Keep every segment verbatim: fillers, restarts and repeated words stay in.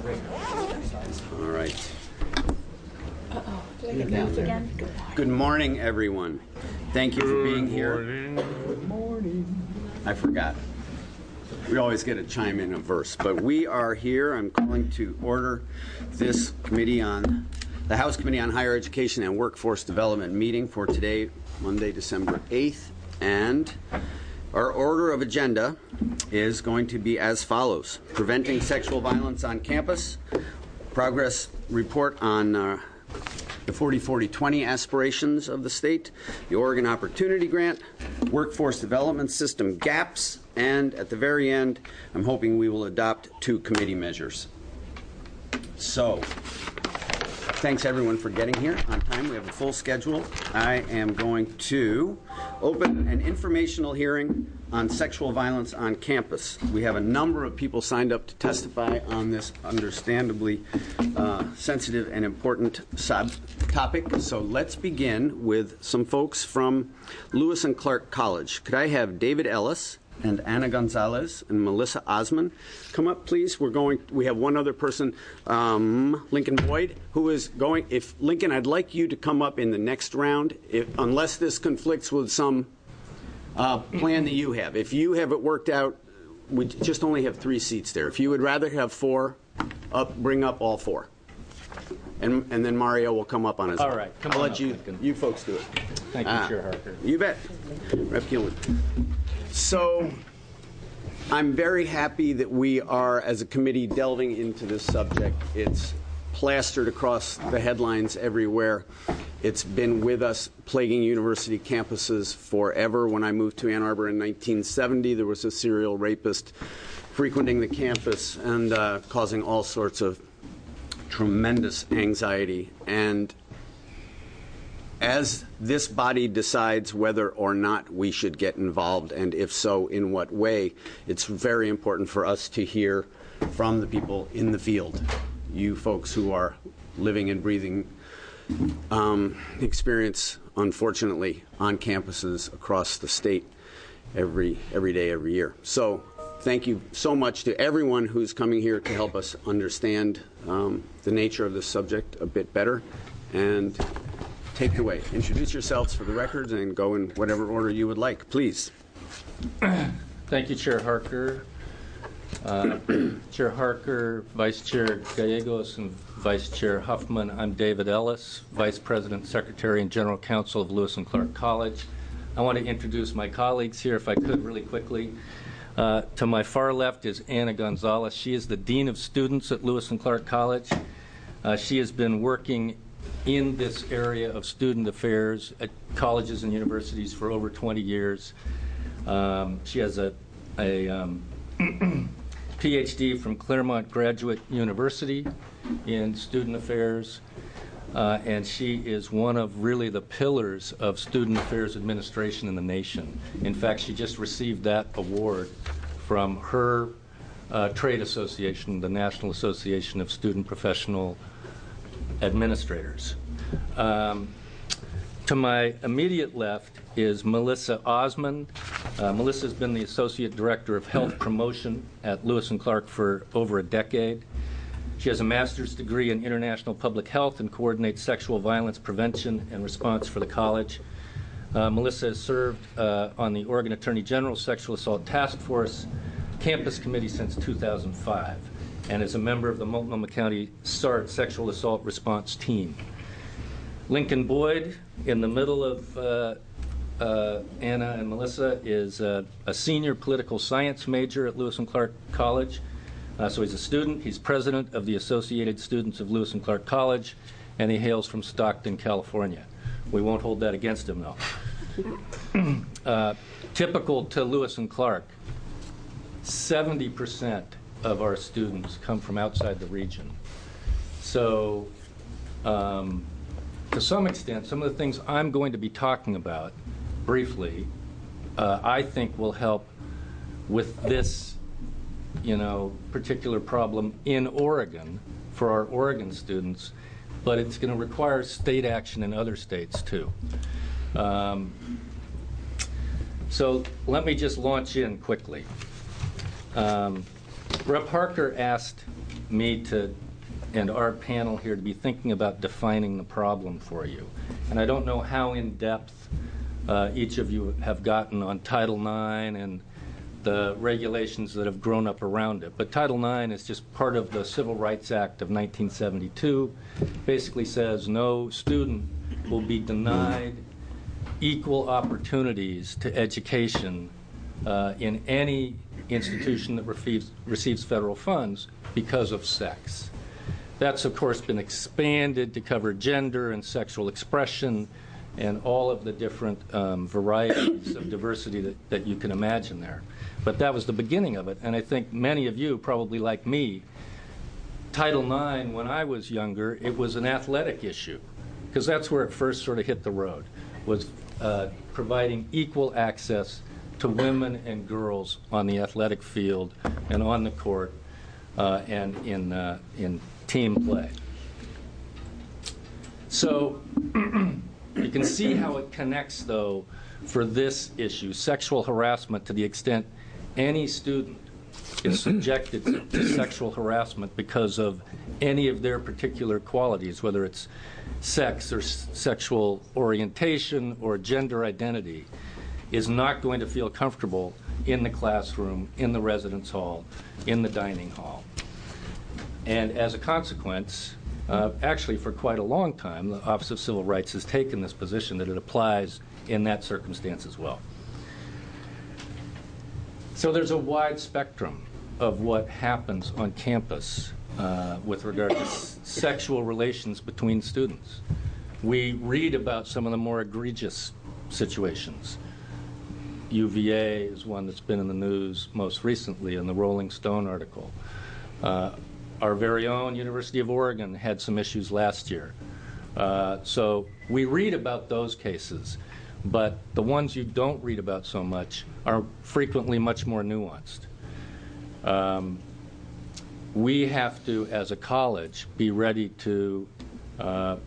All right. Uh-oh. Did I get moved again? Good morning, everyone. Thank you for being here. Good morning. I forgot. We always get to chime in a verse, but we are here. I'm calling to order this committee on the House Committee on Higher Education and Workforce Development meeting for today, Monday, December eighth. And our order of agenda is going to be as follows: preventing sexual violence on campus, progress report on uh, the forty forty twenty aspirations of the state, the Oregon Opportunity Grant, workforce development system gaps, and at the very end, I'm hoping we will adopt two committee measures. So, thanks everyone for getting here on time. We have a full schedule. I am going to open an informational hearing on sexual violence on campus. We have a number of people signed up to testify on this understandably uh, sensitive and important sub topic. So let's begin with some folks from Lewis and Clark College. Could I have David Ellis and Anna Gonzalez and Melissa Osman come up, please? We're going. We have one other person, um, Lincoln Boyd, who is going. If Lincoln, I'd like you to come up in the next round, if, unless this conflicts with some uh, plan that you have. If you have it worked out, we just only have three seats there. If you would rather have four, up, bring up all four, and and then Mario will come up on his. All own. right, come I'll on let up, you Lincoln. you folks do it. Thank you, Uh, Chair Harker. You bet, Representative Keelan. So, I'm very happy that we are, as a committee, delving into this subject. It's plastered across the headlines everywhere. It's been with us, plaguing university campuses forever. When I moved to Ann Arbor in nineteen seventy, there was a serial rapist frequenting the campus and uh, causing all sorts of tremendous anxiety. And as this body decides whether or not we should get involved, and if so, in what way, it's very important for us to hear from the people in the field, you folks who are living and breathing um, experience, unfortunately, on campuses across the state every, every day, every year. So thank you so much to everyone who's coming here to help us understand um, the nature of this subject a bit better. And take it away. Introduce yourselves for the record and go in whatever order you would like, please. Thank you, Chair Harker. Uh, Chair Harker, Vice Chair Gallegos, and Vice Chair Huffman. I'm David Ellis, Vice President, Secretary, and General Counsel of Lewis and Clark College. I want to introduce my colleagues here, if I could, really quickly. Uh, to my far left is Anna Gonzalez. She is the Dean of Students at Lewis and Clark College. Uh, she has been working in this area of student affairs at colleges and universities for over twenty years. Um, she has a, a um, P H D from Claremont Graduate University in student affairs, uh, and she is one of really the pillars of student affairs administration in the nation. In fact, she just received that award from her uh, trade association, the National Association of Student Professional Administrators. Um, to my immediate left is Melissa Osman. Uh, Melissa has been the Associate Director of Health Promotion at Lewis and Clark for over a decade. She has a master's degree in international public health and coordinates sexual violence prevention and response for the college. Uh, Melissa has served uh, on the Oregon Attorney General's Sexual Assault Task Force Campus Committee since two thousand five. And is a member of the Multnomah County S A R T Sexual Assault Response Team. Lincoln Boyd, in the middle of uh, uh, Anna and Melissa, is uh, a senior political science major at Lewis and Clark College. Uh, so he's a student. He's president of the Associated Students of Lewis and Clark College, and he hails from Stockton, California. We won't hold that against him, though. uh, typical to Lewis and Clark, seventy percent of our students come from outside the region. So um, to some extent, some of the things I'm going to be talking about briefly, uh, I think will help with this, you know, particular problem in Oregon for our Oregon students, but it's going to require state action in other states too. Um, so let me just launch in quickly. Um, Representative Harker asked me to, and our panel here, to be thinking about defining the problem for you. And I don't know how in-depth uh, each of you have gotten on Title nine and the regulations that have grown up around it. But Title nine is just part of the Civil Rights Act of nineteen seventy-two. Basically says no student will be denied equal opportunities to education uh, in any institution that receives, receives federal funds because of sex. That's, of course, been expanded to cover gender and sexual expression and all of the different um, varieties of diversity that, that you can imagine there. But that was the beginning of it, and I think many of you, probably like me, Title nine, when I was younger, it was an athletic issue, because that's where it first sort of hit the road, was uh, providing equal access to women and girls on the athletic field and on the court uh, and in, uh, in team play. So you can see how it connects, though, for this issue, sexual harassment, to the extent any student is subjected to, to sexual harassment because of any of their particular qualities, whether it's sex or s- sexual orientation or gender identity, is not going to feel comfortable in the classroom, in the residence hall, in the dining hall. And as a consequence, uh, actually for quite a long time, the Office of Civil Rights has taken this position that it applies in that circumstance as well. So there's a wide spectrum of what happens on campus uh, with regard to s- sexual relations between students. We read about some of the more egregious situations. U V A is one that's been in the news most recently in the Rolling Stone article. Uh, our very own University of Oregon had some issues last year. Uh, so we read about those cases, but the ones you don't read about so much are frequently much more nuanced. Um, we have to, as a college, be ready to uh,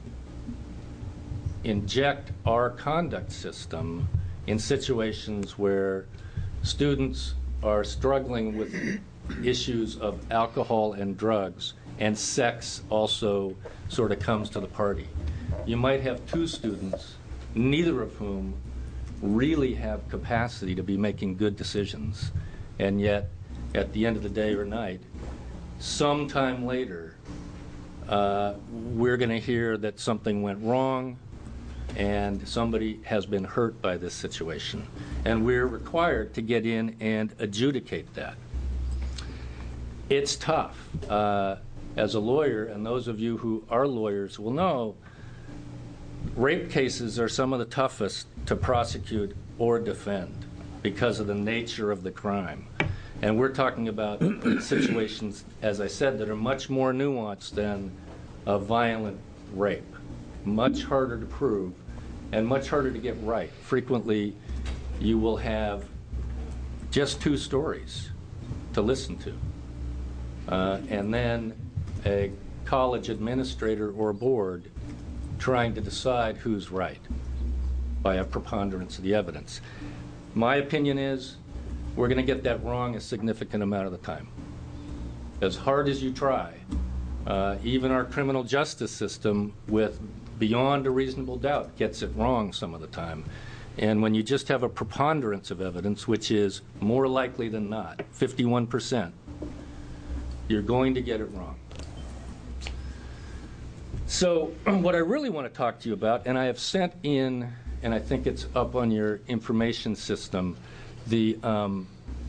inject our conduct system in situations where students are struggling with issues of alcohol and drugs, and sex also sort of comes to the party. You might have two students, neither of whom really have capacity to be making good decisions, and yet at the end of the day or night, sometime later, uh, we're going to hear that something went wrong and somebody has been hurt by this situation, and we're required to get in and adjudicate that. It's tough. Uh, as a lawyer, and those of you who are lawyers will know, rape cases are some of the toughest to prosecute or defend because of the nature of the crime. And we're talking about situations, as I said, that are much more nuanced than a violent rape. Much harder to prove and much harder to get right. Frequently, you will have just two stories to listen to. Uh, and then a college administrator or board trying to decide who's right by a preponderance of the evidence. My opinion is we're going to get that wrong a significant amount of the time. As hard as you try, uh, even our criminal justice system, with beyond a reasonable doubt, gets it wrong some of the time. And when you just have a preponderance of evidence, which is more likely than not, fifty-one percent, you're going to get it wrong. So what I really want to talk to you about, and I have sent in, and I think it's up on your information system, the um,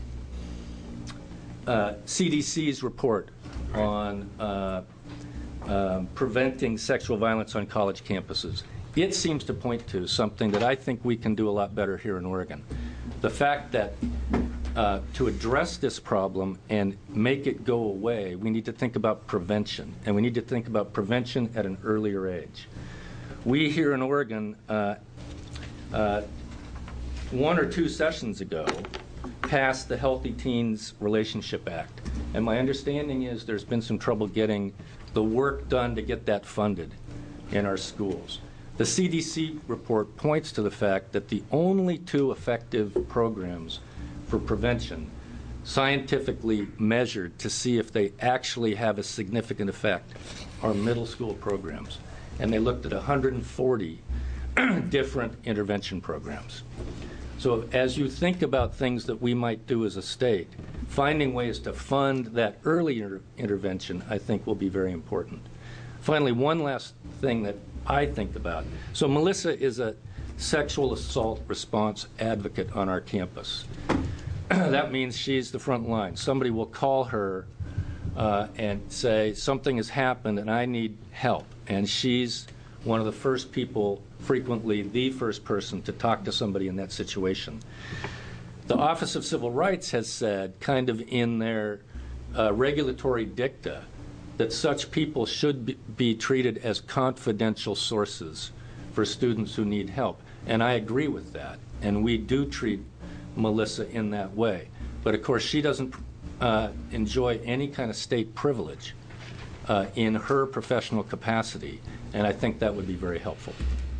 uh, C D C's report on uh, uh, preventing sexual violence on college campuses. It seems to point to something that I think we can do a lot better here in Oregon. The fact that uh, to address this problem and make it go away, we need to think about prevention, and we need to think about prevention at an earlier age. We here in Oregon, uh, uh, one or two sessions ago, passed the Healthy Teens Relationship Act, and my understanding is there's been some trouble getting the work done to get that funded in our schools. The C D C report points to the fact that the only two effective programs for prevention, scientifically measured to see if they actually have a significant effect are middle school programs. And they looked at one hundred forty different intervention programs. So as you think about things that we might do as a state, finding ways to fund that early inter- intervention, I think, will be very important. Finally, one last thing that I think about. So Melissa is a sexual assault response advocate on our campus. That means she's the front line. Somebody will call her uh, and say, something has happened and I need help. And she's one of the first people, frequently the first person, to talk to somebody in that situation. The Office of Civil Rights has said, kind of in their uh, regulatory dicta, that such people should be, be treated as confidential sources for students who need help. And I agree with that. And we do treat Melissa in that way. But of course, she doesn't uh, enjoy any kind of state privilege uh, in her professional capacity. And I think that would be very helpful.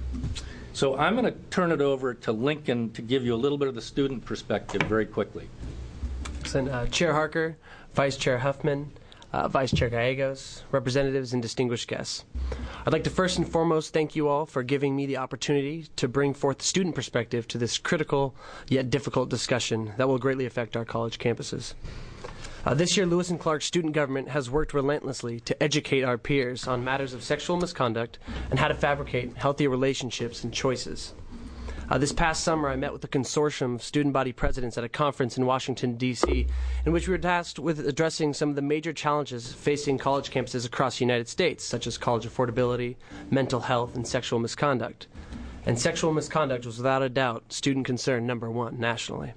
So I'm going to turn it over to Lincoln to give you a little bit of the student perspective very quickly. Excellent. Uh, Chair Harker, Vice Chair Huffman, uh, Vice Chair Gallegos, representatives, and distinguished guests. I'd like to first and foremost thank you all for giving me the opportunity to bring forth the student perspective to this critical yet difficult discussion that will greatly affect our college campuses. Uh, this year, Lewis and Clark Student Government has worked relentlessly to educate our peers on matters of sexual misconduct and how to fabricate healthy relationships and choices. Uh, this past summer, I met with a consortium of student body presidents at a conference in Washington, D C, in which we were tasked with addressing some of the major challenges facing college campuses across the United States, such as college affordability, mental health, and sexual misconduct. And sexual misconduct was without a doubt student concern number one nationally.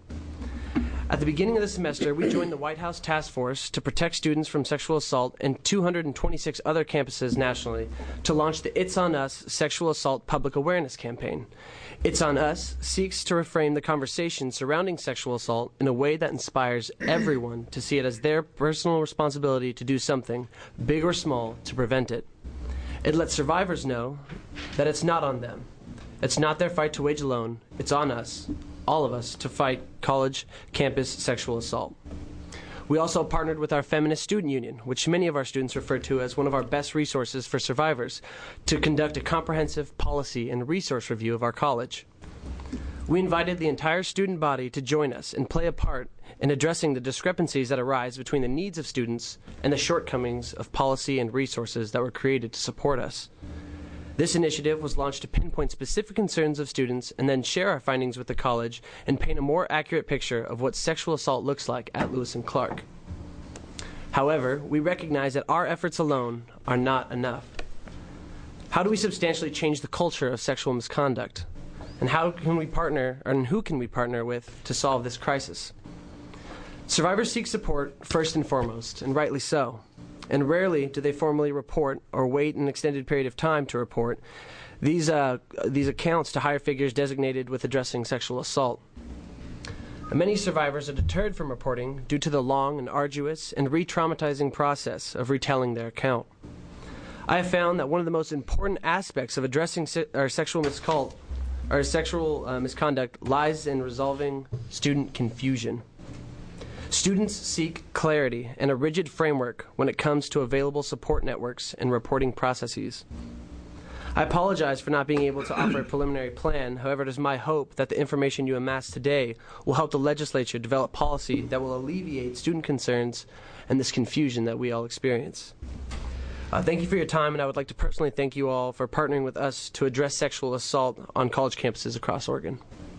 At the beginning of the semester, we joined the White House Task Force to protect students from sexual assault and two hundred twenty-six other campuses nationally to launch the It's On Us Sexual Assault Public Awareness Campaign. It's On Us seeks to reframe the conversation surrounding sexual assault in a way that inspires everyone to see it as their personal responsibility to do something, big or small, to prevent it. It lets survivors know that it's not on them. It's not their fight to wage alone. It's on us, all of us, to fight college campus sexual assault. We also partnered with our Feminist Student Union, which many of our students refer to as one of our best resources for survivors, to conduct a comprehensive policy and resource review of our college. We invited the entire student body to join us and play a part in addressing the discrepancies that arise between the needs of students and the shortcomings of policy and resources that were created to support us. This initiative was launched to pinpoint specific concerns of students and then share our findings with the college and paint a more accurate picture of what sexual assault looks like at Lewis and Clark. However, we recognize that our efforts alone are not enough. How do we substantially change the culture of sexual misconduct? And how can we partner, and who can we partner with to solve this crisis? Survivors seek support first and foremost, and rightly so. And rarely do they formally report or wait an extended period of time to report these, uh, these accounts to higher figures designated with addressing sexual assault. Many survivors are deterred from reporting due to the long and arduous and re-traumatizing process of retelling their account. I have found that one of the most important aspects of addressing se- or sexual miscult, or sexual uh, misconduct lies in resolving student confusion. Students seek clarity and a rigid framework when it comes to available support networks and reporting processes. I apologize for not being able to offer a preliminary plan. However, it is my hope that the information you amass today will help the legislature develop policy that will alleviate student concerns and this confusion that we all experience. Uh, thank you for your time, and I would like to personally thank you all for partnering with us to address sexual assault on college campuses across Oregon.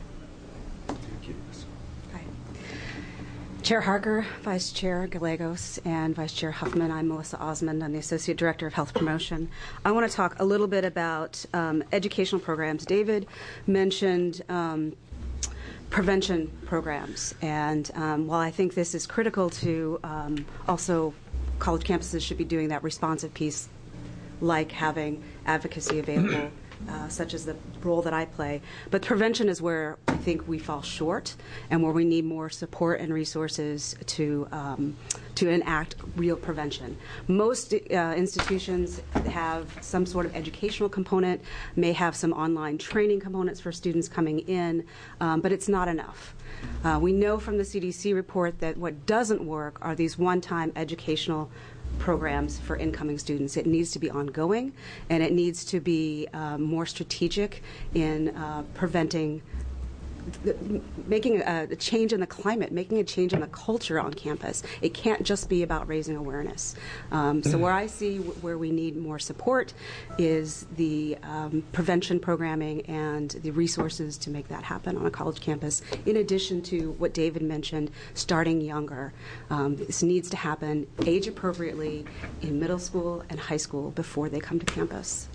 Chair Harker, Vice Chair Gallegos, and Vice Chair Huffman. I'm Melissa Osmond. I'm the Associate Director of Health Promotion. I want to talk a little bit about um, educational programs. David mentioned um, prevention programs, and um, while I think this is critical to um, also college campuses should be doing that responsive piece, like having advocacy available uh, such as the role that I play. But prevention is where I think we fall short and where we need more support and resources to um, to enact real prevention. Most uh, institutions have some sort of educational component, may have some online training components for students coming in, um, but it's not enough. Uh, we know from the C D C report that what doesn't work are these one-time educational programs for incoming students. It needs to be ongoing, and it needs to be uh, more strategic in uh, preventing, making a, a change in the climate, making a change in the culture on campus. It can't just be about raising awareness. Um, so where I see w- where we need more support is the um, prevention programming and the resources to make that happen on a college campus, in addition to what David mentioned, starting younger. Um, this needs to happen age appropriately in middle school and high school before they come to campus.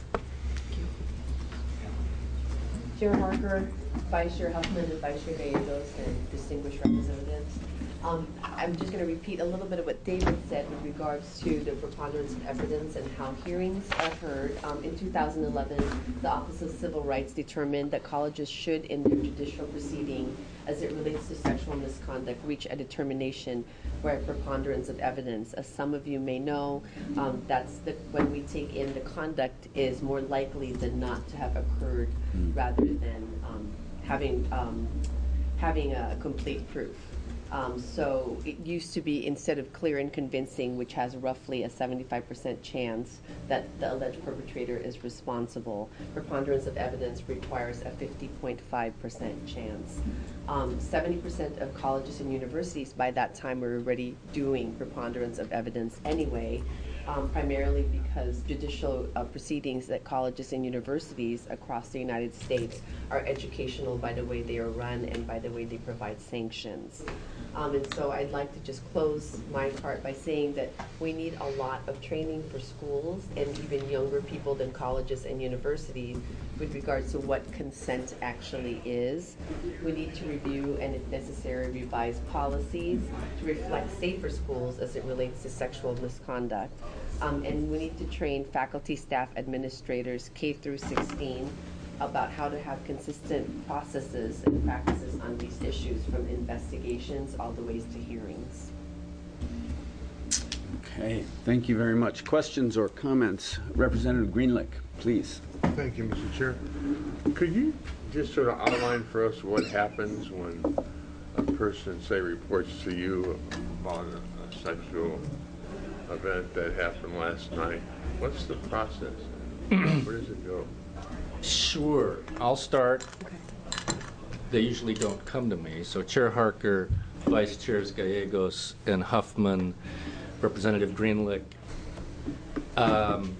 Chair Harker, Vice Chair Huffman, and Vice Chair Gallegos, and distinguished representatives. Um, I'm just going to repeat a little bit of what David said with regards to the preponderance of evidence and how hearings are heard. Um, in two thousand eleven, the Office of Civil Rights determined that colleges should, in their judicial proceeding, as it relates to sexual misconduct, reach a determination where a preponderance of evidence. As some of you may know, um, that's the, when we take in the conduct is more likely than not to have occurred, mm. rather than um, having um, having a complete proof. Um, so it used to be, instead of clear and convincing, which has roughly a seventy-five percent chance that the alleged perpetrator is responsible, preponderance of evidence requires a fifty point five percent chance. Um, seventy percent of colleges and universities by that time were already doing preponderance of evidence anyway, um, primarily because judicial uh, proceedings at colleges and universities across the United States are educational by the way they are run and by the way they provide sanctions. Um, and so I'd like to just close my part by saying that we need a lot of training for schools and even younger people than colleges and universities with regards to what consent actually is. We need to review and, if necessary, revise policies to reflect safer schools as it relates to sexual misconduct. Um, and we need to train faculty, staff, administrators, K through sixteen, about how to have consistent processes and practices on these issues, from investigations all the way to hearings. Okay, thank you very much. Questions or comments? Representative Greenlick, please. Thank you, Mister Chair. Could you just sort of outline for us what happens when a person, say, reports to you about a, a sexual event that happened last night? What's the process? Where does it go? Sure. I'll start. They usually don't come to me. So Chair Harker, Vice Chairs Gallegos and Huffman, Representative Greenlick. Um,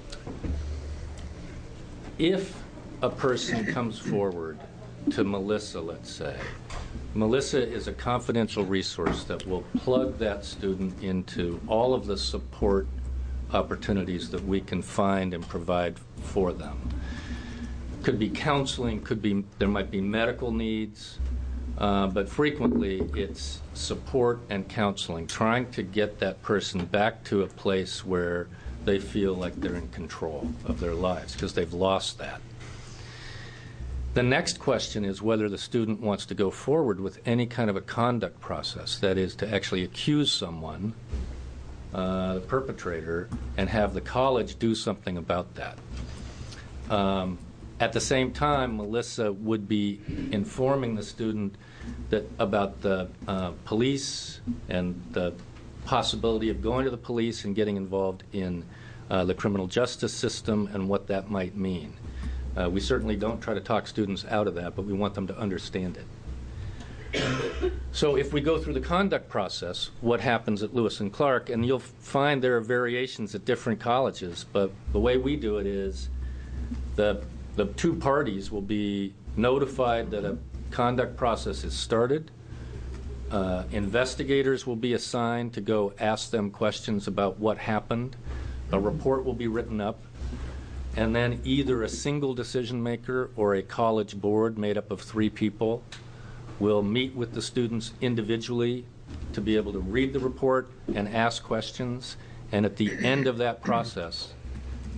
if a person comes forward to Melissa, let's say, Melissa is a confidential resource that will plug that student into all of the support opportunities that we can find and provide for them. Could be counseling, could be, there might be medical needs, uh, but frequently it's support and counseling, trying to get that person back to a place where they feel like they're in control of their lives, because they've lost that. The next question is whether the student wants to go forward with any kind of a conduct process, that is, to actually accuse someone, uh, the perpetrator, and have the college do something about that. Um, At the same time, Melissa would be informing the student that about the uh, police and the possibility of going to the police and getting involved in uh, the criminal justice system and what that might mean. Uh, we certainly don't try to talk students out of that, but we want them to understand it. So if we go through the conduct process, what happens at Lewis and Clark, and you'll find there are variations at different colleges, but the way we do it is the The two parties will be notified that a conduct process is started. Uh, investigators will be assigned to go ask them questions about what happened. A report will be written up. And then either a single decision maker or a college board made up of three people will meet with the students individually to be able to read the report and ask questions. And at the end of that process,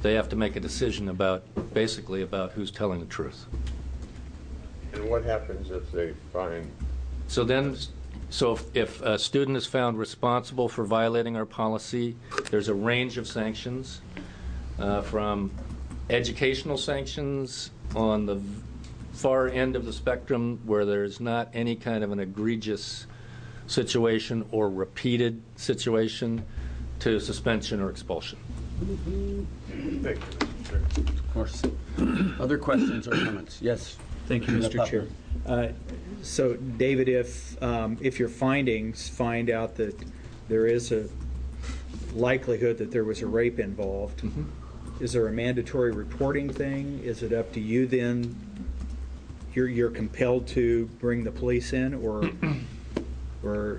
they have to make a decision about, basically, about who's telling the truth. And what happens if they find, So then, so if, if a student is found responsible for violating our policy, there's a range of sanctions, uh, from educational sanctions on the far end of the spectrum where there's not any kind of an egregious situation or repeated situation, to suspension or expulsion. thank you, Mister Chair. Of course. Other questions or comments? Yes. Thank you, Mister Chair. Uh, So, David, if, um, if your findings find out that there is a likelihood that there was a rape involved, Mm-hmm. is there a mandatory reporting thing? Is it up to you then? You're, you're compelled to bring the police in, or, or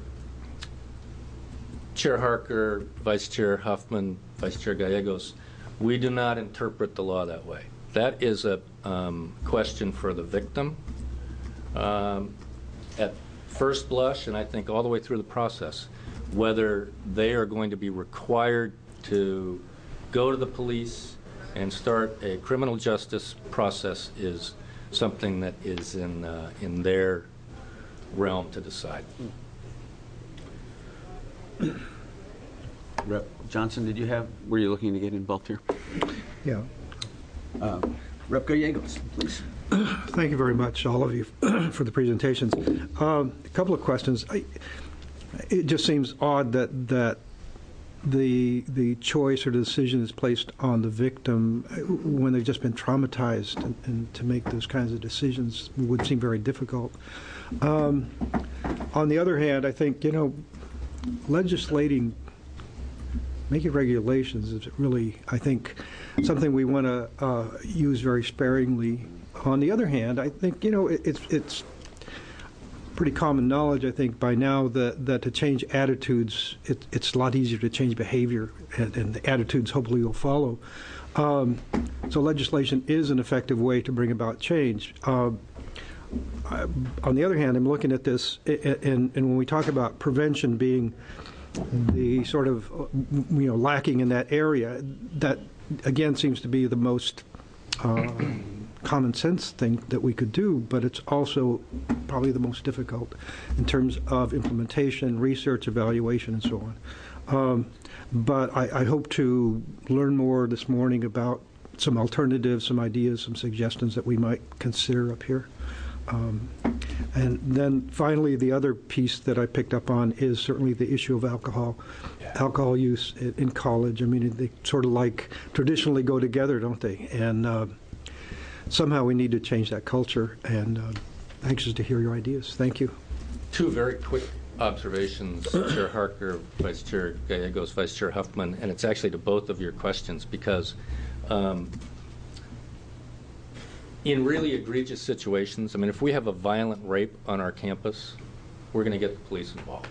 Chair Harker, Vice Chair Huffman, Vice Chair Gallegos, we do not interpret the law that way. That is a um, question for the victim. Um, at first blush, and I think all the way through the process, whether they are going to be required to go to the police and start a criminal justice process is something that is in uh, in their realm to decide. Rep Johnson, did you have, were you looking to get involved here? Yeah. Uh, Rep Gallegos, please. Thank you very much, all of you, for the presentations. Um, a couple of questions. I, it just seems odd that that the the choice or the decision is placed on the victim when they've just been traumatized, and, and to make those kinds of decisions would seem very difficult. Um, on the other hand, I think, you know, legislating, making regulations is really, I think, something we want to uh, use very sparingly. On the other hand, I think, you know, it, it's it's pretty common knowledge, I think, by now that, that to change attitudes, it, it's a lot easier to change behavior, and, and the attitudes hopefully will follow. Um, so legislation is an effective way to bring about change. Uh, I, on the other hand, I'm looking at this, and, and when we talk about prevention being the sort of, you know, lacking in that area, that again seems to be the most uh, common sense thing that we could do, but it's also probably the most difficult in terms of implementation, research, evaluation, and so on. Um, but I, I hope to learn more this morning about some alternatives, some ideas, some suggestions that we might consider up here. Um, and then finally, the other piece that I picked up on is certainly the issue of alcohol, yeah. alcohol use in, in college. I mean, they sort of like traditionally go together, don't they? And uh, somehow we need to change that culture, and uh, anxious to hear your ideas. Thank you. Two very quick observations, Chair Harker, Vice Chair Gallegos, Vice Chair Huffman, and it's actually to both of your questions, because um, in really egregious situations, I mean, if we have a violent rape on our campus, we're going to get the police involved.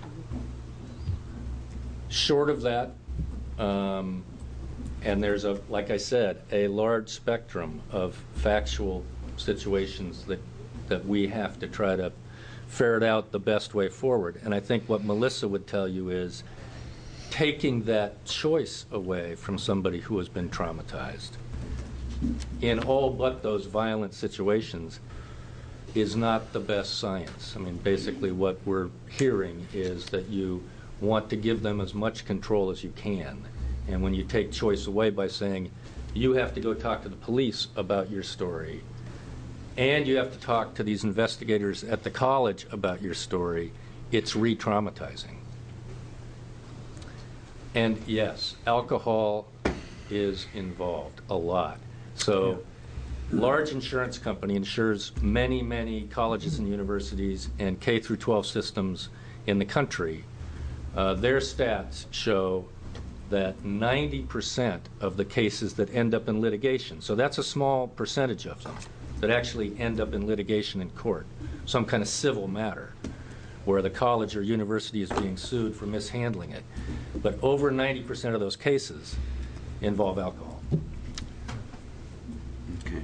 Short of that, um, and there's a, like I said, a large spectrum of factual situations that that we have to try to ferret out the best way forward. And I think what Melissa would tell you is taking that choice away from somebody who has been traumatized in all but those violent situations is not the best science. I mean, basically what we're hearing is that you want to give them as much control as you can. And when you take choice away by saying, you have to go talk to the police about your story, and you have to talk to these investigators at the college about your story, it's re-traumatizing. And yes, alcohol is involved a lot. So large insurance company insures many, many colleges and universities and K through twelve systems in the country. Uh, their stats show that ninety percent of the cases that end up in litigation, so that's a small percentage of them, that actually end up in litigation in court, some kind of civil matter where the college or university is being sued for mishandling it. But over ninety percent of those cases involve alcohol. Okay.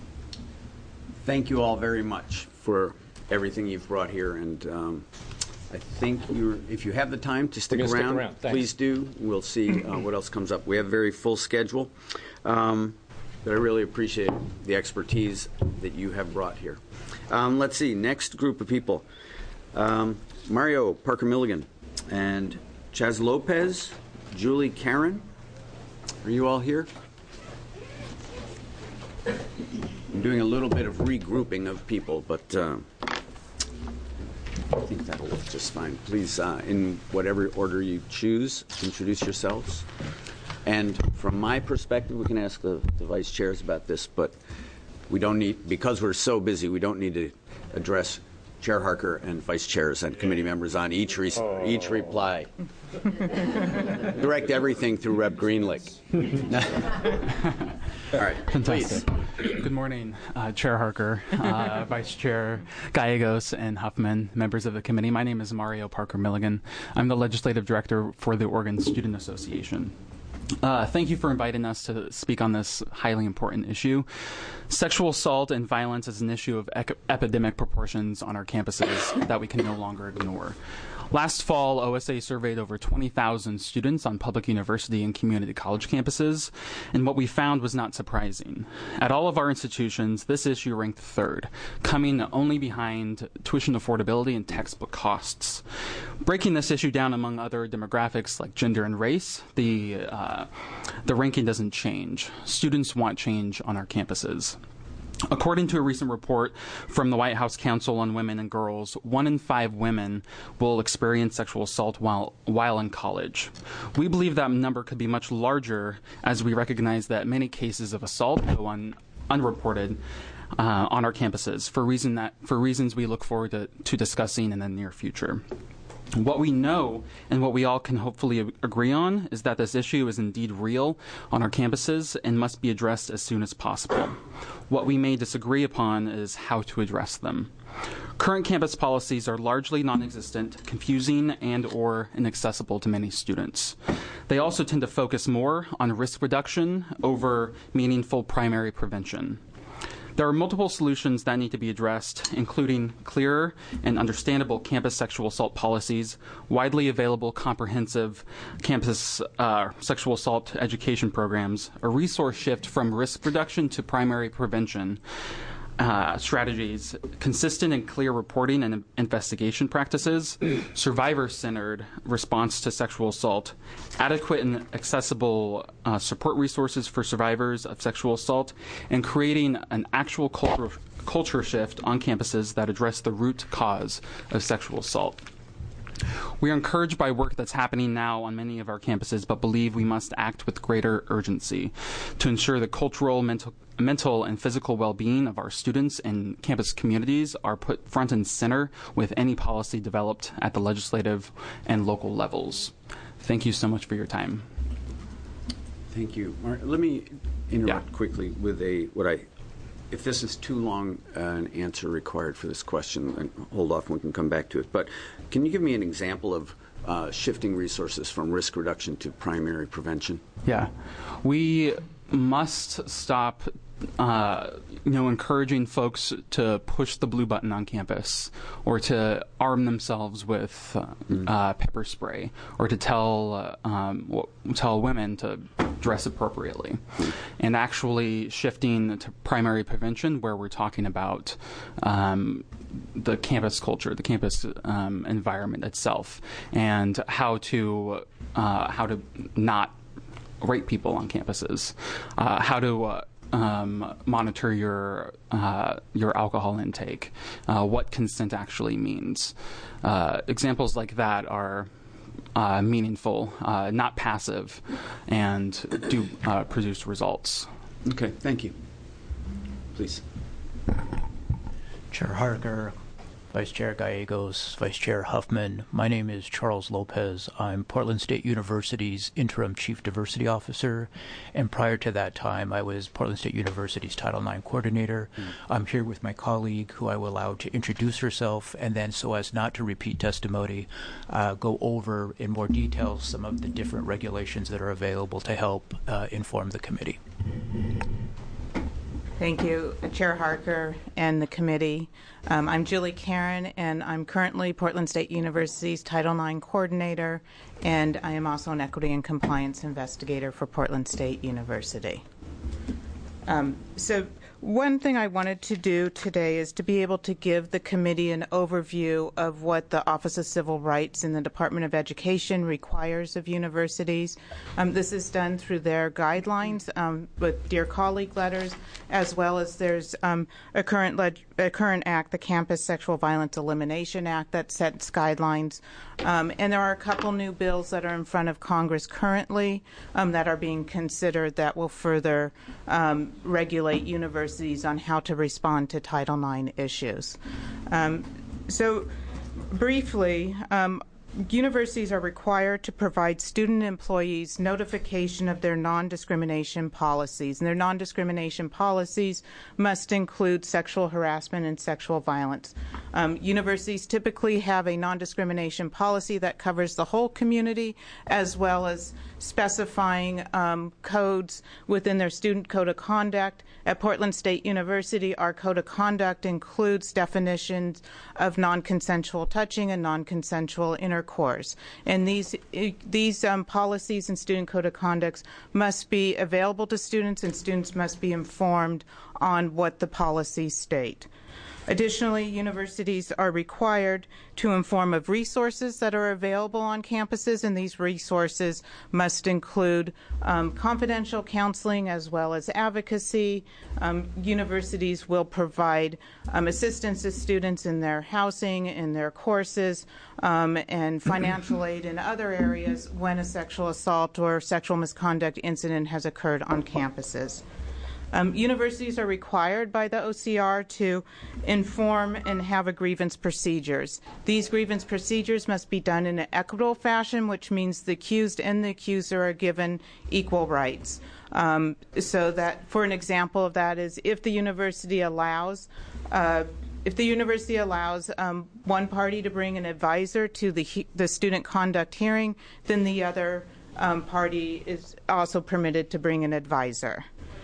Thank you all very much for everything you've brought here, and um, I think you're, if you have the time to stick We're gonna around, stick around. Thanks. please do. We'll see uh, what else comes up. We have a very full schedule, um, but I really appreciate the expertise that you have brought here. Um, let's see, next group of people. Um, Mario Parker Milligan and Chaz Lopez, Julie Karen. Are you all here? I'm doing a little bit of regrouping of people, but uh, I think that'll work just fine. Please, uh, in whatever order you choose, introduce yourselves. And from my perspective, we can ask the, the vice chairs about this, but we don't need, because we're so busy, we don't need to address Chair Harker and vice chairs and committee members on each re- oh. each reply. Direct everything through Representative Greenlick. All right, fantastic. Please. Good morning, uh, Chair Harker, uh, Vice Chair Gallegos, and Huffman, members of the committee. My name is Mario Parker Milligan. I'm the Legislative Director for the Oregon Student Association. Uh, thank you for inviting us to speak on this highly important issue. Sexual assault and violence is an issue of ec- epidemic proportions on our campuses that we can no longer ignore. Last fall, O S A surveyed over twenty thousand students on public university and community college campuses, and what we found was not surprising. At all of our institutions, this issue ranked third, coming only behind tuition affordability and textbook costs. Breaking this issue down among other demographics like gender and race, the, uh, the ranking doesn't change. Students want change on our campuses. According to a recent report from the White House Council on Women and Girls, one in five women will experience sexual assault while while in college. We believe that number could be much larger, as we recognize that many cases of assault go un, unreported uh, on our campuses for reason that for reasons we look forward to, to discussing in the near future. What we know, and what we all can hopefully agree on, is that this issue is indeed real on our campuses and must be addressed as soon as possible. What we may disagree upon is how to address them. Current campus policies are largely non-existent, confusing, and or inaccessible to many students. They also tend to focus more on risk reduction over meaningful primary prevention. There are multiple solutions that need to be addressed, including clearer and understandable campus sexual assault policies, widely available comprehensive campus uh, sexual assault education programs, a resource shift from risk reduction to primary prevention, Uh, strategies, consistent and clear reporting and investigation practices, survivor-centered response to sexual assault, adequate and accessible uh, support resources for survivors of sexual assault, and creating an actual culture, culture shift on campuses that address the root cause of sexual assault. We are encouraged by work that's happening now on many of our campuses, but believe we must act with greater urgency to ensure the cultural, mental, mental and physical well-being of our students and campus communities are put front and center with any policy developed at the legislative and local levels. Thank you so much for your time. Thank you. Mark, let me interrupt Yeah. quickly with a what I. If this is too long uh, an answer required for this question, then hold off and we can come back to it. But can you give me an example of uh, shifting resources from risk reduction to primary prevention? Yeah. We must stop uh, you know, encouraging folks to push the blue button on campus or to arm themselves with uh, mm. uh, pepper spray or to tell uh, um, w- tell women to dress appropriately, mm. and actually shifting to primary prevention where we're talking about um, the campus culture, the campus um, environment itself, and how to uh, how to not rape people on campuses, uh, how to uh, um, monitor your uh, your alcohol intake, uh, what consent actually means. Uh, examples like that are uh, meaningful, uh, not passive, and do uh, produce results. Okay, thank you. Please. Chair Harker, Vice Chair Gallegos, Vice Chair Huffman. My name is Charles Lopez. I'm Portland State University's Interim Chief Diversity Officer, and prior to that time, I was Portland State University's Title nine Coordinator. Mm. I'm here with my colleague, who I will allow to introduce herself, and then, so as not to repeat testimony, uh, go over in more detail some of the different regulations that are available to help uh, inform the committee. Thank you, Chair Harker and the committee. Um, I'm Julie Karen, and I'm currently Portland State University's Title nine coordinator, and I am also an equity and compliance investigator for Portland State University. Um, so one thing I wanted to do today is to be able to give the committee an overview of what the Office of Civil Rights in the Department of Education requires of universities. Um, this is done through their guidelines um, with Dear Colleague letters, as well as there's um, a current leg- a current act, the Campus Sexual Violence Elimination Act, that sets guidelines. Um, and there are a couple new bills that are in front of Congress currently um, that are being considered that will further um, regulate universities on how to respond to Title nine issues. Um, so briefly, um, universities are required to provide student employees notification of their non-discrimination policies, and their non-discrimination policies must include sexual harassment and sexual violence. Um, universities typically have a non-discrimination policy that covers the whole community, as well as specifying um, codes within their student code of conduct. At Portland State University, our code of conduct includes definitions of non-consensual touching and non-consensual intercourse. And these these um, policies and student code of conducts must be available to students, and students must be informed on what the policies state. Additionally, universities are required to inform of resources that are available on campuses, and these resources must include um, confidential counseling as well as advocacy. Um, universities will provide um, assistance to students in their housing, in their courses, um, and financial aid in other areas when a sexual assault or sexual misconduct incident has occurred on campuses. Um, universities are required by the O C R to inform and have a grievance procedures. These grievance procedures must be done in an equitable fashion, which means the accused and the accuser are given equal rights. Um, so that, for an example of that, is if the university allows uh, if the university allows um, one party to bring an advisor to the he- the student conduct hearing, then the other um, party is also permitted to bring an advisor.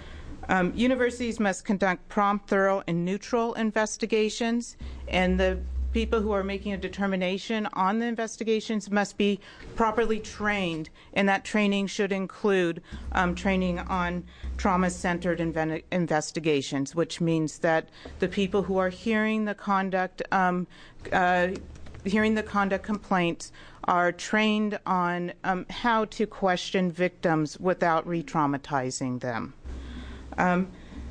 Um, universities must conduct prompt, thorough, and neutral investigations, and the people who are making a determination on the investigations must be properly trained, and that training should include um, training on trauma-centered inven- investigations, which means that the people who are hearing the conduct um, uh, hearing the conduct complaints are trained on um, how to question victims without re-traumatizing them. Um,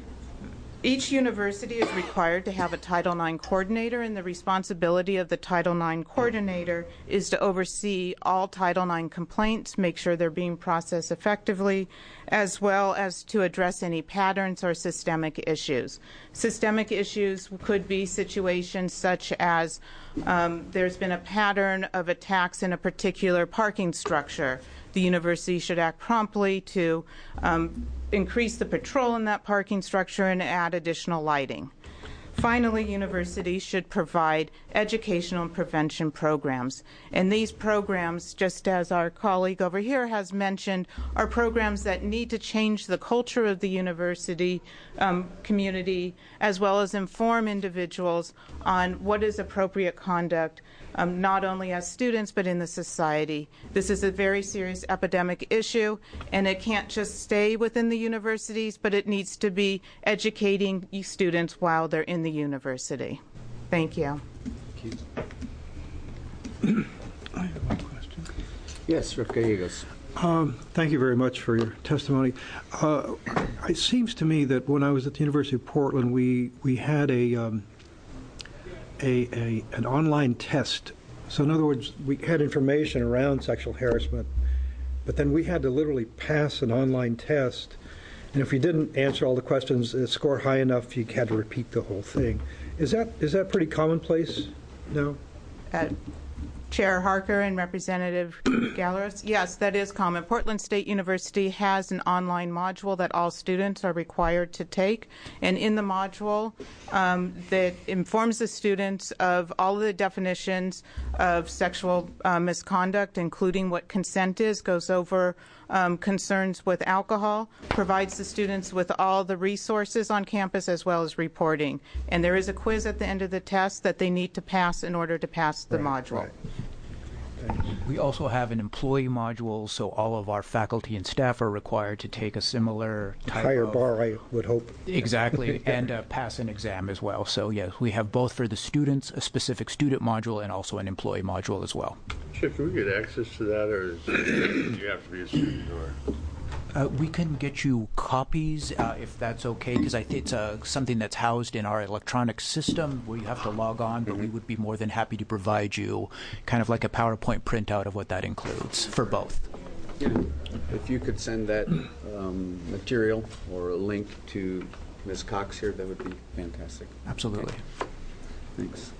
each university is required to have a Title nine coordinator, and the responsibility of the Title nine coordinator is to oversee all Title nine complaints, make sure they're being processed effectively, as well as to address any patterns or systemic issues. Systemic issues could be situations such as um, there's been a pattern of attacks in a particular parking structure. The university should act promptly to um, increase the patrol in that parking structure and add additional lighting. Finally, universities should provide educational and prevention programs. And these programs, just as our colleague over here has mentioned, are programs that need to change the culture of the university um, community, as well as inform individuals on what is appropriate conduct, um, not only as students, but in the society. This is a very serious epidemic issue, and it can't just stay within the universities, but it needs to be educating students while they're in the university. Thank you. Thank you. I have one question. Yes, Representative Gallegos. Um, thank you very much for your testimony. Uh, it seems to me that when I was at the University of Portland, we we had a, um, a, a an online test. So in other words, we had information around sexual harassment, but then we had to literally pass an online test. And if you didn't answer all the questions, uh, score high enough, you had to repeat the whole thing. Is that is that pretty commonplace now? Uh, Chair Harker and Representative Galeros, yes, that is common. Portland State University has an online module that all students are required to take, and in the module um, that informs the students of all of the definitions of sexual uh, misconduct, including what consent is, goes over um, concerns with alcohol, provides the students with all the resources on campus as well as reporting. And there is a quiz at the end of the test that they need to pass in order to pass the Right, module. right. We also have an employee module, so all of our faculty and staff are required to take a similar type Higher of... bar, I would hope. Exactly, and uh, pass an exam as well. So yes, we have both for the students, a specific student module, and also an employee module as well. Chip, can we get access to that, or is, do you have to be a student? Or? Uh, we can get you copies uh, if that's okay, because I think it's uh, something that's housed in our electronic system where you have to log on, but we would be more than happy to provide you kind of like a PowerPoint printout of what that includes for both. Yeah. If you could send that um, material or a link to Miz Cox here, that would be fantastic. Absolutely. Okay. Thanks.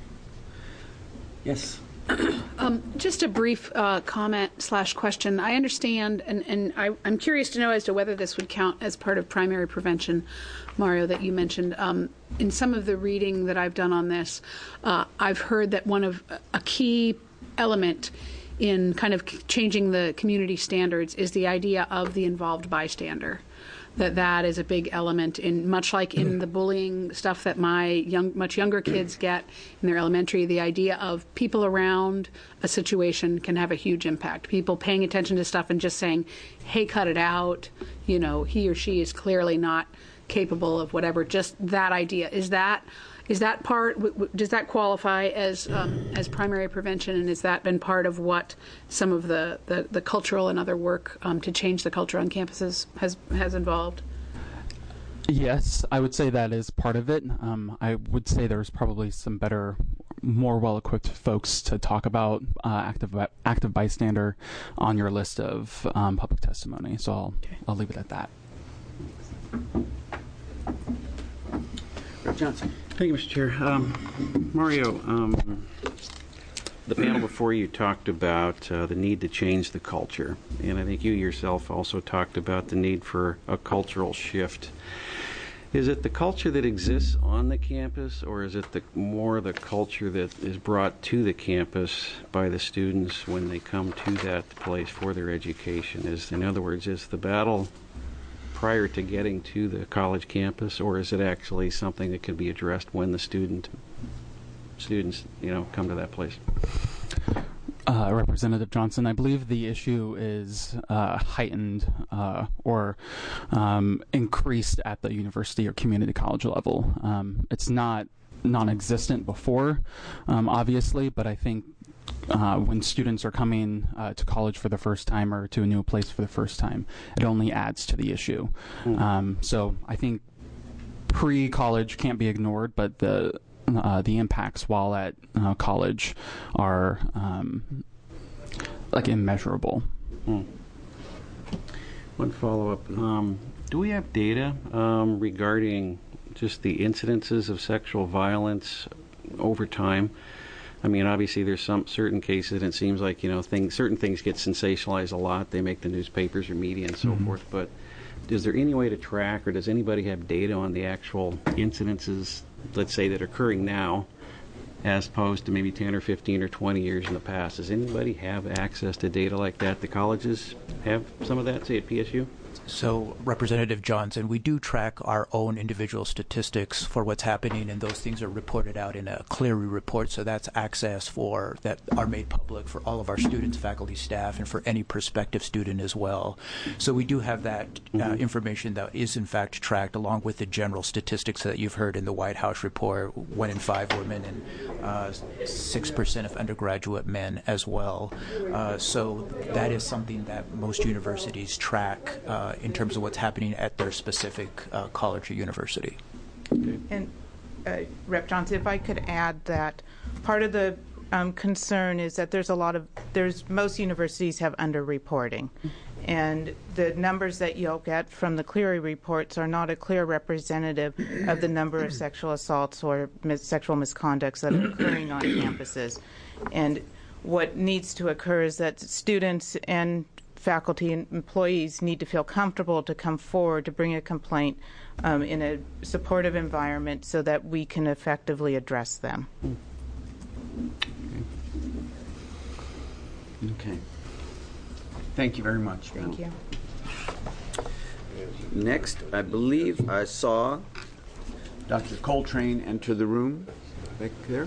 Yes. Um, just a brief uh, comment slash question. I understand, and, and I, I'm curious to know as to whether this would count as part of primary prevention, Mario, that you mentioned. Um, in some of the reading that I've done on this, uh, I've heard that one of a key element in kind of changing the community standards is the idea of the involved bystander. That that is a big element in, much like in the bullying stuff that my young, much younger kids get in their elementary, the idea of people around a situation can have a huge impact. People paying attention to stuff and just saying, hey, cut it out, you know, he or she is clearly not capable of whatever, just that idea. Is that is that part, w- w- does that qualify as um, as primary prevention, and has that been part of what some of the, the, the cultural and other work um, to change the culture on campuses has, has involved? Yes, I would say that is part of it. Um, I would say there's probably some better, more well-equipped folks to talk about uh, active active bystander on your list of um, public testimony. So I'll Okay. I'll leave it at that. Representative Johnson. Thank you, Mister Chair. Um, Mario, um, the panel before you talked about uh, the need to change the culture, and I think you yourself also talked about the need for a cultural shift. Is it the culture that exists on the campus, or is it the more the culture that is brought to the campus by the students when they come to that place for their education? Is, in other words, is the battle prior to getting to the college campus, or is it actually something that could be addressed when the student students, you know, come to that place? Uh, Representative Johnson, I believe the issue is uh, heightened uh, or um, increased at the university or community college level. Um, it's not non-existent before, um, obviously, but I think uh, when students are coming uh, to college for the first time or to a new place for the first time, it only adds to the issue. Mm. Um, so I think pre-college can't be ignored, but the Uh, the impacts while at uh, college are um, like immeasurable. Hmm. One follow-up. Um, do we have data um, regarding just the incidences of sexual violence over time? I mean, obviously there's some certain cases, and it seems like, you know, things, certain things get sensationalized a lot. They make the newspapers or media and so mm-hmm. forth. But is there any way to track, or does anybody have data on the actual incidences, let's say, that are occurring now, as opposed to maybe ten or fifteen or twenty years in the past? Does anybody have access to data like that? The colleges have some of that, say at P S U? So, Representative Johnson, we do track our own individual statistics for what's happening, and those things are reported out in a Clery report. So that's access for that are made public for all of our students, faculty, staff, and for any prospective student as well. So we do have that uh, mm-hmm. information that is in fact tracked, along with the general statistics that you've heard in the White House report: one in five women and uh, six percent of undergraduate men as well. Uh, so that is something that most universities track. Uh, in terms of what's happening at their specific uh, college or university. And uh, Rep Johnson, if I could add that part of the um, concern is that there's a lot of, there's most universities have underreporting. And the numbers that you'll get from the Clery reports are not a clear representative of the number of sexual assaults or mis- sexual misconducts that are occurring on campuses. And what needs to occur is that students and faculty and employees need to feel comfortable to come forward to bring a complaint um, in a supportive environment so that we can effectively address them. Okay. Thank you very much. Thank you. Next, I believe I saw Doctor Coltrane enter the room back there.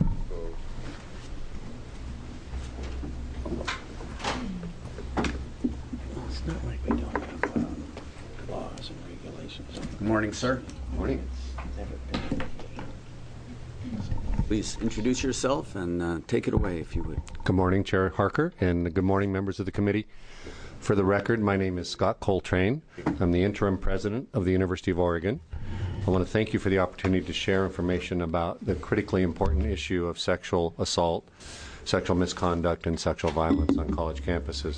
It's not like we don't have uh, laws and regulations. Good morning, sir. Morning. Please introduce yourself and uh, take it away, if you would. Good morning, Chair Harker, and good morning, members of the committee. For the record, my name is Scott Coltrane. I'm the interim president of the University of Oregon. I want to thank you for the opportunity to share information about the critically important issue of sexual assault, sexual misconduct, and sexual violence on college campuses.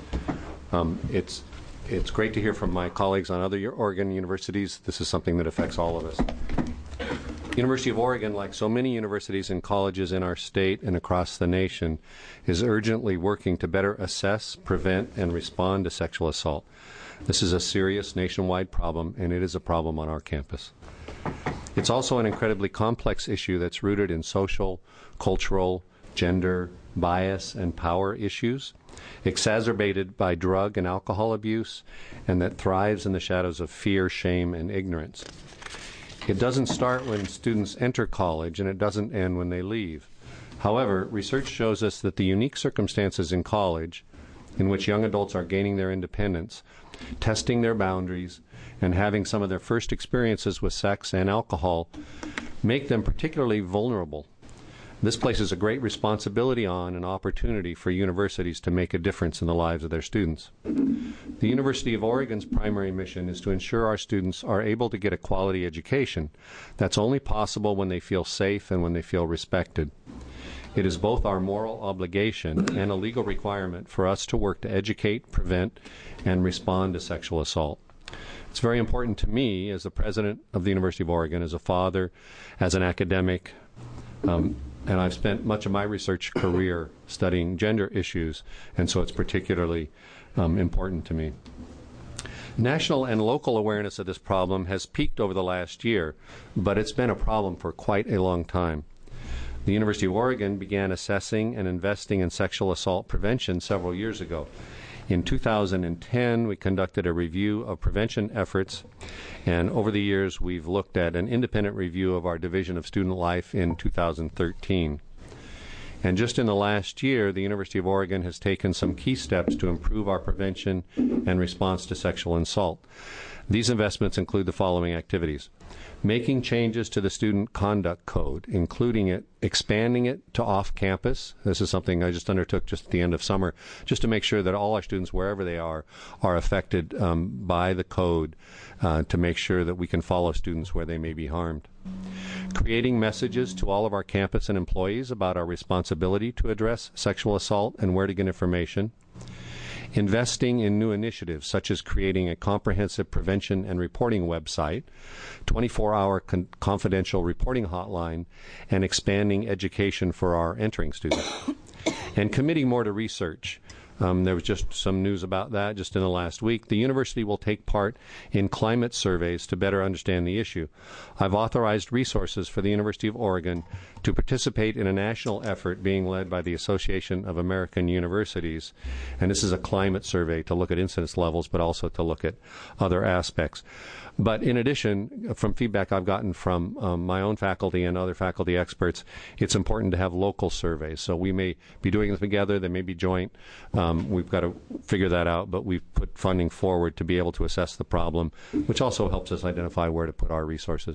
Um, it's, it's great to hear from my colleagues on other Oregon universities. This is something that affects all of us. University of Oregon, like so many universities and colleges in our state and across the nation, is urgently working to better assess, prevent, and respond to sexual assault. This is a serious nationwide problem, and it is a problem on our campus. It's also an incredibly complex issue that's rooted in social, cultural, gender, bias, and power issues, exacerbated by drug and alcohol abuse, and that thrives in the shadows of fear, shame, and ignorance. It doesn't start when students enter college, and it doesn't end when they leave. However, research shows us that the unique circumstances in college, in which young adults are gaining their independence, testing their boundaries, and having some of their first experiences with sex and alcohol, make them particularly vulnerable. This places a great responsibility on and opportunity for universities to make a difference in the lives of their students. The University of Oregon's primary mission is to ensure our students are able to get a quality education. That's only possible when they feel safe and when they feel respected. It is both our moral obligation and a legal requirement for us to work to educate, prevent, and respond to sexual assault. It's very important to me as the president of the University of Oregon, as a father, as an academic, um, and I've spent much of my research career studying gender issues, and so it's particularly um, important to me. National and local awareness of this problem has peaked over the last year, but it's been a problem for quite a long time. The University of Oregon began assessing and investing in sexual assault prevention several years ago. In two thousand ten, we conducted a review of prevention efforts, and over the years, we've looked at an independent review of our Division of Student Life in two thousand thirteen. And just in the last year, the University of Oregon has taken some key steps to improve our prevention and response to sexual assault. These investments include the following activities: making changes to the Student Conduct Code, including it, expanding it to off-campus. This is something I just undertook just at the end of summer, just to make sure that all our students, wherever they are, are affected um, by the code, uh, to make sure that we can follow students where they may be harmed. Creating messages to all of our campus and employees about our responsibility to address sexual assault and where to get information. Investing in new initiatives, such as creating a comprehensive prevention and reporting website, twenty-four hour con- confidential reporting hotline, and expanding education for our entering students. And committing more to research. Um, there was just some news about that just in the last week. The university will take part in climate surveys to better understand the issue. I've authorized resources for the University of Oregon to participate in a national effort being led by the Association of American Universities. And this is a climate survey to look at incidence levels, but also to look at other aspects. But in addition, from feedback I've gotten from um, my own faculty and other faculty experts, it's important to have local surveys. So we may be doing them together, they may be joint. Um, we've got to figure that out, but we've put funding forward to be able to assess the problem, which also helps us identify where to put our resources.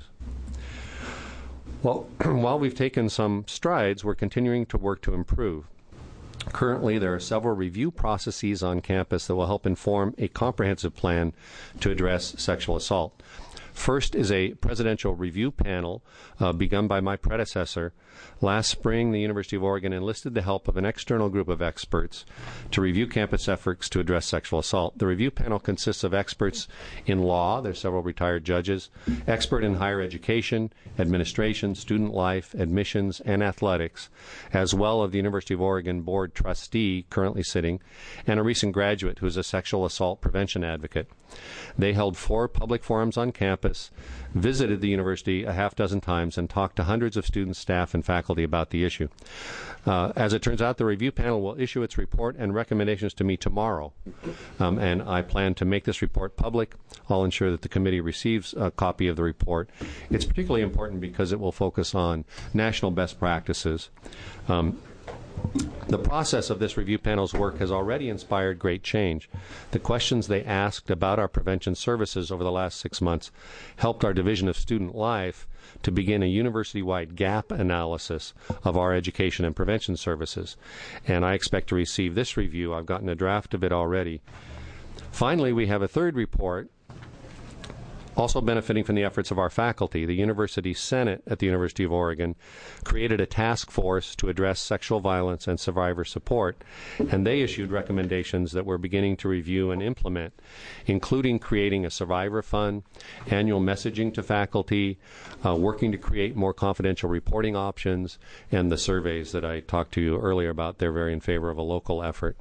Well, while we've taken some strides, we're continuing to work to improve. Currently, there are several review processes on campus that will help inform a comprehensive plan to address sexual assault. First is a presidential review panel uh, begun by my predecessor. Last spring, the University of Oregon enlisted the help of an external group of experts to review campus efforts to address sexual assault. The review panel consists of experts in law, there's several retired judges, expert in higher education, administration, student life, admissions, and athletics, as well as the University of Oregon board trustee currently sitting, and a recent graduate who is a sexual assault prevention advocate. They held four public forums on campus, visited the university a half dozen times, and talked to hundreds of students, staff, and faculty about the issue. Uh, as it turns out, the review panel will issue its report and recommendations to me tomorrow, um, and I plan to make this report public. I'll ensure that the committee receives a copy of the report. It's particularly important because it will focus on national best practices. Um, The process of this review panel's work has already inspired great change. The questions they asked about our prevention services over the last six months helped our Division of Student Life to begin a university-wide gap analysis of our education and prevention services. And I expect to receive this review. I've gotten a draft of it already. Finally, we have a third report also benefiting from the efforts of our faculty. The University Senate at the University of Oregon created a task force to address sexual violence and survivor support, and they issued recommendations that we're beginning to review and implement, including creating a survivor fund, annual messaging to faculty, uh, working to create more confidential reporting options, and the surveys that I talked to you earlier about. They're very in favor of a local effort.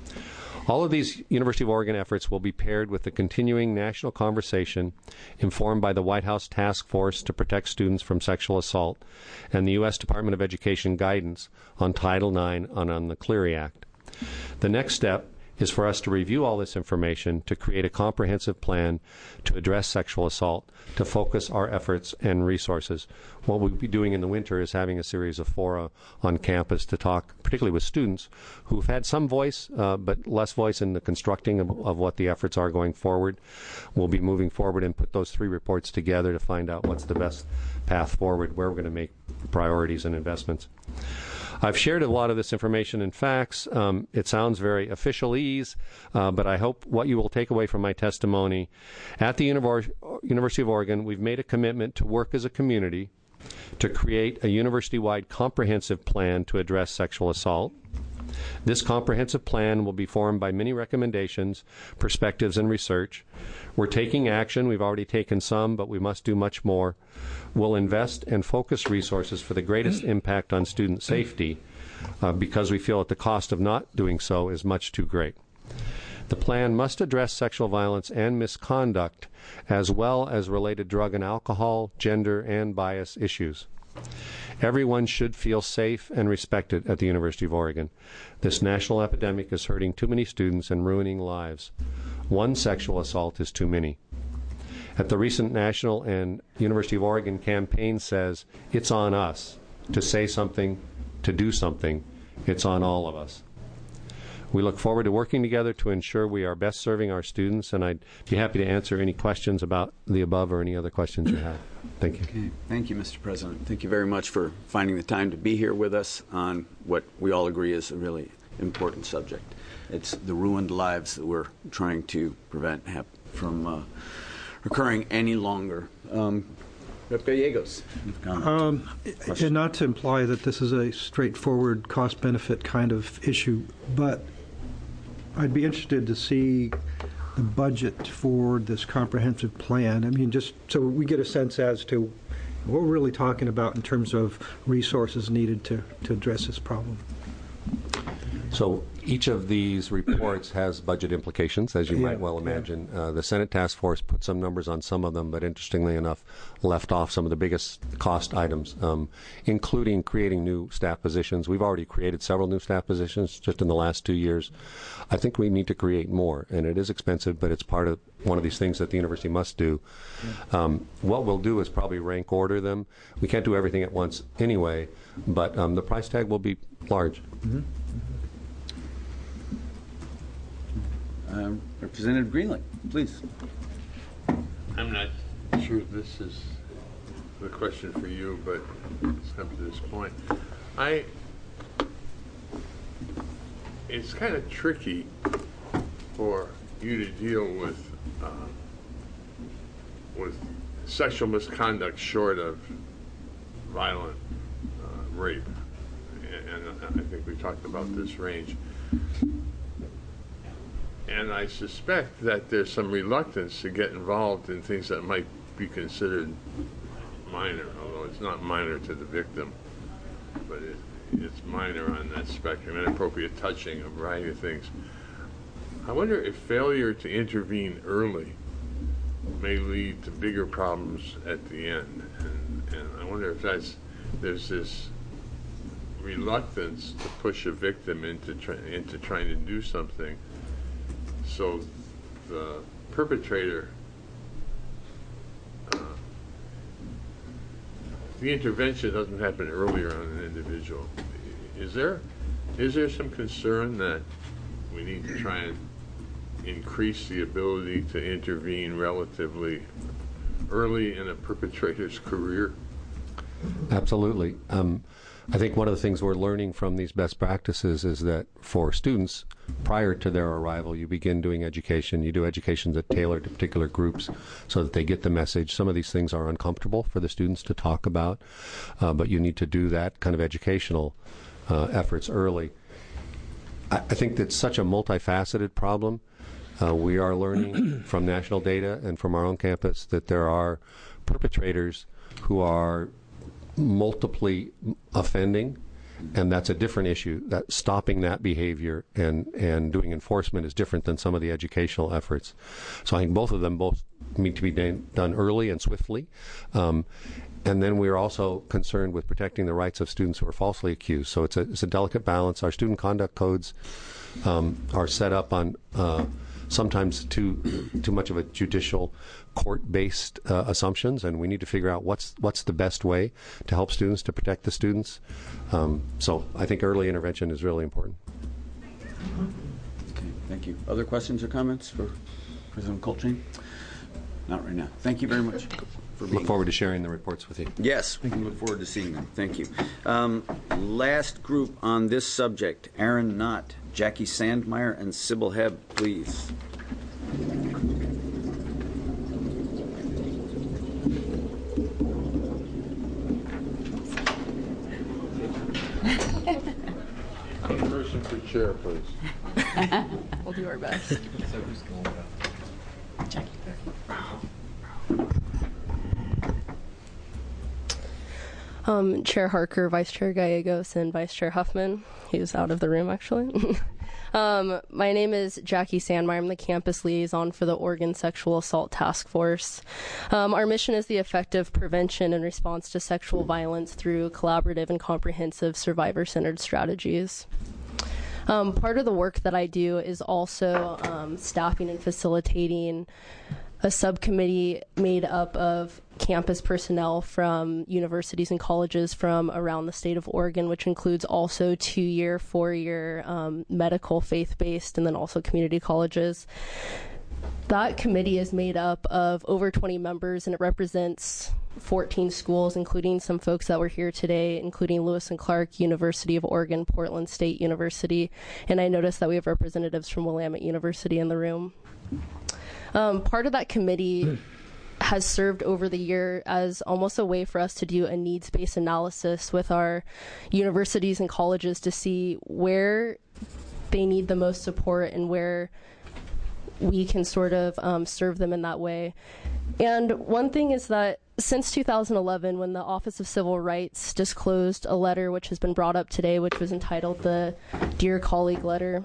All of these University of Oregon efforts will be paired with the continuing national conversation informed by the White House Task Force to Protect Students from Sexual Assault and the U S Department of Education guidance on Title nine and on the Clery Act. The next step is for us to review all this information to create a comprehensive plan to address sexual assault, to focus our efforts and resources. What we'll be doing in the winter is having a series of fora on campus to talk, particularly with students who've had some voice, uh, but less voice in the constructing of, of what the efforts are going forward. We'll be moving forward and put those three reports together to find out what's the best path forward, where we're going to make priorities and investments. I've shared a lot of this information and facts. Um, it sounds very officialese, uh, but I hope what you will take away from my testimony. At the Univ- University of Oregon, we've made a commitment to work as a community to create a university-wide comprehensive plan to address sexual assault. This comprehensive plan will be formed by many recommendations, perspectives, and research. We're taking action. We've already taken some, but we must do much more. We'll invest and focus resources for the greatest impact on student safety uh, because we feel that the cost of not doing so is much too great. The plan must address sexual violence and misconduct, as well as related drug and alcohol, gender, and bias issues. Everyone should feel safe and respected at the University of Oregon. This national epidemic is hurting too many students and ruining lives. One sexual assault is too many. At the recent National and University of Oregon campaign says, it's on us to say something, to do something. It's on all of us. We look forward to working together to ensure we are best serving our students, and I'd be happy to answer any questions about the above or any other questions you have. Thank you. Okay. Thank you, Mister President. Thank you very much for finding the time to be here with us on what we all agree is a really important subject. It's the ruined lives that we're trying to prevent hap- from uh, occurring any longer. Um, Representative Gallegos. Um, and not to imply that this is a straightforward cost-benefit kind of issue, but I'd be interested to see the budget for this comprehensive plan. I mean, just so we get a sense as to what we're really talking about in terms of resources needed to, to address this problem. So each of these reports has budget implications, as you Yeah, might well imagine. Uh, the Senate Task Force put some numbers on some of them, but interestingly enough, left off some of the biggest cost items, um, including creating new staff positions. We've already created several new staff positions just in the last two years. I think we need to create more, and it is expensive, but it's part of one of these things that the university must do. Um, what we'll do is probably rank order them. We can't do everything at once anyway, but um, the price tag will be large. Mm-hmm. Uh, Representative Greenlee, please. I'm not sure this is the question for you, but it's come to this point. I, it's kind of tricky for you to deal with uh, with sexual misconduct short of violent uh, rape. And, and I think we talked about this range. And I suspect that there's some reluctance to get involved in things that might be considered minor, although it's not minor to the victim, but it, it's minor on that spectrum, inappropriate touching, a variety of things. I wonder if failure to intervene early may lead to bigger problems at the end. And, and I wonder if that's, there's this reluctance to push a victim into, try, into trying to do something, so the perpetrator, uh, the intervention doesn't happen earlier on an individual. Is there, is there some concern that we need to try and increase the ability to intervene relatively early in a perpetrator's career? Absolutely. Um, I think one of the things we're learning from these best practices is that for students, prior to their arrival, you begin doing education. You do education that's tailored to particular groups so that they get the message. Some of these things are uncomfortable for the students to talk about, uh, but you need to do that kind of educational uh, efforts early. I, I think that's such a multifaceted problem. Uh, we are learning from national data and from our own campus that there are perpetrators who are multiply offending, and that's a different issue. That stopping that behavior and and doing enforcement is different than some of the educational efforts. So I think both of them both need to be done, done early and swiftly. Um, and then we are also concerned with protecting the rights of students who are falsely accused. So it's a it's a delicate balance. Our student conduct codes um, are set up on uh, sometimes too too much of a judicial court-based uh, assumptions, and we need to figure out what's what's the best way to help students, to protect the students. Um, so I think early intervention is really important. Okay, thank you. Other questions or comments for President Coltrane? Not right now. Thank you very much for being Look forward to sharing the reports with you. Yes, we can look forward to seeing them. Thank you. Um, last group on this subject, Aaron Knott, Jackie Sandmeyer, and Sybil Hebb, please. Person for chair, please. We'll do our best. So who's going up? Jackie. Um, Chair Harker, Vice Chair Gallegos, and Vice Chair Huffman. He's out of the room, actually. um, my name is Jackie Sandmeyer. I'm the campus liaison for the Oregon Sexual Assault Task Force. Um, our mission is the effective prevention and response to sexual violence through collaborative and comprehensive survivor-centered strategies. Um, part of the work that I do is also um, staffing and facilitating a subcommittee made up of campus personnel from universities and colleges from around the state of Oregon, which includes also two-year, four-year um, medical, faith-based, and then also community colleges. That committee is made up of over twenty members, and it represents fourteen schools, including some folks that were here today, including Lewis and Clark, University of Oregon, Portland State University, and I noticed that we have representatives from Willamette University in the room. Um, part of that committee has served over the year as almost a way for us to do a needs-based analysis with our universities and colleges to see where they need the most support and where we can sort of um, serve them in that way. And one thing is that since two thousand eleven, when the Office of Civil Rights disclosed a letter which has been brought up today, which was entitled the Dear Colleague Letter,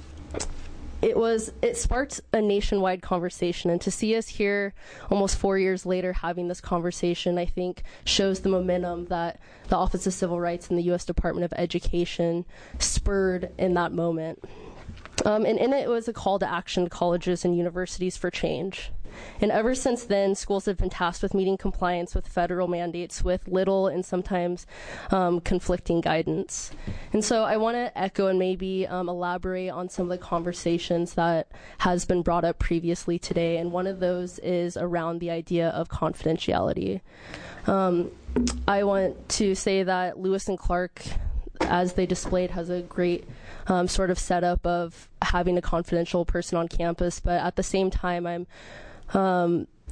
It was, it sparked a nationwide conversation, and to see us here almost four years later having this conversation, I think shows the momentum that the Office of Civil Rights and the U S Department of Education spurred in that moment. Um, and in it, it was a call to action to colleges and universities for change. And ever since then, schools have been tasked with meeting compliance with federal mandates with little and sometimes um, conflicting guidance. And so I want to echo and maybe um, elaborate on some of the conversations that has been brought up previously today. And one of those is around the idea of confidentiality. Um, I want to say that Lewis and Clark, as they displayed, has a great um, sort of setup of having a confidential person on campus, but at the same time, I'm um,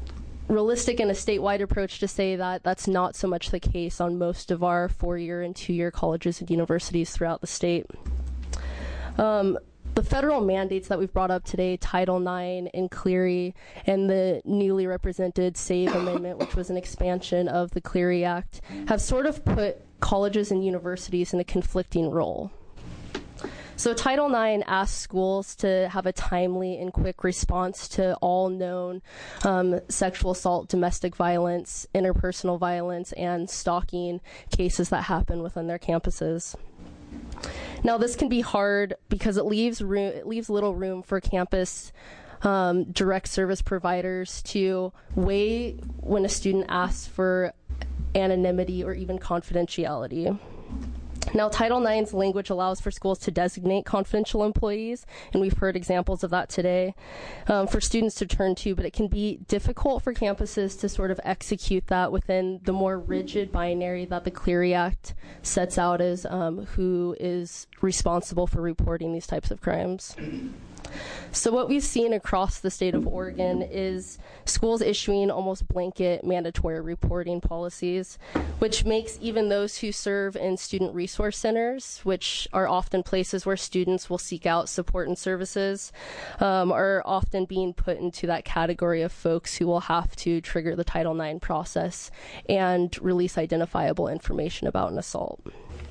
realistic and a statewide approach to say that that's not so much the case on most of our four-year and two-year colleges and universities throughout the state. Um, the federal mandates that we've brought up today, Title nine and Clery, and the newly represented SAVE Amendment, which was an expansion of the Clery Act, have sort of put colleges and universities in a conflicting role. So Title nine asks schools to have a timely and quick response to all known um, sexual assault, domestic violence, interpersonal violence, and stalking cases that happen within their campuses. Now, this can be hard because it leaves room, it leaves little room for campus um, direct service providers to weigh when a student asks for anonymity or even confidentiality. Now, Title nine's language allows for schools to designate confidential employees, and we've heard examples of that today, um, for students to turn to, but it can be difficult for campuses to sort of execute that within the more rigid binary that the Clery Act sets out as um, who is responsible for reporting these types of crimes. So what we've seen across the state of Oregon is schools issuing almost blanket mandatory reporting policies, which makes even those who serve in student resource centers, which are often places where students will seek out support and services, um, are often being put into that category of folks who will have to trigger the Title nine process and release identifiable information about an assault.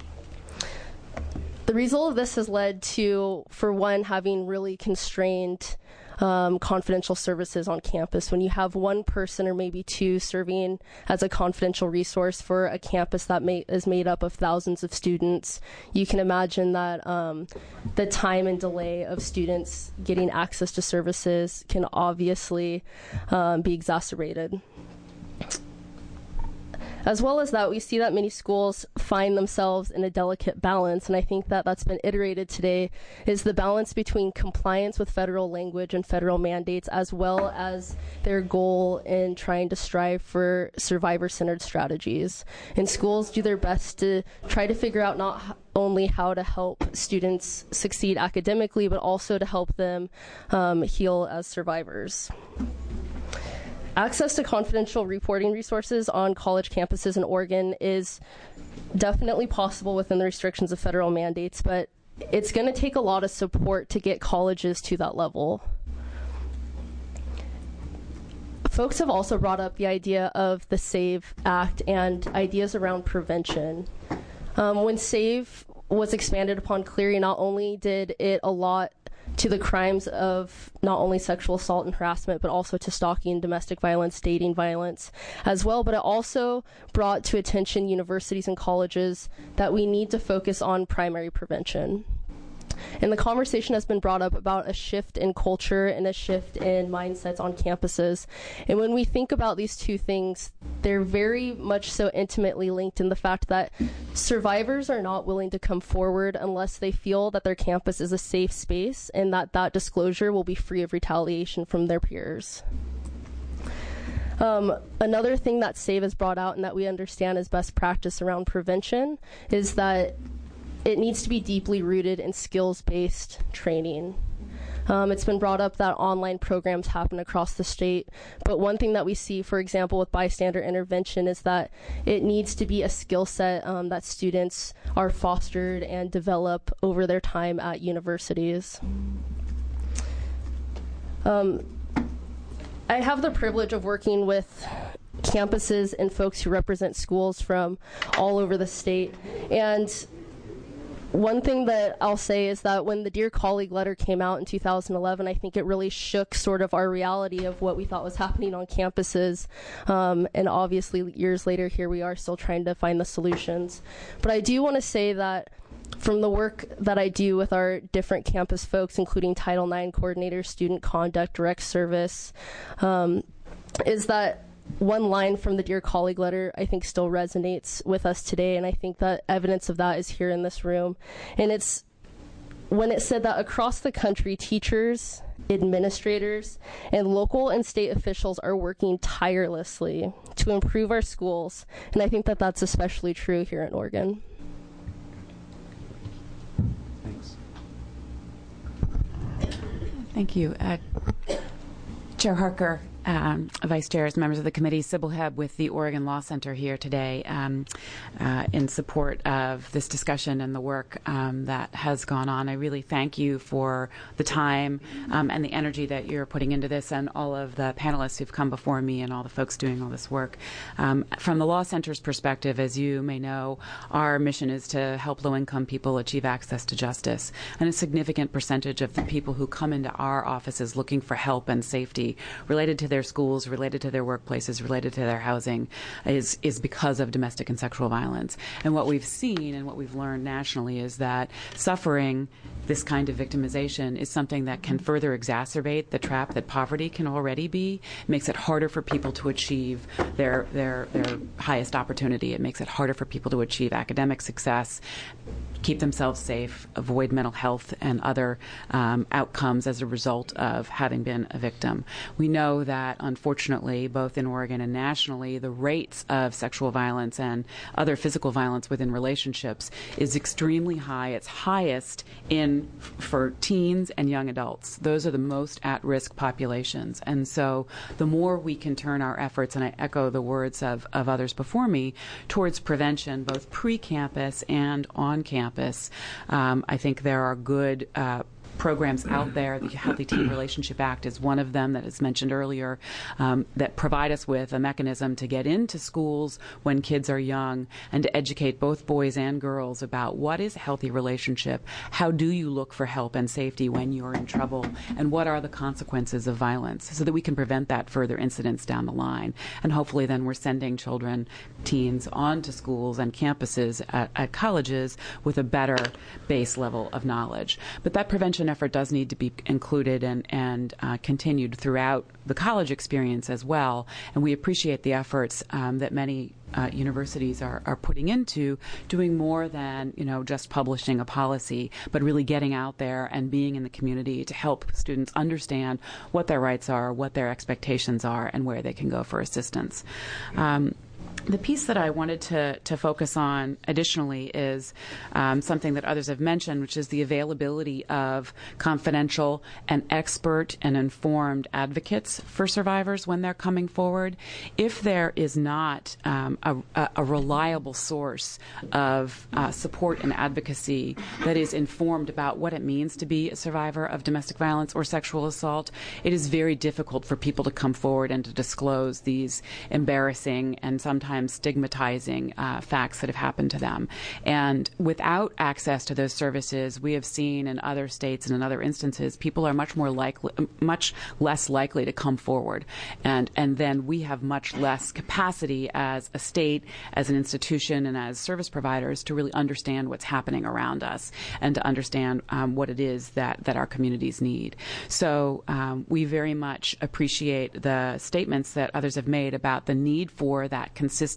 The result of this has led to, for one, having really constrained um, confidential services on campus. When you have one person or maybe two serving as a confidential resource for a campus that may, is made up of thousands of students, you can imagine that um, the time and delay of students getting access to services can obviously um, be exacerbated. As well as that, we see that many schools find themselves in a delicate balance, and I think that that's been iterated today, is the balance between compliance with federal language and federal mandates, as well as their goal in trying to strive for survivor-centered strategies. And schools do their best to try to figure out not only how to help students succeed academically, but also to help them um, heal as survivors. Access to confidential reporting resources on college campuses in Oregon is definitely possible within the restrictions of federal mandates, but it's going to take a lot of support to get colleges to that level. Folks have also brought up the idea of the SAVE Act and ideas around prevention. Um, when SAVE was expanded upon Clery, not only did it allot to the crimes of not only sexual assault and harassment, but also to stalking, domestic violence, dating violence as well. But it also brought to attention universities and colleges that we need to focus on primary prevention. And the conversation has been brought up about a shift in culture and a shift in mindsets on campuses. And when we think about these two things, they're very much so intimately linked in the fact that survivors are not willing to come forward unless they feel that their campus is a safe space and that that disclosure will be free of retaliation from their peers. Um, another thing that SAVE has brought out and that we understand as best practice around prevention is that it needs to be deeply rooted in skills-based training. Um, it's been brought up that online programs happen across the state, but one thing that we see, for example, with bystander intervention is that it needs to be a skill set um, that students are fostered and develop over their time at universities. Um, I have the privilege of working with campuses and folks who represent schools from all over the state, and one thing that I'll say is that when the Dear Colleague letter came out in two thousand eleven, I think it really shook sort of our reality of what we thought was happening on campuses. Um, and obviously, years later, here we are still trying to find the solutions. But I do want to say that from the work that I do with our different campus folks, including Title nine coordinators, student conduct, direct service, um, is that one line from the Dear Colleague letter I think still resonates with us today, and I think that evidence of that is here in this room. And it's when it said that across the country, teachers, administrators, and local and state officials are working tirelessly to improve our schools, and I think that that's especially true here in Oregon. Thanks. Thank you. Uh, Chair Harker, um, Vice Chairs, members of the committee, Sybil Hebb with the Oregon Law Center here today um, uh, in support of this discussion and the work um, that has gone on. I really thank you for the time um, and the energy that you're putting into this, and all of the panelists who've come before me and all the folks doing all this work. Um, from the Law Center's perspective, as you may know, our mission is to help low-income people achieve access to justice, and a significant percentage of the people who come into our offices looking for help and safety related to their schools, related to their workplaces, related to their housing is, is because of domestic and sexual violence. And what we've seen and what we've learned nationally is that suffering this kind of victimization is something that can further exacerbate the trap that poverty can already be. It makes it harder for people to achieve their, their, their highest opportunity. It makes it harder for people to achieve academic success, keep themselves safe, avoid mental health and other um, outcomes as a result of having been a victim. We know that, unfortunately, both in Oregon and nationally, the rates of sexual violence and other physical violence within relationships is extremely high. It's highest in for teens and young adults. Those are the most at-risk populations. And so the more we can turn our efforts, and I echo the words of, of others before me, towards prevention, both pre-campus and on campus, Um, I think there are good uh, programs out there. The Healthy Teen Relationship Act is one of them that is mentioned earlier, um, that provide us with a mechanism to get into schools when kids are young and to educate both boys and girls about what is a healthy relationship, how do you look for help and safety when you're in trouble, and what are the consequences of violence, so that we can prevent that further incidents down the line. And hopefully then we're sending children, teens, onto schools and campuses at, at colleges with a better base level of knowledge. But that prevention effort does need to be included and, and uh, continued throughout the college experience as well. And we appreciate the efforts um, that many uh, universities are, are putting into doing more than, you know, just publishing a policy, but really getting out there and being in the community to help students understand what their rights are, what their expectations are, and where they can go for assistance. Um, The piece that I wanted to, to focus on additionally is um, something that others have mentioned, which is the availability of confidential and expert and informed advocates for survivors when they're coming forward. If there is not um, a, a reliable source of uh, support and advocacy that is informed about what it means to be a survivor of domestic violence or sexual assault, it is very difficult for people to come forward and to disclose these embarrassing and sometimes stigmatizing uh, facts that have happened to them. And without access to those services, we have seen in other states and in other instances, people are much more likely, much less likely to come forward. And, and then we have much less capacity as a state, as an institution, and as service providers to really understand what's happening around us and to understand um, what it is that, that our communities need. So um, we very much appreciate the statements that others have made about the need for that consistent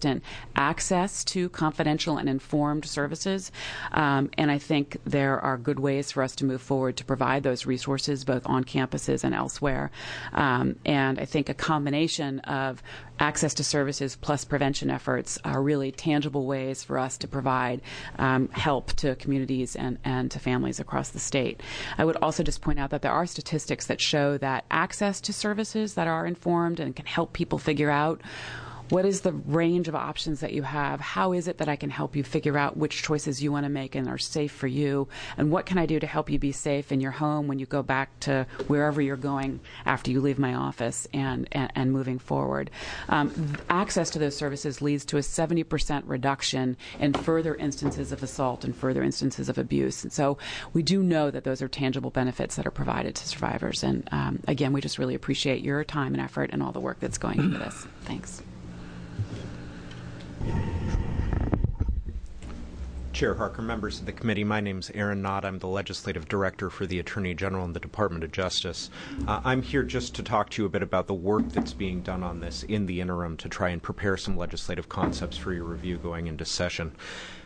access to confidential and informed services. Um, and I think there are good ways for us to move forward to provide those resources both on campuses and elsewhere. Um, and I think a combination of access to services plus prevention efforts are really tangible ways for us to provide um, help to communities and, and to families across the state. I would also just point out that there are statistics that show that access to services that are informed and can help people figure out what is the range of options that you have? How is it that I can help you figure out which choices you want to make and are safe for you? And what can I do to help you be safe in your home when you go back to wherever you're going after you leave my office and, and, and moving forward? Um, access to those services leads to a seventy percent reduction in further instances of assault and further instances of abuse. And so we do know that those are tangible benefits that are provided to survivors. And um, again, we just really appreciate your time and effort and all the work that's going into this. Thanks. Chair Harker, members of the committee, my name is Aaron Knott. I'm the Legislative Director for the Attorney General in the Department of Justice. Uh, I'm here just to talk to you a bit about the work that's being done on this in the interim to try and prepare some legislative concepts for your review going into session.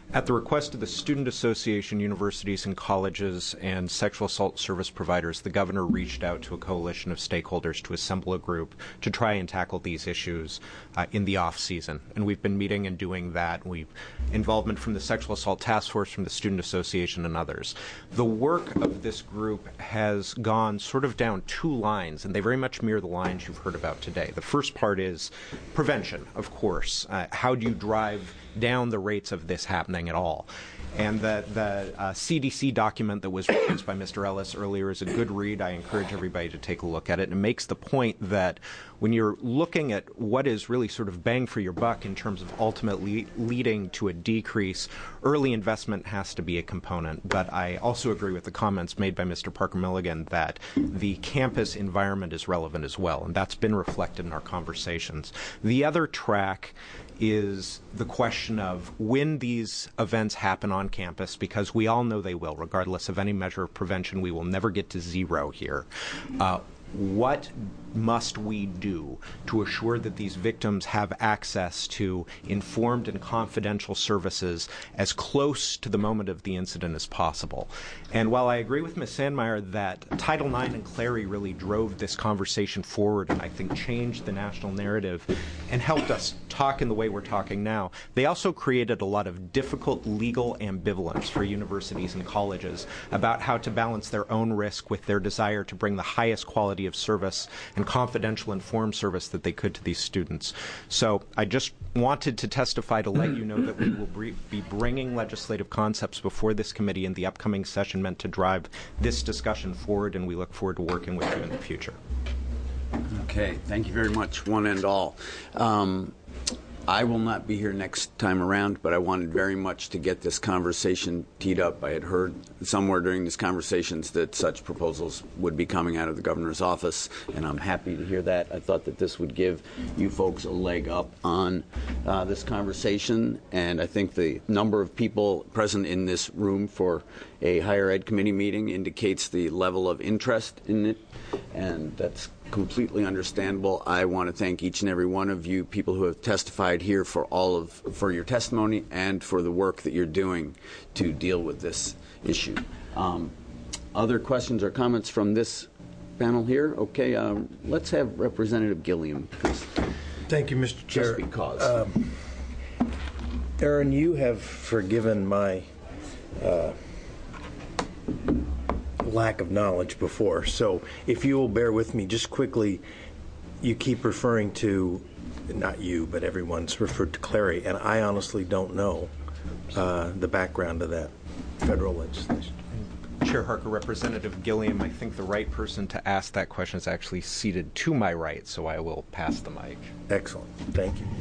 At the request of the Student Association, universities and colleges, and sexual assault service providers, the governor reached out to a coalition of stakeholders to assemble a group to try and tackle these issues uh, in the off-season. And we've been meeting and doing that. We've involvement from the Sexual Assault Task Force, from the Student Association, and others. The work of this group has gone sort of down two lines, and they very much mirror the lines you've heard about today. The first part is prevention, of course. Uh, how do you drive down the rates of this happening at all? And the, the uh, C D C document that was referenced by Mister Ellis earlier is a good read. I encourage everybody to take a look at it. It makes the point that when you're looking at what is really sort of bang for your buck in terms of ultimately leading to a decrease, early investment has to be a component. But I also agree with the comments made by Mister Parker Milligan that the campus environment is relevant as well, and that's been reflected in our conversations. The other track is the question of when these events happen on campus, because we all know they will, regardless of any measure of prevention. We will never get to zero here. Uh, what must we do to assure that these victims have access to informed and confidential services as close to the moment of the incident as possible? And while I agree with Miz Sandmeyer that Title nine and Clary really drove this conversation forward and I think changed the national narrative and helped us talk in the way we're talking now, they also created a lot of difficult legal ambivalence for universities and colleges about how to balance their own risk with their desire to bring the highest quality of service and confidential informed service that they could to these students. So I just wanted to testify to let you know that we will be bringing legislative concepts before this committee in the upcoming session meant to drive this discussion forward, and we look forward to working with you in the future. Okay, thank you very much, one and all. Um, I will not be here next time around, but I wanted very much to get this conversation teed up. I had heard somewhere during these conversations that such proposals would be coming out of the governor's office, and I'm happy to hear that. I thought that this would give you folks a leg up on uh, this conversation, and I think the number of people present in this room for a higher ed committee meeting indicates the level of interest in it, and that's completely understandable. I want to thank each and every one of you people who have testified here for all of for your testimony and for the work that you're doing to deal with this issue. Um, other questions or comments from this panel here? Okay, um, let's have Representative Gilliam. Thank you, Mister Chair. Just because. Um, Aaron, you have forgiven my uh, lack of knowledge before. So if you will bear with me just quickly, you keep referring to, not you, but everyone's referred to Clary, and I honestly don't know uh, the background of that federal legislation. Chair Harker, Representative Gilliam, I think the right person to ask that question is actually seated to my right, so I will pass the mic. Excellent. Thank you.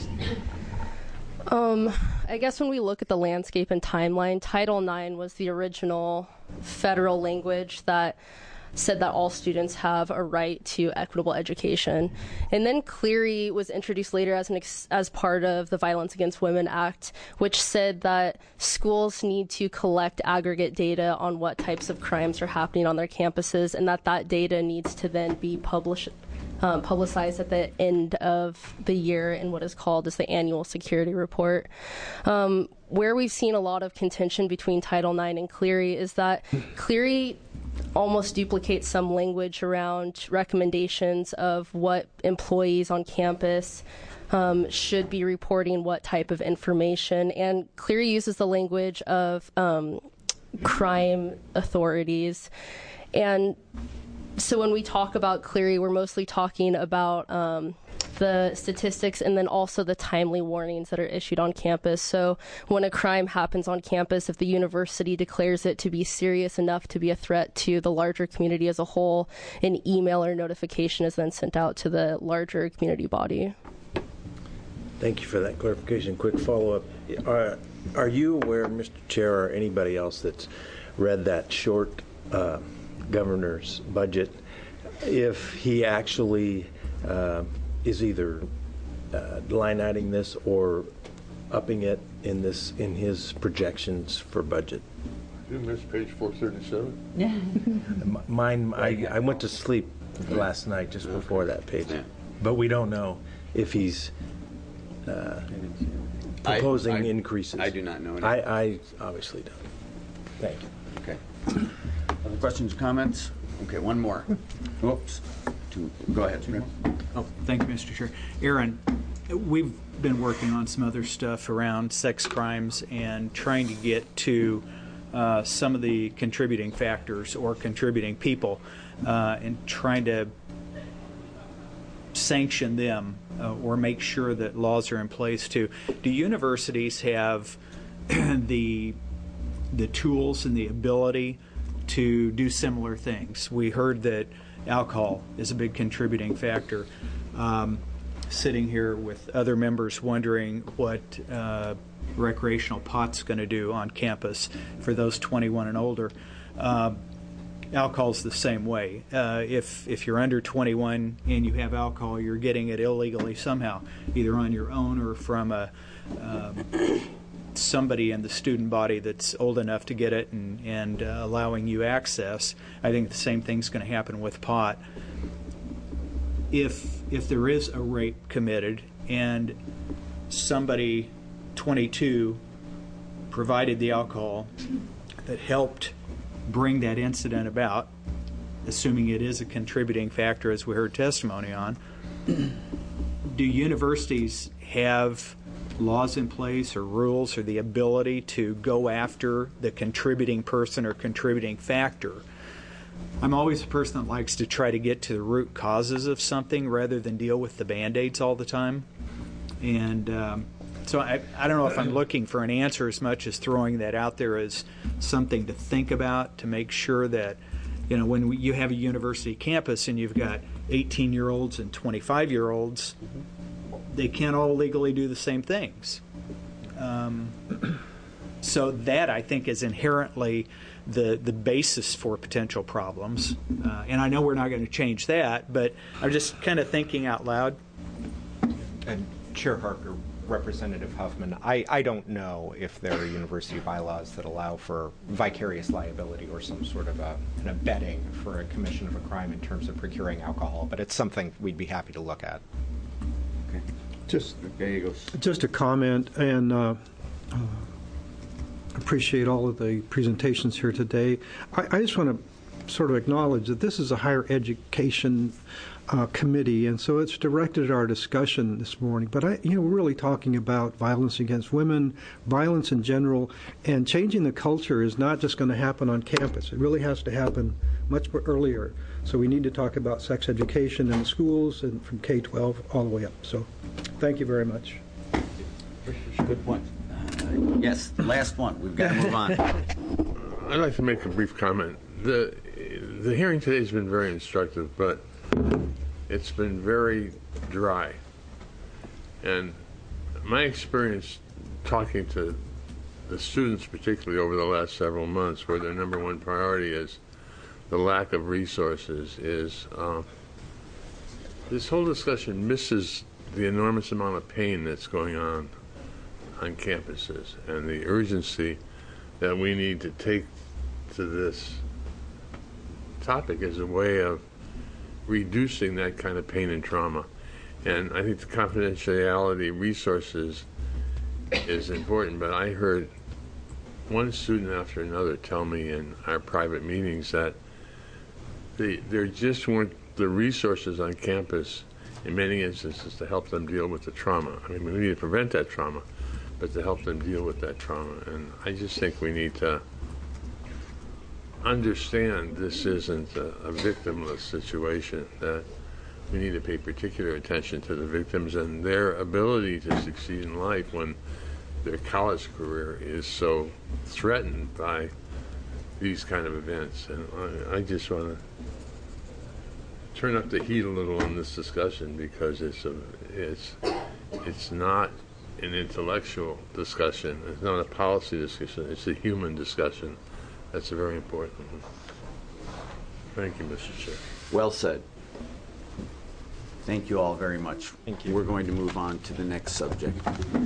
Um, I guess when we look at the landscape and timeline, Title nine was the original federal language that said that all students have a right to equitable education. And then Clery was introduced later as an ex- as part of the Violence Against Women Act, which said that schools need to collect aggregate data on what types of crimes are happening on their campuses, and that that data needs to then be published Um, publicized at the end of the year in what is called as the annual security report. Um, where we've seen a lot of contention between Title nine and Clery is that Clery almost duplicates some language around recommendations of what employees on campus um, should be reporting what type of information, and Clery uses the language of um, crime authorities. And so when we talk about Clery, we're mostly talking about um, the statistics and then also the timely warnings that are issued on campus. So when a crime happens on campus, if the university declares it to be serious enough to be a threat to the larger community as a whole, an email or notification is then sent out to the larger community body. Thank you for that clarification. Quick follow-up. Are, are you aware, Mister Chair, or anybody else that's read that short uh, governor's budget, if he actually uh, is either uh, line iteming this or upping it in this in his projections for budget? You missed page four thirty-seven? Yeah. Mine, I, I went to sleep last night just before that page, but we don't know if he's uh, proposing I- I- increases? I do not know any. I, I obviously don't. Thank you. Okay. Other questions, comments? Okay, one more. Oops. Two. Go ahead. Oh, thank you, Mister Chair. Aaron, we've been working on some other stuff around sex crimes and trying to get to uh, some of the contributing factors or contributing people uh, and trying to sanction them uh, or make sure that laws are in place too. Do universities have the the tools and the ability to do similar things? We heard that alcohol is a big contributing factor. Um, sitting here with other members wondering what uh, recreational pot's going to do on campus for those twenty-one and older. Uh, alcohol's the same way. Uh, if if you're under twenty-one and you have alcohol, you're getting it illegally somehow, either on your own or from a um, somebody in the student body that's old enough to get it and, and uh, allowing you access. I think the same thing's going to happen with pot. If if there is a rape committed and somebody twenty-two provided the alcohol that helped bring that incident about, assuming it is a contributing factor as we heard testimony on, do universities have laws in place or rules or the ability to go after the contributing person or contributing factor? I'm always a person that likes to try to get to the root causes of something rather than deal with the Band-Aids all the time. And um, so I, I don't know if I'm looking for an answer as much as throwing that out there as something to think about to make sure that, you know, when we, you have a university campus and you've got eighteen-year-olds and twenty-five-year-olds, they can't all legally do the same things. Um, so that, I think, is inherently the, the basis for potential problems. Uh, and I know we're not going to change that, but I'm just kind of thinking out loud. And Chair Harker, Representative Huffman, I, I don't know if there are university bylaws that allow for vicarious liability or some sort of a, an abetting for a commission of a crime in terms of procuring alcohol, but it's something we'd be happy to look at. Okay. Just, there you go. Just a comment, and uh, uh, appreciate all of the presentations here today. I, I just want to sort of acknowledge that this is a higher education uh, committee, and so it's directed at our discussion this morning. But I, you know, we're really talking about violence against women, violence in general, and changing the culture is not just going to happen on campus. It really has to happen much earlier. So we need to talk about sex education in the schools and from K twelve all the way up. So thank you very much. Good point. Uh, yes, last one. We've got to move on. I'd like to make a brief comment. The the hearing today has been very instructive, but it's been very dry. And my experience talking to the students, particularly over the last several months, where their number one priority is the lack of resources, is uh, this whole discussion misses the enormous amount of pain that's going on on campuses and the urgency that we need to take to this topic as a way of reducing that kind of pain and trauma. And I think the confidentiality resources is important, but I heard one student after another tell me in our private meetings that they, there just weren't the resources on campus in many instances to help them deal with the trauma. I mean, we need to prevent that trauma, but to help them deal with that trauma. And I just think we need to understand this isn't a, a victimless situation, that we need to pay particular attention to the victims and their ability to succeed in life when their college career is so threatened by these kind of events. And I, I just want to turn up the heat a little on this discussion, because it's a, it's it's not an intellectual discussion. It's not a policy discussion. It's a human discussion. That's a very important one. Thank you, Mister Chair. Well said. Thank you all very much. Thank you. We're going to move on to the next subject.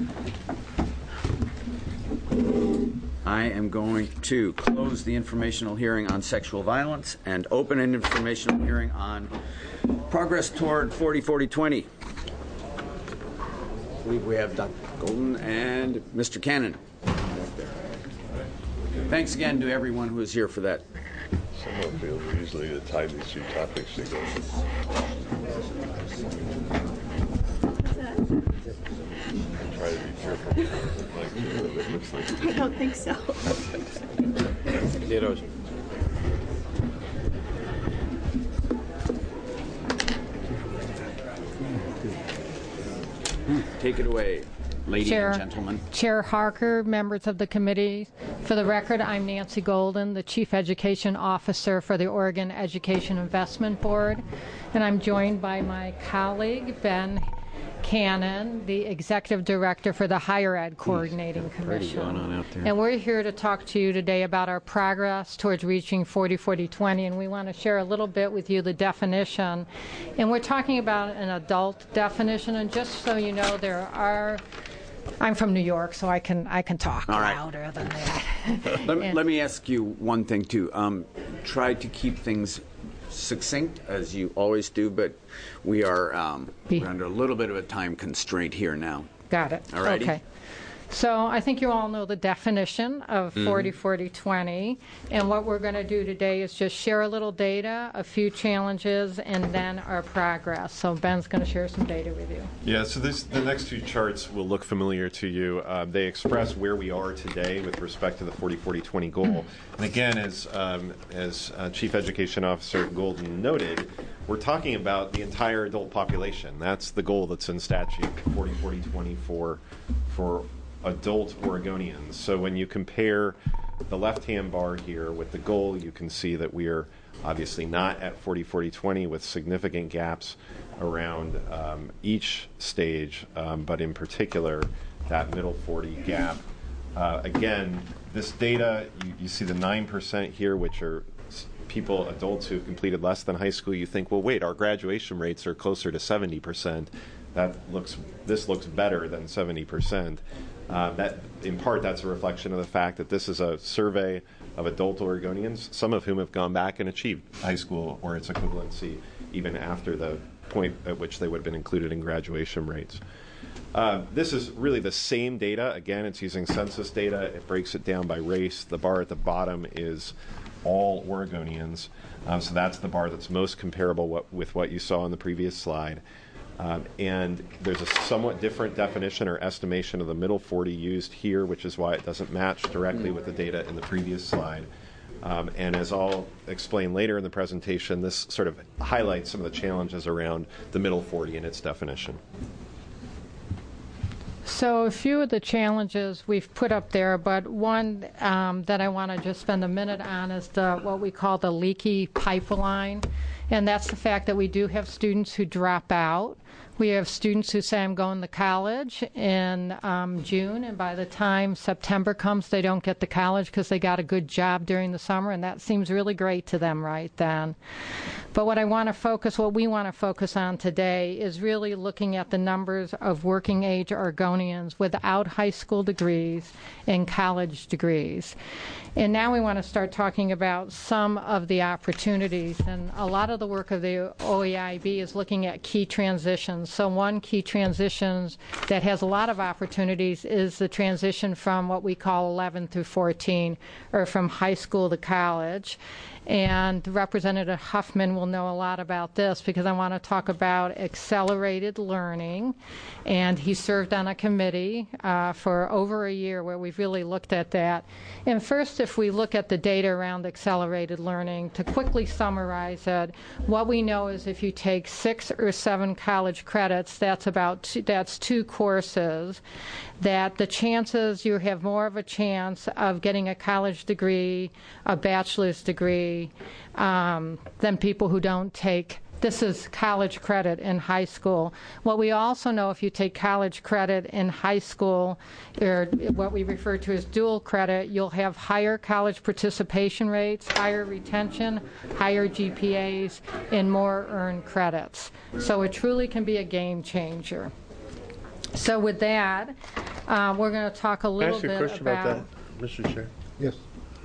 I am going to close the informational hearing on sexual violence and open an informational hearing on progress toward forty forty twenty. I believe we have Doctor Golden and Mister Cannon back there. Thanks again to everyone who is here for that. Someone feels easily to tie these two topics together. Try to be careful. It looks like I don't think so. Potatoes. Take it away, ladies Chair, and gentlemen. Chair Harker, members of the committee. For the record, I'm Nancy Golden, the Chief Education Officer for the Oregon Education Investment Board, and I'm joined by my colleague, Ben Cannon, the Executive Director for the Higher Ed Coordinating Commission. Going on out there. And we're here to talk to you today about our progress towards reaching forty forty twenty, and we want to share a little bit with you the definition. And we're talking about an adult definition, and just so you know, there are I'm from New York, so I can I can talk All right. louder than that. Let, And- let me ask you one thing, too. Um, try to keep things succinct, as you always do, but we are um, we're under a little bit of a time constraint here now. Got it. All righty. Okay. So I think you all know the definition of Mhm. forty forty twenty, and what we're going to do today is just share a little data, a few challenges, and then our progress. So Ben's going to share some data with you. Yeah, so this, the next two charts will look familiar to you. Uh, they express where we are today with respect to the forty forty twenty goal. And again, as, um, as uh, Chief Education Officer Golden noted, we're talking about the entire adult population. That's the goal that's in statute, forty forty twenty for, for adult Oregonians. So when you compare the left-hand bar here with the goal, you can see that we are obviously not at forty forty twenty with significant gaps around um, each stage, um, but in particular, that middle forty gap. Uh, again, this data, you, you see the nine percent here, which are s- people, adults who have completed less than high school. You think, well, wait, our graduation rates are closer to seventy percent. That looks, this looks better than seventy percent. Uh, that, in part, that's a reflection of the fact that this is a survey of adult Oregonians, some of whom have gone back and achieved high school or its equivalency even after the point at which they would have been included in graduation rates. Uh, this is really the same data. Again, it's using census data. It breaks it down by race. The bar at the bottom is all Oregonians. Um, so that's the bar that's most comparable what, with what you saw on the previous slide. Um, and there's a somewhat different definition or estimation of the middle forty used here, which is why it doesn't match directly with the data in the previous slide. Um, and as I'll explain later in the presentation, this sort of highlights some of the challenges around the middle forty and its definition. So a few of the challenges we've put up there, but one um, that I want to just spend a minute on is the what we call the leaky pipeline, and that's the fact that we do have students who drop out. We have students who say, I'm going to college in um, June, and by the time September comes, they don't get to college because they got a good job during the summer, and that seems really great to them right then. But what I want to focus, what we want to focus on today is really looking at the numbers of working age Oregonians without high school degrees and college degrees. And now we want to start talking about some of the opportunities. And a lot of the work of the O E I B is looking at key transitions. So one key transition that has a lot of opportunities is the transition from what we call eleven through fourteen, or from high school to college. And Representative Huffman will know a lot about this because I want to talk about accelerated learning. And he served on a committee uh, for over a year where we've really looked at that. And first, if we look at the data around accelerated learning, to quickly summarize it, what we know is if you take six or seven college credits, that's about two, that's two courses, that the chances you have more of a chance of getting a college degree, a bachelor's degree, um, than people who don't take. This is college credit in high school. What we also know, if you take college credit in high school, or what we refer to as dual credit, you'll have higher college participation rates, higher retention, higher G P As, and more earned credits. So it truly can be a game changer. So with that, uh, we're going to talk a Can I little ask you a bit question about... about that, Mister Chair? Yes.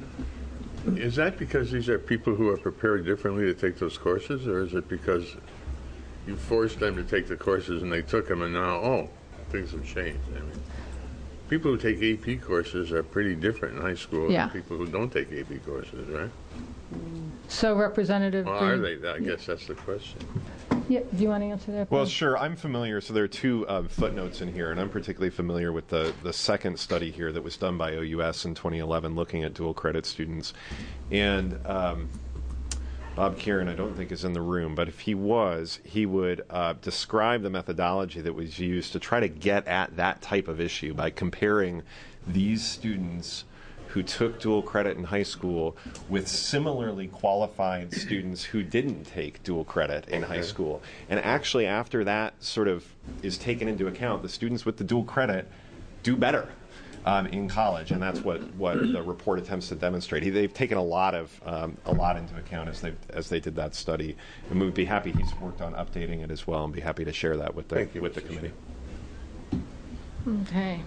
Is that because these are people who are prepared differently to take those courses, or is it because you forced them to take the courses and they took them and now, oh, things have changed. I mean, people who take A P courses are pretty different in high school Yeah. than people who don't take A P courses, right? So Representative Well, are Green- they? I guess that's the question. Yeah, do you want to answer that? Well, please? sure. I'm familiar. So there are two um, footnotes in here, and I'm particularly familiar with the, the second study here that was done by O U S in twenty eleven looking at dual credit students. And um, Bob Kieran, I don't think, is in the room, but if he was, he would uh, describe the methodology that was used to try to get at that type of issue by comparing these students who took dual credit in high school with similarly qualified students who didn't take dual credit in high school. And actually, after that sort of is taken into account, the students with the dual credit do better um, in college, and that's what, what the report attempts to demonstrate. He, they've taken a lot of um, a lot into account as they as they did that study, and we'd be happy. He's worked on updating it as well, and be happy to share that with the Thank you, with the Mister committee. Okay.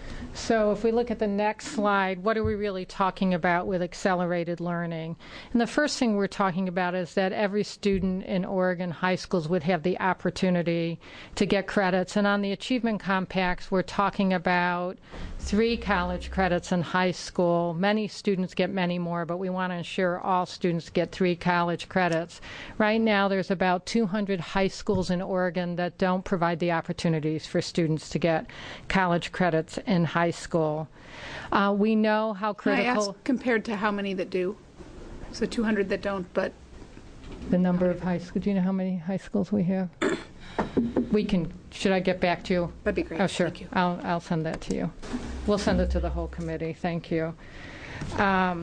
So if we look at the next slide, what are we really talking about with accelerated learning? And the first thing we're talking about is that every student in Oregon high schools would have the opportunity to get credits. And on the Achievement Compacts, we're talking about three college credits in high school. Many students get many more, but we want to ensure all students get three college credits. Right now, there's about two hundred high schools in Oregon that don't provide the opportunities for students to get college credits in high school. Uh, we know how Can I critical ask, compared to how many that do? So two hundred that don't, but the number of high schools. Do you know how many high schools we have? We can. Should I get back to you? That'd be great. Oh, sure. Thank you. I'll I'll send that to you. We'll send it to the whole committee. Thank you. Um,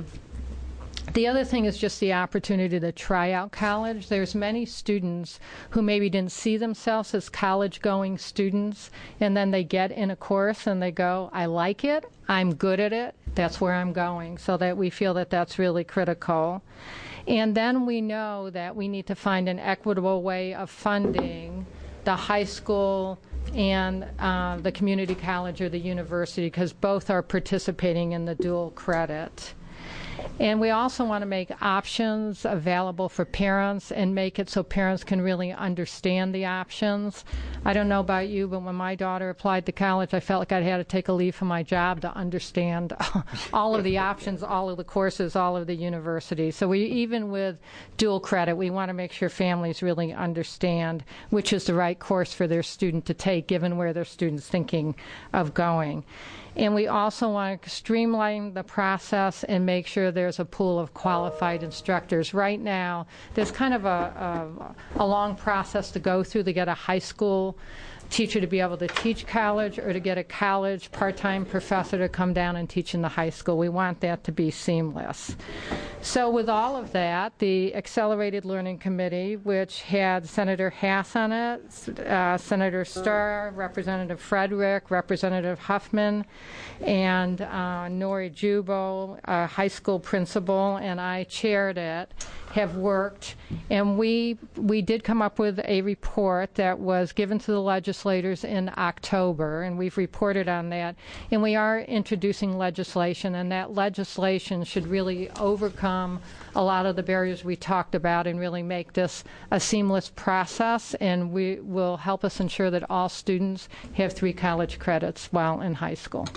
The other thing is just the opportunity to try out college. There's many students who maybe didn't see themselves as college-going students, and then they get in a course and they go, I like it, I'm good at it, that's where I'm going, so that we feel that that's really critical. And then we know that we need to find an equitable way of funding the high school and uh, the community college or the university, because both are participating in the dual credit. And we also want to make options available for parents and make it so parents can really understand the options. I don't know about you, but when my daughter applied to college, I felt like I had to take a leave from my job to understand all of the options, all of the courses, all of the universities. So we, even with dual credit, we want to make sure families really understand which is the right course for their student to take, given where their student's thinking of going. And we also want to streamline the process and make sure there's a pool of qualified instructors. Right now, there's kind of a, a, a long process to go through to get a high school teacher to be able to teach college or to get a college part-time professor to come down and teach in the high school. We want that to be seamless. So with all of that, the Accelerated Learning Committee, which had Senator Hass on it, uh, Senator Starr, Representative Frederick, Representative Huffman, and uh, Nori Jubo, a high school principal, and I chaired it, have worked, and we we did come up with a report that was given to the legislators in October, and we've reported on that, and we are introducing legislation, and that legislation should really overcome a lot of the barriers we talked about and really make this a seamless process, and we will help us ensure that all students have three college credits while in high school.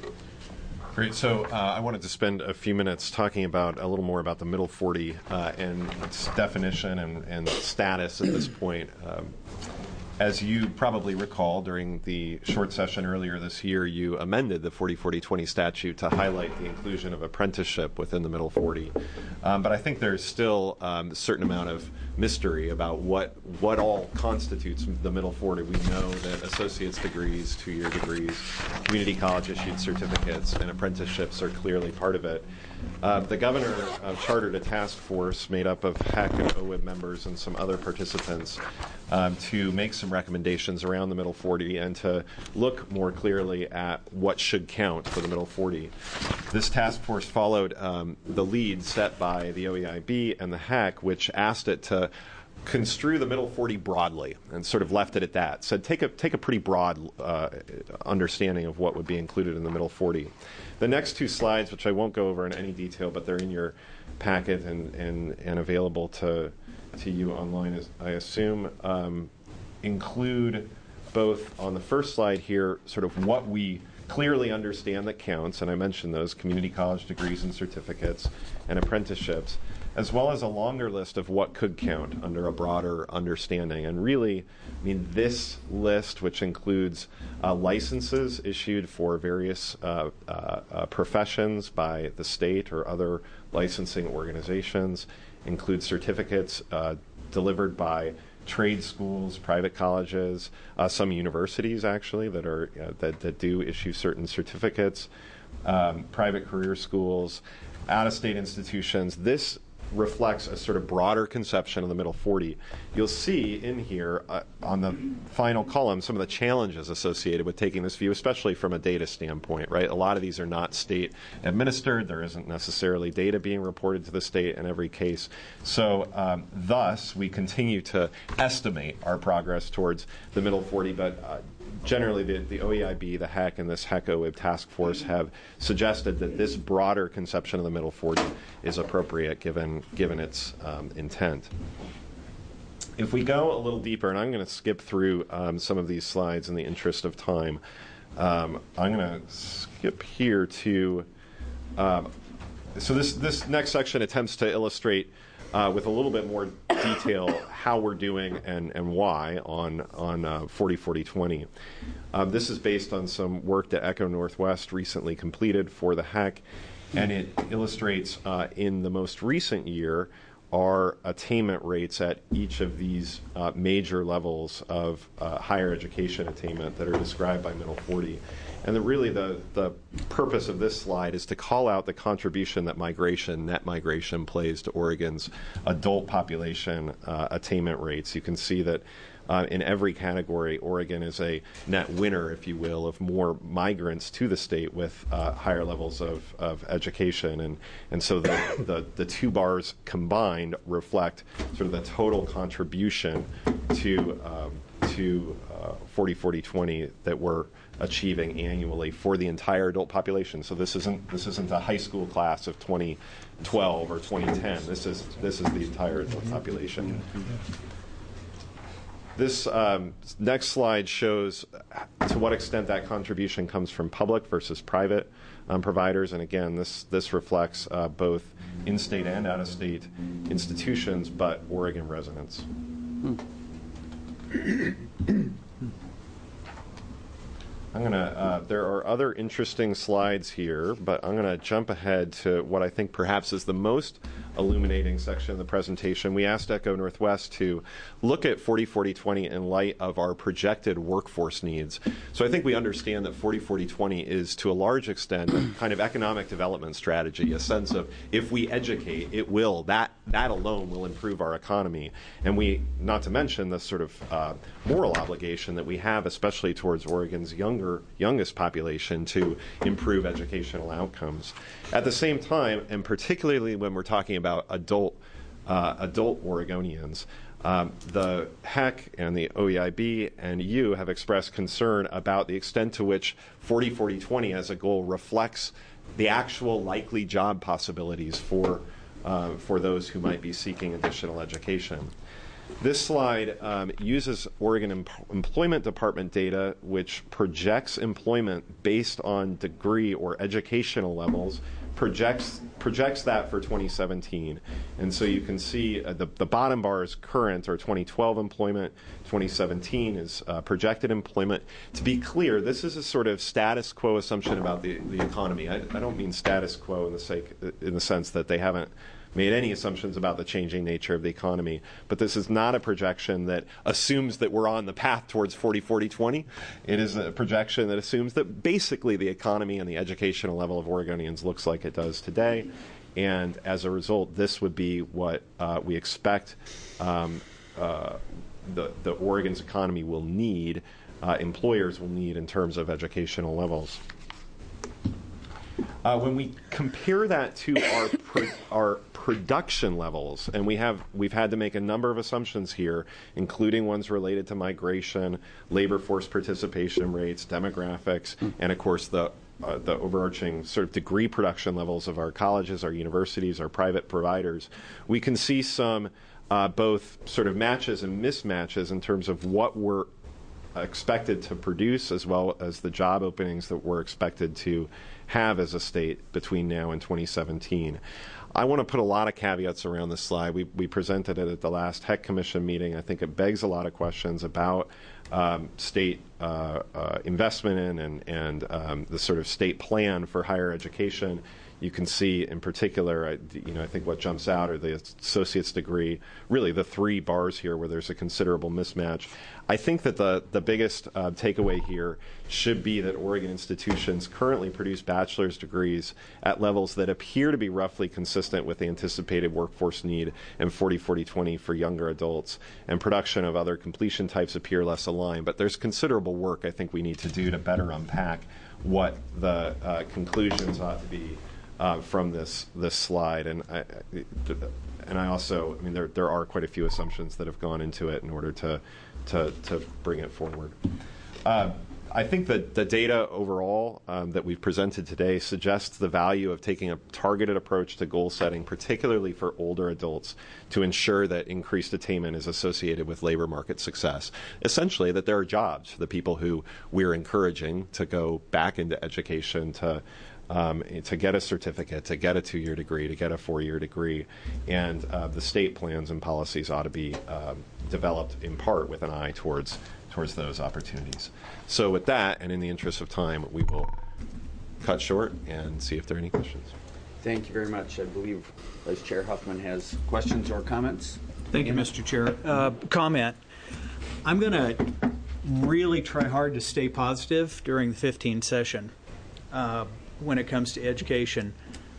Great. So uh, I wanted to spend a few minutes talking about a little more about the Middle forty uh, and its definition and, and status at this point. Um, As you probably recall, during the short session earlier this year, you amended the forty forty twenty statute to highlight the inclusion of apprenticeship within the Middle forty. Um, but I think there's still um, a certain amount of mystery about what what all constitutes the Middle forty. We know that associate's degrees, two-year degrees, community college-issued certificates, and apprenticeships are clearly part of it. Uh, the governor uh, chartered a task force made up of H E C and O W I B members and some other participants um, to make some recommendations around the Middle forty and to look more clearly at what should count for the Middle forty. This task force followed um, the lead set by the O E I B and the H E C, which asked it to construe the Middle forty broadly and sort of left it at that. Said take a take a pretty broad uh, understanding of what would be included in the Middle forty. The next two slides, which I won't go over in any detail, but they're in your packet and, and, and available to to you online, as I assume, um, include both on the first slide here, sort of what we clearly understand that counts, and I mentioned those, community college degrees and certificates and apprenticeships, as well as a longer list of what could count under a broader understanding. And really, I mean, this list, which includes uh, licenses issued for various uh, uh, uh, professions by the state or other licensing organizations, includes certificates uh, delivered by trade schools, private colleges, uh, some universities actually that are uh, that, that do issue certain certificates, um, private career schools, out-of-state institutions. This reflects a sort of broader conception of the middle forty. You'll see in here uh, on the final column some of the challenges associated with taking this view, especially from a data standpoint, right? A lot of these are not state administered. There isn't necessarily data being reported to the state in every case. So um, thus, we continue to estimate our progress towards the middle forty, but uh, generally, the, the O E I B, the H E C, and this H E C O I B task force have suggested that this broader conception of the middle forty is appropriate given, given its um, intent. If we go a little deeper, and I'm going to skip through um, some of these slides in the interest of time, um, I'm going to skip here to, um, so this, this next section attempts to illustrate Uh, with a little bit more detail how we're doing and, and why on, on uh, forty forty twenty. Um, this is based on some work that Echo Northwest recently completed for the H E C, and it illustrates uh, in the most recent year our attainment rates at each of these uh, major levels of uh, higher education attainment that are described by middle forty. And the, really the, the purpose of this slide is to call out the contribution that migration, net migration, plays to Oregon's adult population uh, attainment rates. You can see that uh, in every category, Oregon is a net winner, if you will, of more migrants to the state with uh, higher levels of, of education. And, and so the, the, the two bars combined reflect sort of the total contribution to, um, to uh, forty forty twenty that we're achieving annually for the entire adult population. So this isn't this isn't a high school class of twenty twelve or twenty ten. This is this is the entire adult population. This um, next slide shows to what extent that contribution comes from public versus private um, providers. And again, this this reflects uh, both in-state and out-of-state institutions, but Oregon residents. Hmm. I'm going to, uh, there are other interesting slides here, but I'm going to jump ahead to what I think perhaps is the most illuminating section of the presentation. We asked Echo Northwest to look at forty forty twenty in light of our projected workforce needs. So I think we understand that forty forty twenty is to a large extent a kind of economic development strategy, a sense of if we educate, it will, that, that alone will improve our economy. And we, not to mention the sort of uh, moral obligation that we have, especially towards Oregon's younger, youngest population, to improve educational outcomes. At the same time, and particularly when we're talking about adult uh, adult Oregonians, um, the H E C and the O E I B and you have expressed concern about the extent to which forty forty twenty as a goal reflects the actual likely job possibilities for uh, for those who might be seeking additional education. This slide um, uses Oregon em- Employment Department data, which projects employment based on degree or educational levels, projects projects that for twenty seventeen. And so you can see uh, the, the bottom bar is current or twenty twelve employment, twenty seventeen is uh, projected employment. To be clear, this is a sort of status quo assumption about the, the economy. I, I don't mean status quo in the sake in the sense that they haven't made any assumptions about the changing nature of the economy. But this is not a projection that assumes that we're on the path towards forty forty twenty. It is a projection that assumes that basically the economy and the educational level of Oregonians looks like it does today. And as a result, this would be what uh, we expect um, uh, the, the Oregon's economy will need, uh, employers will need in terms of educational levels. Uh, when we compare that to our pro- our production levels, and we have we've had to make a number of assumptions here, including ones related to migration, labor force participation rates, demographics, and of course the uh, the overarching sort of degree production levels of our colleges, our universities, our private providers. We can see some uh, both sort of matches and mismatches in terms of what we're expected to produce, as well as the job openings that we're expected to have as a state between now and twenty seventeen. I want to put a lot of caveats around this slide. We, we presented it at the last H E C Commission meeting. I think it begs a lot of questions about um, state uh, uh, investment in and, and um, the sort of state plan for higher education. You can see in particular, I, you know, I think what jumps out are the associate's degree, really the three bars here where there's a considerable mismatch. I think that the, the biggest uh, takeaway here should be that Oregon institutions currently produce bachelor's degrees at levels that appear to be roughly consistent with the anticipated workforce need and forty forty twenty for younger adults, and production of other completion types appear less aligned. But there's considerable work I think we need to do to better unpack what the uh, conclusions ought to be Uh, from this this slide, and I, and I also, I mean, there there are quite a few assumptions that have gone into it in order to to to bring it forward. Uh, I think that the data overall um, that we've presented today suggests the value of taking a targeted approach to goal setting, particularly for older adults, to ensure that increased attainment is associated with labor market success. Essentially, that there are jobs for the people who we're encouraging to go back into education, to Um, to get a certificate, to get a two-year degree, to get a four-year degree, and uh, the state plans and policies ought to be um, developed in part with an eye towards towards those opportunities. So with that, and in the interest of time, we will cut short and see if there are any questions. Thank you very much. I believe Vice Chair Huffman has questions or comments. Thank you, Mister Chair. Uh, comment. I'm going to really try hard to stay positive during the fifteenth session. Uh, when it comes to education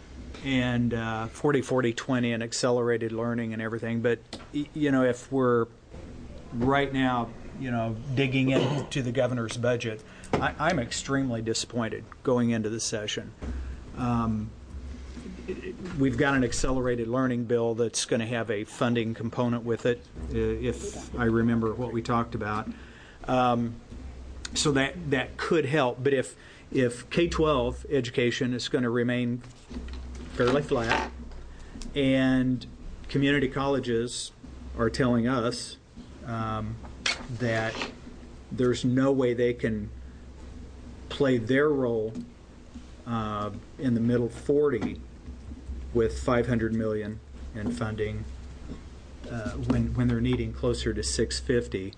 and uh, forty forty twenty and accelerated learning and everything. But, you know, if we're right now, you know, digging into the governor's budget, I, I'm extremely disappointed going into the session. Um, it, it, we've got an accelerated learning bill that's going to have a funding component with it, uh, if I remember what we talked about. Um, so that, that could help. But if If K twelve education is going to remain fairly flat, and community colleges are telling us um, that there's no way they can play their role uh, in the middle forty with five hundred million dollars in funding uh, when when they're needing closer to six hundred fifty.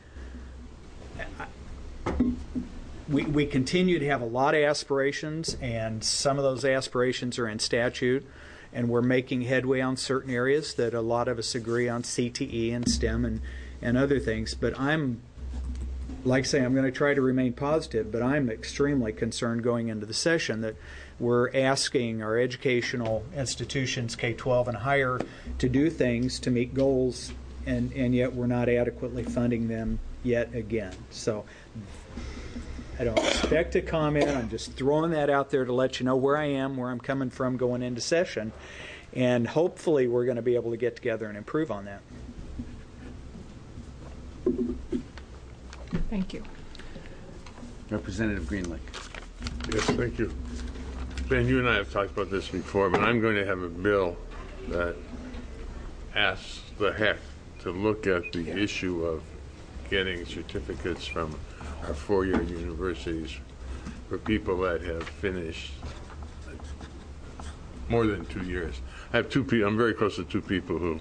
We, we continue to have a lot of aspirations, and some of those aspirations are in statute, and we're making headway on certain areas that a lot of us agree on, C T E and STEM and, and other things. But I'm, like I say, I'm going to try to remain positive, but I'm extremely concerned going into the session that we're asking our educational institutions, K twelve and higher, to do things to meet goals, and, and yet we're not adequately funding them yet again. So I don't expect a comment. I'm just throwing that out there to let you know where I am, where I'm coming from going into session. And hopefully we're going to be able to get together and improve on that. Thank you. Representative Greenlake. Yes, thank you. Ben, you and I have talked about this before, but I'm going to have a bill that asks the heck to look at the issue of getting certificates from our four-year universities for people that have finished more than two years. I have two people. I'm very close to two people who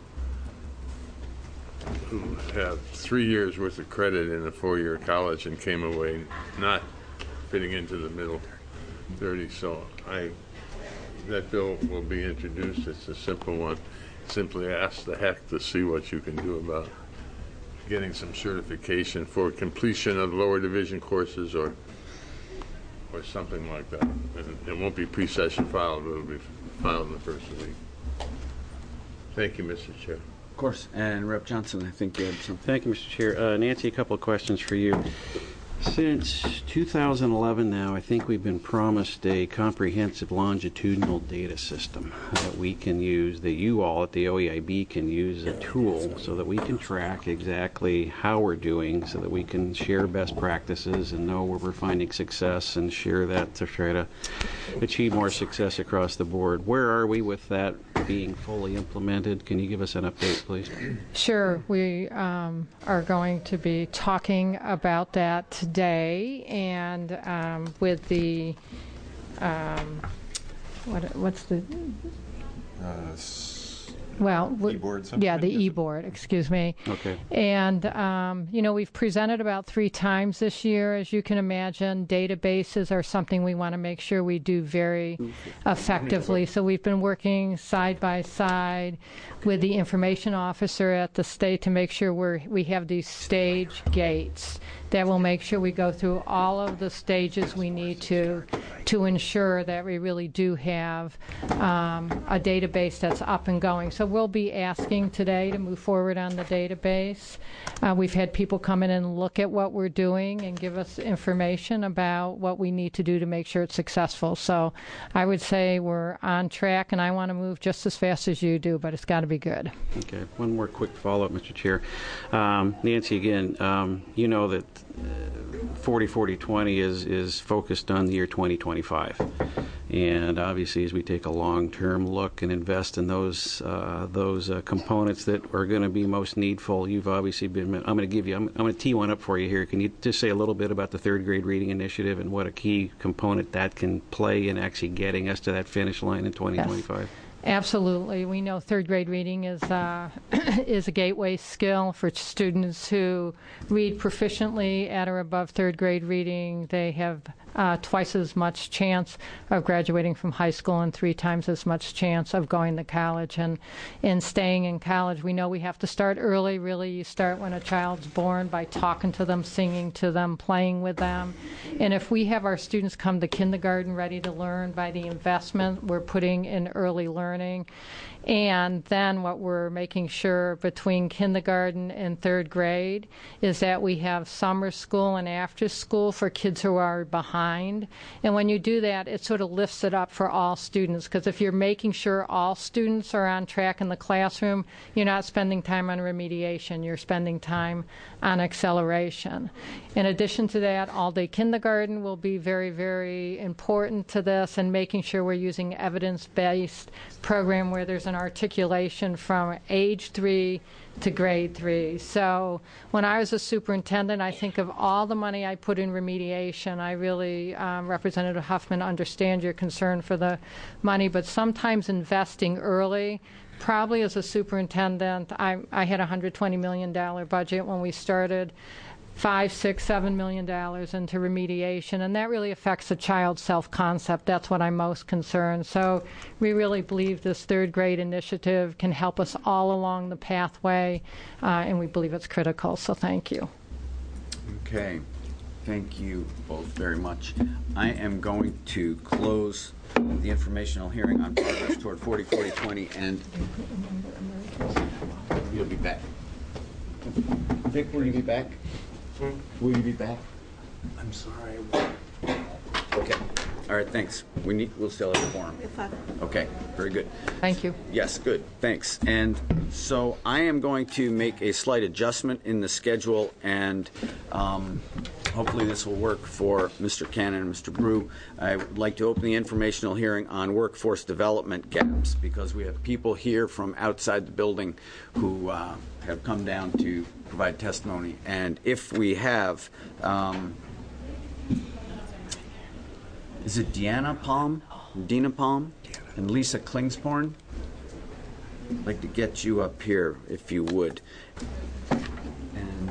who have three years worth of credit in a four-year college and came away not fitting into the middle thirty. So I that bill will be introduced. It's a simple one. Simply ask the heck to see what you can do about getting some certification for completion of lower division courses or or something like that. And it won't be pre-session filed, it'll be filed in the first week. Thank you, Mister Chair. Of course. And Representative Johnson, I think you had something. Thank you, Mister Chair. Uh, Nancy, a couple of questions for you. Since two thousand eleven now, I think we've been promised a comprehensive longitudinal data system that we can use, that you all at the O E I B can use as a tool so that we can track exactly how we're doing, so that we can share best practices and know where we're finding success and share that to try to achieve more success across the board. Where are we with that being fully implemented? Can you give us an update, please? Sure. We um, are going to be talking about that today, and um, with the um, what, what's the Uh, well, w- E-board yeah, the something? e-board, excuse me. Okay. And, um, you know, we've presented about three times this year. As you can imagine, databases are something we want to make sure we do very effectively. So we've been working side by side with the information officer at the state to make sure we're, we have these stage gates that will make sure we go through all of the stages we need to to ensure that we really do have um, a database that's up and going. So we'll be asking today to move forward on the database. Uh, we've had people come in and look at what we're doing and give us information about what we need to do to make sure it's successful. So I would say we're on track, and I want to move just as fast as you do, but it's got to be good. Okay. One more quick follow-up, Mister Chair. Um, Nancy, again, um, you know that forty forty twenty is, is focused on the year twenty twenty-five. And obviously, as we take a long-term look and invest in those uh, those uh, components that are going to be most needful, you've obviously been. I'm going to give you. I'm, I'm going to tee one up for you here. Can you just say a little bit about the third grade reading initiative and what a key component that can play in actually getting us to that finish line in twenty twenty-five? Yes. Absolutely. We know third grade reading is uh, is a gateway skill for students who read proficiently at or above third grade reading. They have uh, twice as much chance of graduating from high school and three times as much chance of going to college and, and staying in college. We know we have to start early. Really, you start when a child's born by talking to them, singing to them, playing with them. And if we have our students come to kindergarten ready to learn by the investment we're putting in early learning, and then what we're making sure between kindergarten and third grade is that we have summer school and after school for kids who are behind. And when you do that, it sort of lifts it up for all students, because if you're making sure all students are on track in the classroom, you're not spending time on remediation, you're spending time on acceleration. In addition to that, all-day kindergarten will be very, very important to this, and making sure we're using evidence-based program where there's an articulation from age three to grade three. So when I was a superintendent, I think of all the money I put in remediation. I really, um, Representative Huffman, understand your concern for the money, but sometimes investing early, probably as a superintendent, I, I had a one hundred twenty million dollars budget when we started. Five, six, seven million dollars into remediation, and that really affects a child's self-concept. That's what I'm most concerned. So we really believe this third grade initiative can help us all along the pathway, uh, and we believe it's critical. So thank you. Okay. Thank you both very much. I am going to close the informational hearing on progress toward forty forty twenty, and you'll be back. Vic, will you be back? Will you be back? I'm sorry. Okay. All right, thanks. We need, we'll still have a forum. Okay, very good. Thank you. Yes, good, thanks. And so I am going to make a slight adjustment in the schedule, and um, hopefully this will work for Mister Cannon and Mister Brew. I would like to open the informational hearing on workforce development gaps, because we have people here from outside the building who uh, have come down to provide testimony. And if we have, um, is it Deanna Palm, Dina Palm, and Lisa Klingsporn? I'd like to get you up here, if you would. And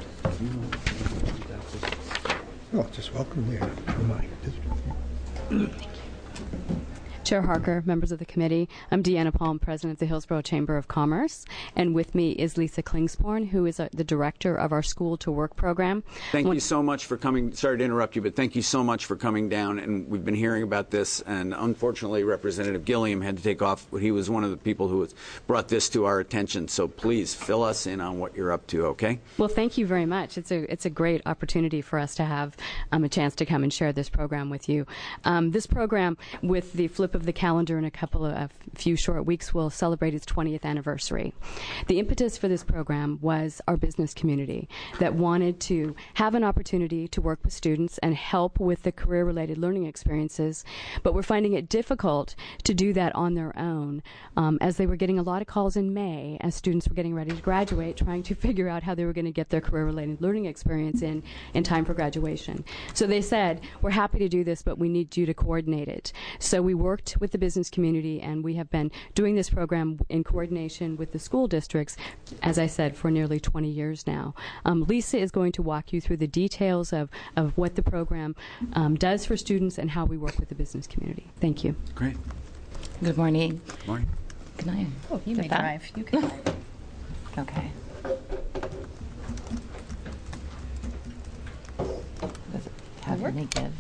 Oh, just welcome there. Chair Harker, members of the committee, I'm Deanna Palm, President of the Hillsborough Chamber of Commerce, and with me is Lisa Klingsporn, who is uh, the director of our School to Work program. Thank when you so much for coming. Sorry to interrupt you, but thank you so much for coming down. And we've been hearing about this, and unfortunately, Representative Gilliam had to take off. He was one of the people who has brought this to our attention. So please fill us in on what you're up to, okay? Well, thank you very much. It's a it's a great opportunity for us to have um, a chance to come and share this program with you. Um, this program, with the flip of the calendar in a couple of a few short weeks, will celebrate its twentieth anniversary. The impetus for this program was our business community that wanted to have an opportunity to work with students and help with the career-related learning experiences, but were finding it difficult to do that on their own um, as they were getting a lot of calls in May as students were getting ready to graduate, trying to figure out how they were going to get their career-related learning experience in in time for graduation. So they said, we're happy to do this, but we need you to coordinate it. So we worked with the business community, and we have been doing this program in coordination with the school districts, as I said, for nearly twenty years now. Um, Lisa is going to walk you through the details of, of what the program um, does for students and how we work with the business community. Thank you. Great. Good morning. Good morning. Can I? Oh, you may that? drive. You can drive. Okay. Does it have Work? any give?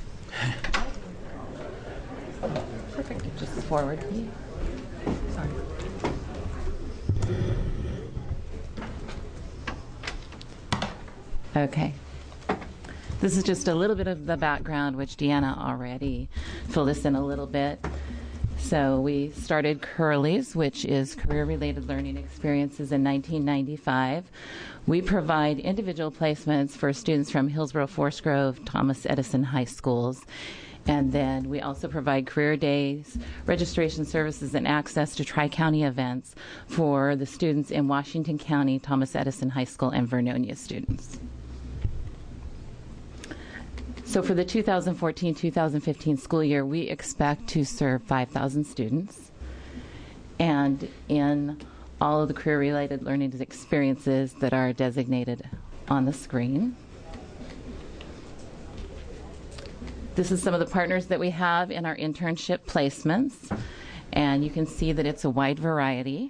Perfect. Just forward, please. Sorry. Okay. This is just a little bit of the background, which Deanna already filled us in a little bit. So we started Curly's, which is career-related learning experiences, in nineteen ninety-five. We provide individual placements for students from Hillsborough, Forest Grove, Thomas Edison high schools. And then we also provide career days, registration services, and access to Tri-County events for the students in Washington County, Thomas Edison High School, and Vernonia students. So for the two thousand fourteen two thousand fifteen school year, we expect to serve five thousand students. And in all of the career-related learning experiences that are designated on the screen. This is some of the partners that we have in our internship placements, and you can see that it's a wide variety.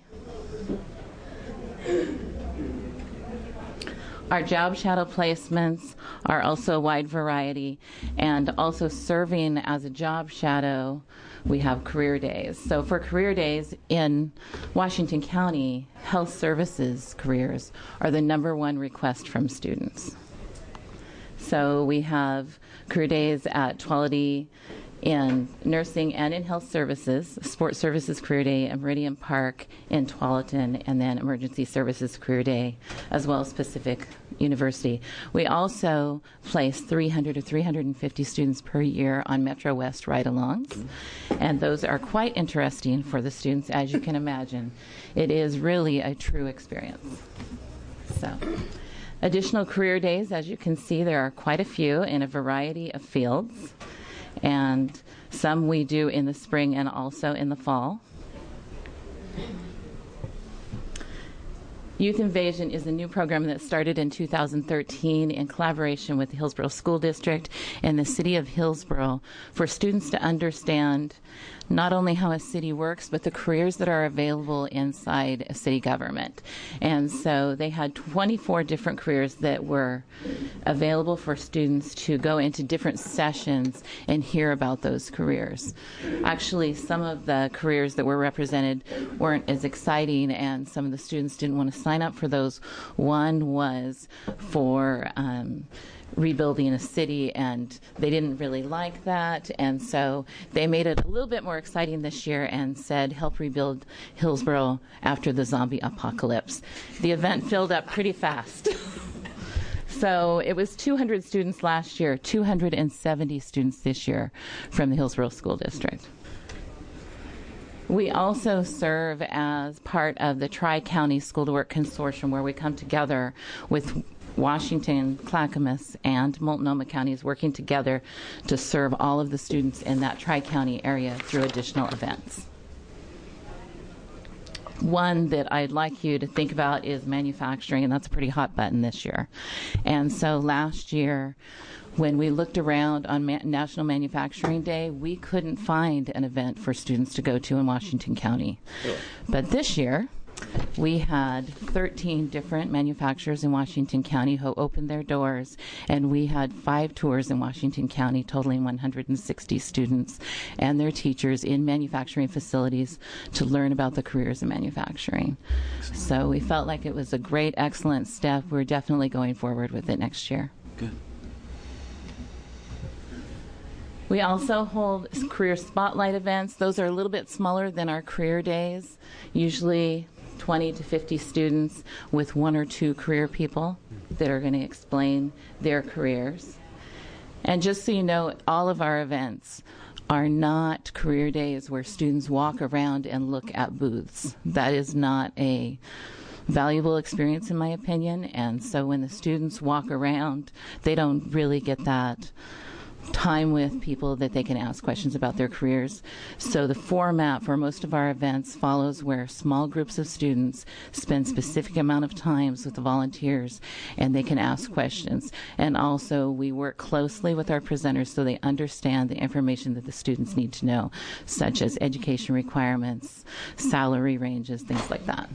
Our job shadow placements are also a wide variety, and also serving as a job shadow, we have career days. So for career days in Washington County, health services careers are the number one request from students. So we have career days at Tuolity in nursing and in health services, sports services career day at Meridian Park in Tualatin, and then emergency services career day, as well as Pacific University. We also place three hundred to three hundred fifty students per year on Metro West ride-alongs, and those are quite interesting for the students, as you can imagine. It is really a true experience. So. Additional career days, as you can see, there are quite a few in a variety of fields, and some we do in the spring and also in the fall. Youth Invasion is a new program that started in two thousand thirteen in collaboration with the Hillsborough School District and the City of Hillsborough for students to understand not only how a city works, but the careers that are available inside a city government. And so they had twenty-four different careers that were available for students to go into different sessions and hear about those careers. Actually, some of the careers that were represented weren't as exciting, and some of the students didn't want to sign up for those. One was for um, rebuilding a city, and they didn't really like that, and so they made it a little bit more exciting this year and said, help rebuild Hillsborough after the zombie apocalypse. The event filled up pretty fast. So it was two hundred students last year, two hundred seventy students this year from the Hillsborough School District. We also serve as part of the Tri-County School to Work Consortium, where we come together with Washington, Clackamas, and Multnomah counties working together to serve all of the students in that Tri-County area through additional events. One that I'd like you to think about is manufacturing, and that's a pretty hot button this year. And so last year, When we looked around on Ma- National Manufacturing Day, we couldn't find an event for students to go to in Washington County. But this year, we had thirteen different manufacturers in Washington County who opened their doors, and we had five tours in Washington County totaling one hundred sixty students and their teachers in manufacturing facilities to learn about the careers in manufacturing. So we felt like it was a great, excellent step. We're definitely going forward with it next year. Good. We also hold career spotlight events. Those are a little bit smaller than our career days, usually twenty to fifty students with one or two career people that are going to explain their careers. And just so you know, all of our events are not career days where students walk around and look at booths. That is not a valuable experience, in my opinion. And so when the students walk around, they don't really get that time with people that they can ask questions about their careers. So the format for most of our events follows where small groups of students spend specific amount of times with the volunteers and they can ask questions. And also we work closely with our presenters so they understand the information that the students need to know, such as education requirements, salary ranges, things like that.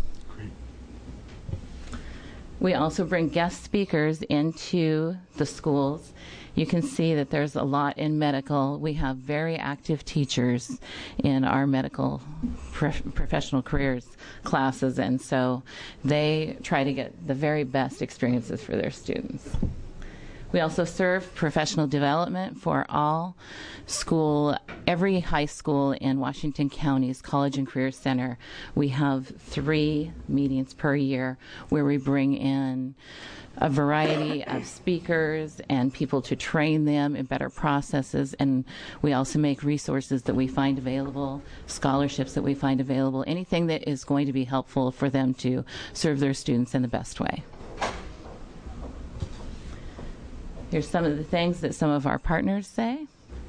We also bring guest speakers into the schools. You can see that there's a lot in medical. We have very active teachers in our medical prof- professional careers classes, and so they try to get the very best experiences for their students. We also serve professional development for all school, every high school in Washington County's College and Career Center. We have three meetings per year where we bring in a variety of speakers and people to train them in better processes, and we also make resources that we find available, scholarships that we find available, anything that is going to be helpful for them to serve their students in the best way. Here's some of the things that some of our partners say.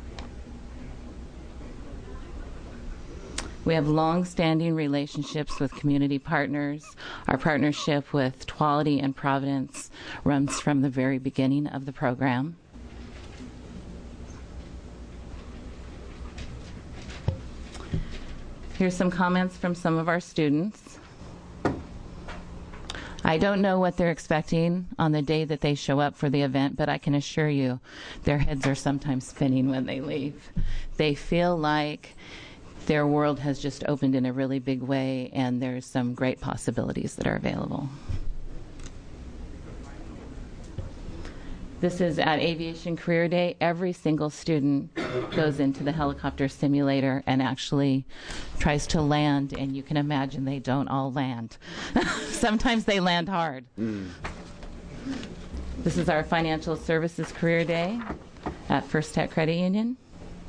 We have long-standing relationships with community partners. Our partnership with Tuality and Providence runs from the very beginning of the program. Here's some comments from some of our students. I don't know what they're expecting on the day that they show up for the event, but I can assure you their heads are sometimes spinning when they leave. They feel like their world has just opened in a really big way, and there's some great possibilities that are available. This is at Aviation Career Day. Every single student goes into the helicopter simulator and actually tries to land, and you can imagine they don't all land. Sometimes they land hard. Mm. This is our Financial Services Career Day at First Tech Credit Union.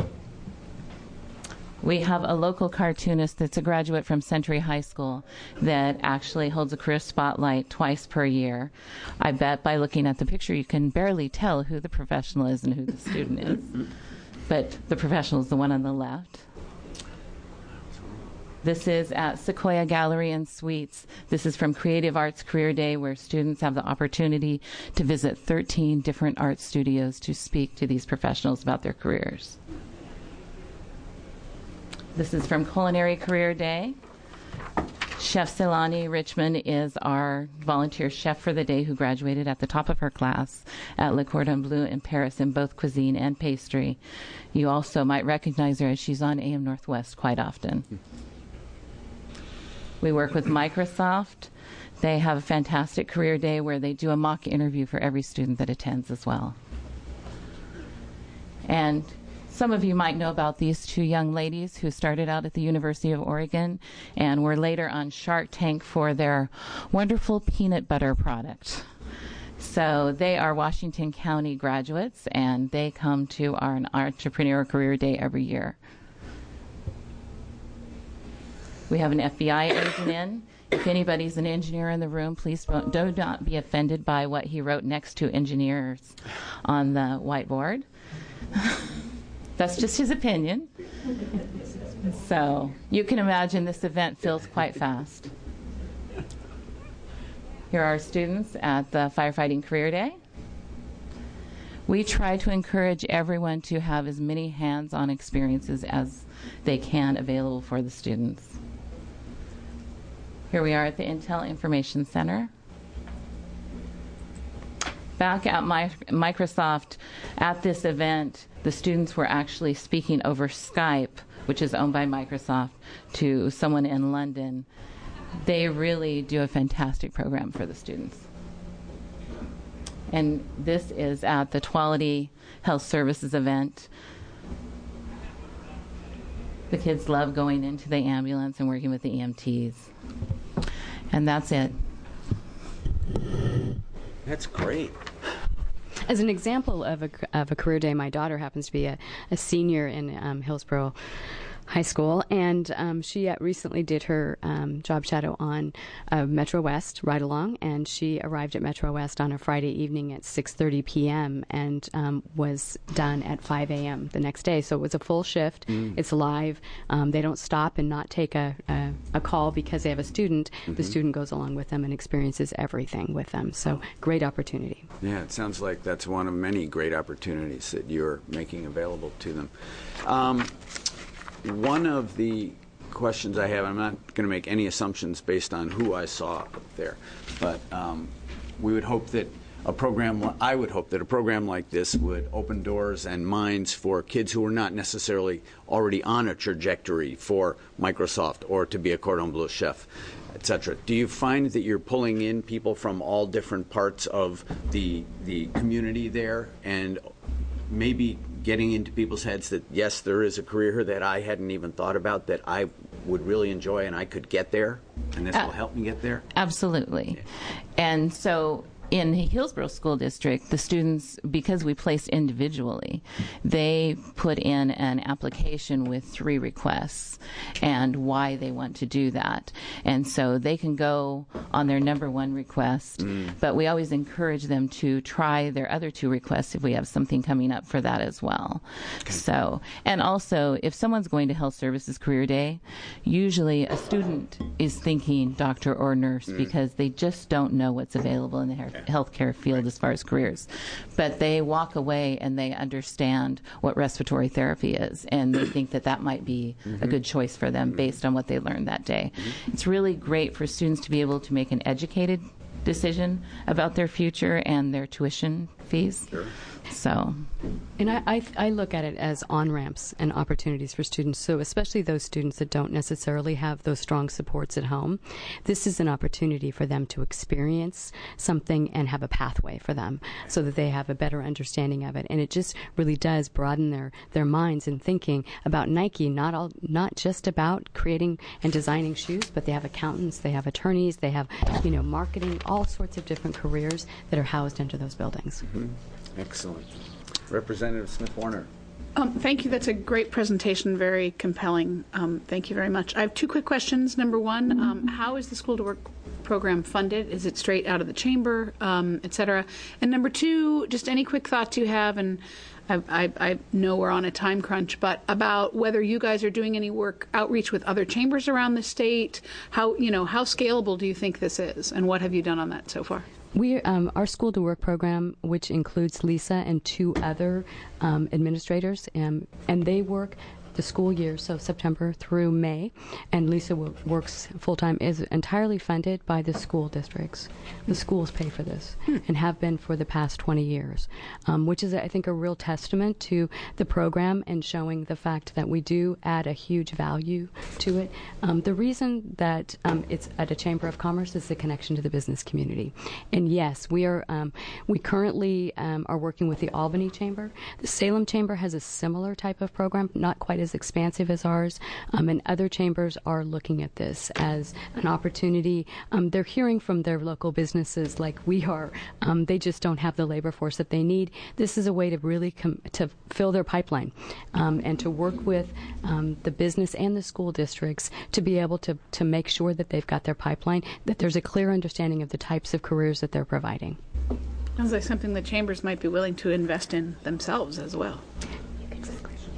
We have a local cartoonist that's a graduate from Century High School that actually holds a career spotlight twice per year. I bet by looking at the picture you can barely tell who the professional is and who the student is. But the professional is the one on the left. This is at Sequoia Gallery and Suites. This is from Creative Arts Career Day, where students have the opportunity to visit thirteen different art studios to speak to these professionals about their careers. This is from Culinary Career Day. Chef Silani Richmond is our volunteer chef for the day who graduated at the top of her class at Le Cordon Bleu in Paris in both cuisine and pastry. You also might recognize her as she's on A M Northwest quite often. We work with Microsoft. They have a fantastic career day where they do a mock interview for every student that attends as well. And some of you might know about these two young ladies who started out at the University of Oregon and were later on Shark Tank for their wonderful peanut butter product. So they are Washington County graduates, and they come to our Entrepreneur Career Day every year. We have an F B I agent in. If anybody's an engineer in the room, please don't, do not be offended by what he wrote next to engineers on the whiteboard. That's just his opinion. So you can imagine this event fills quite fast. Here are our students at the Firefighting Career Day. We try to encourage everyone to have as many hands-on experiences as they can available for the students. Here we are at the Intel Information Center. Back at my, Microsoft, at this event, the students were actually speaking over Skype, which is owned by Microsoft, to someone in London. They really do a fantastic program for the students. And this is at the Tuality Health Services event. The kids love going into the ambulance and working with the E M Ts. And that's it. That's great. As an example of a, of a career day, my daughter happens to be a, a senior in um, Hillsborough High School, and um, she uh, recently did her um, job shadow on uh, Metro West ride along, and she arrived at Metro West on a Friday evening at six thirty p.m. and um, was done at five a.m. the next day. So it was a full shift. Mm. It's live. Um, they don't stop and not take a, a, a call because they have a student. Mm-hmm. The student goes along with them and experiences everything with them. So great opportunity. Yeah, it sounds like that's one of many great opportunities that you're making available to them. Um, One of the questions I have, I'm not going to make any assumptions based on who I saw up there, but um, we would hope that a program, I would hope that a program like this would open doors and minds for kids who are not necessarily already on a trajectory for Microsoft or to be a cordon bleu chef, et cetera. Do you find that you're pulling in people from all different parts of the the community there and maybe getting into people's heads that, yes, there is a career here that I hadn't even thought about that I would really enjoy and I could get there, and this uh, will help me get there? Absolutely. Yeah. And so in Hillsborough School District, the students, because we place individually, they put in an application with three requests and why they want to do that. And so they can go on their number one request, mm. but we always encourage them to try their other two requests if we have something coming up for that as well. Okay. So, and also, if someone's going to Health Services Career Day, usually a student is thinking doctor or nurse mm. because they just don't know what's available in the hair healthcare field right. as far as careers. But they walk away and they understand what respiratory therapy is, and they think that that might be mm-hmm. a good choice for them mm-hmm. based on what they learned that day. Mm-hmm. It's really great for students to be able to make an educated decision about their future and their tuition fees. Sure. So, and I, I, I look at it as on-ramps and opportunities for students, so especially those students that don't necessarily have those strong supports at home. This is an opportunity for them to experience something and have a pathway for them so that they have a better understanding of it. And it just really does broaden their, their minds and thinking about Nike, not all, not just about creating and designing shoes, but they have accountants, they have attorneys, they have, you know, marketing, all sorts of different careers that are housed under those buildings. Mm-hmm. Excellent. Representative Smith-Warner. Um, thank you. That's a great presentation, very compelling. Um, thank you very much. I have two quick questions. Number one, um, how is the School to Work program funded? Is it straight out of the chamber, um, et cetera? And number two, just any quick thoughts you have, and I, I, I know we're on a time crunch, but about whether you guys are doing any work outreach with other chambers around the state. How, you know, how scalable do you think this is, and what have you done on that so far? We, um, our School to Work program, which includes Lisa and two other um, administrators, um, and they work the school year, so September through May, and Lisa w- works full-time, is entirely funded by the school districts. The schools pay for this hmm. and have been for the past twenty years, um, which is, I think, a real testament to the program and showing the fact that we do add a huge value to it. Um, the reason that um, it's at a Chamber of Commerce is the connection to the business community. And yes, we are um, we currently um, are working with the Albany Chamber. The Salem Chamber has a similar type of program, not quite as expansive as ours, um, and other chambers are looking at this as an opportunity. Um, they're hearing from their local businesses like we are. Um, they just don't have the labor force that they need. This is a way to really com- to fill their pipeline um, and to work with um, the business and the school districts to be able to, to make sure that they've got their pipeline, that there's a clear understanding of the types of careers that they're providing. Sounds like something the chambers might be willing to invest in themselves as well.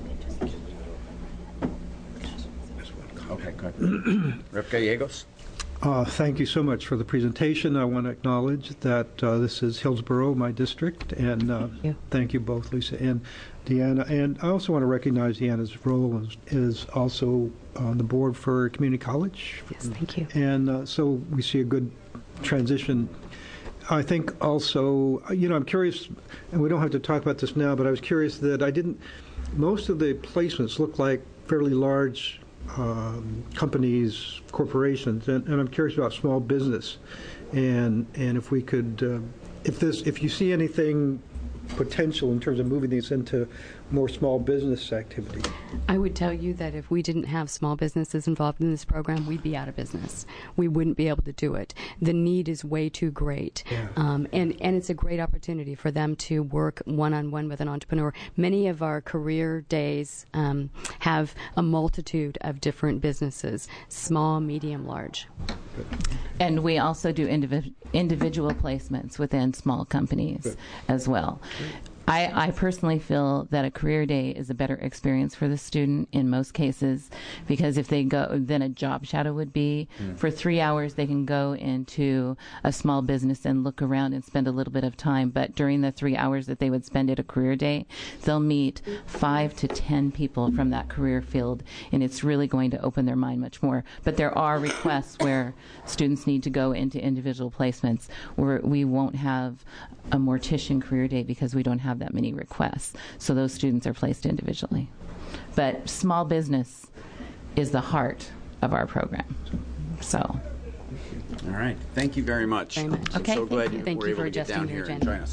Okay, good. Representative Gallegos. Uh, thank you so much for the presentation. I want to acknowledge that uh, this is Hillsborough, my district, and uh, thank, you. thank you both, Lisa and Deanna. And I also want to recognize Deanna's role as, is also on the board for community college. Yes, thank you. And uh, so we see a good transition. I think also, you know, I'm curious, and we don't have to talk about this now, but I was curious that I didn't, most of the placements look like fairly large Um, companies, corporations, and, and I'm curious about small business, and and if we could, uh, if this, if you see anything potential in terms of moving these into more small business activity. I would tell you that if we didn't have small businesses involved in this program, we'd be out of business. We wouldn't be able to do it. The need is way too great. Yeah. Um, and, and it's a great opportunity for them to work one-on-one with an entrepreneur. Many of our career days um, have a multitude of different businesses, small, medium, large. And we also do individ- individual placements within small companies Good. as well. I, I personally feel that a career day is a better experience for the student in most cases, because if they go, then a job shadow would be. Mm. For three hours, they can go into a small business and look around and spend a little bit of time. But during the three hours that they would spend at a career day, they'll meet five to ten people from that career field, and it's really going to open their mind much more. But there are requests where students need to go into individual placements where we won't have a mortician career day because we don't have that many requests. So those students are placed individually. But small business is the heart of our program. So. All right. Thank you very much. Very much. I'm Okay, so glad thank you. you Thank were you able for to get down adjusting here your and join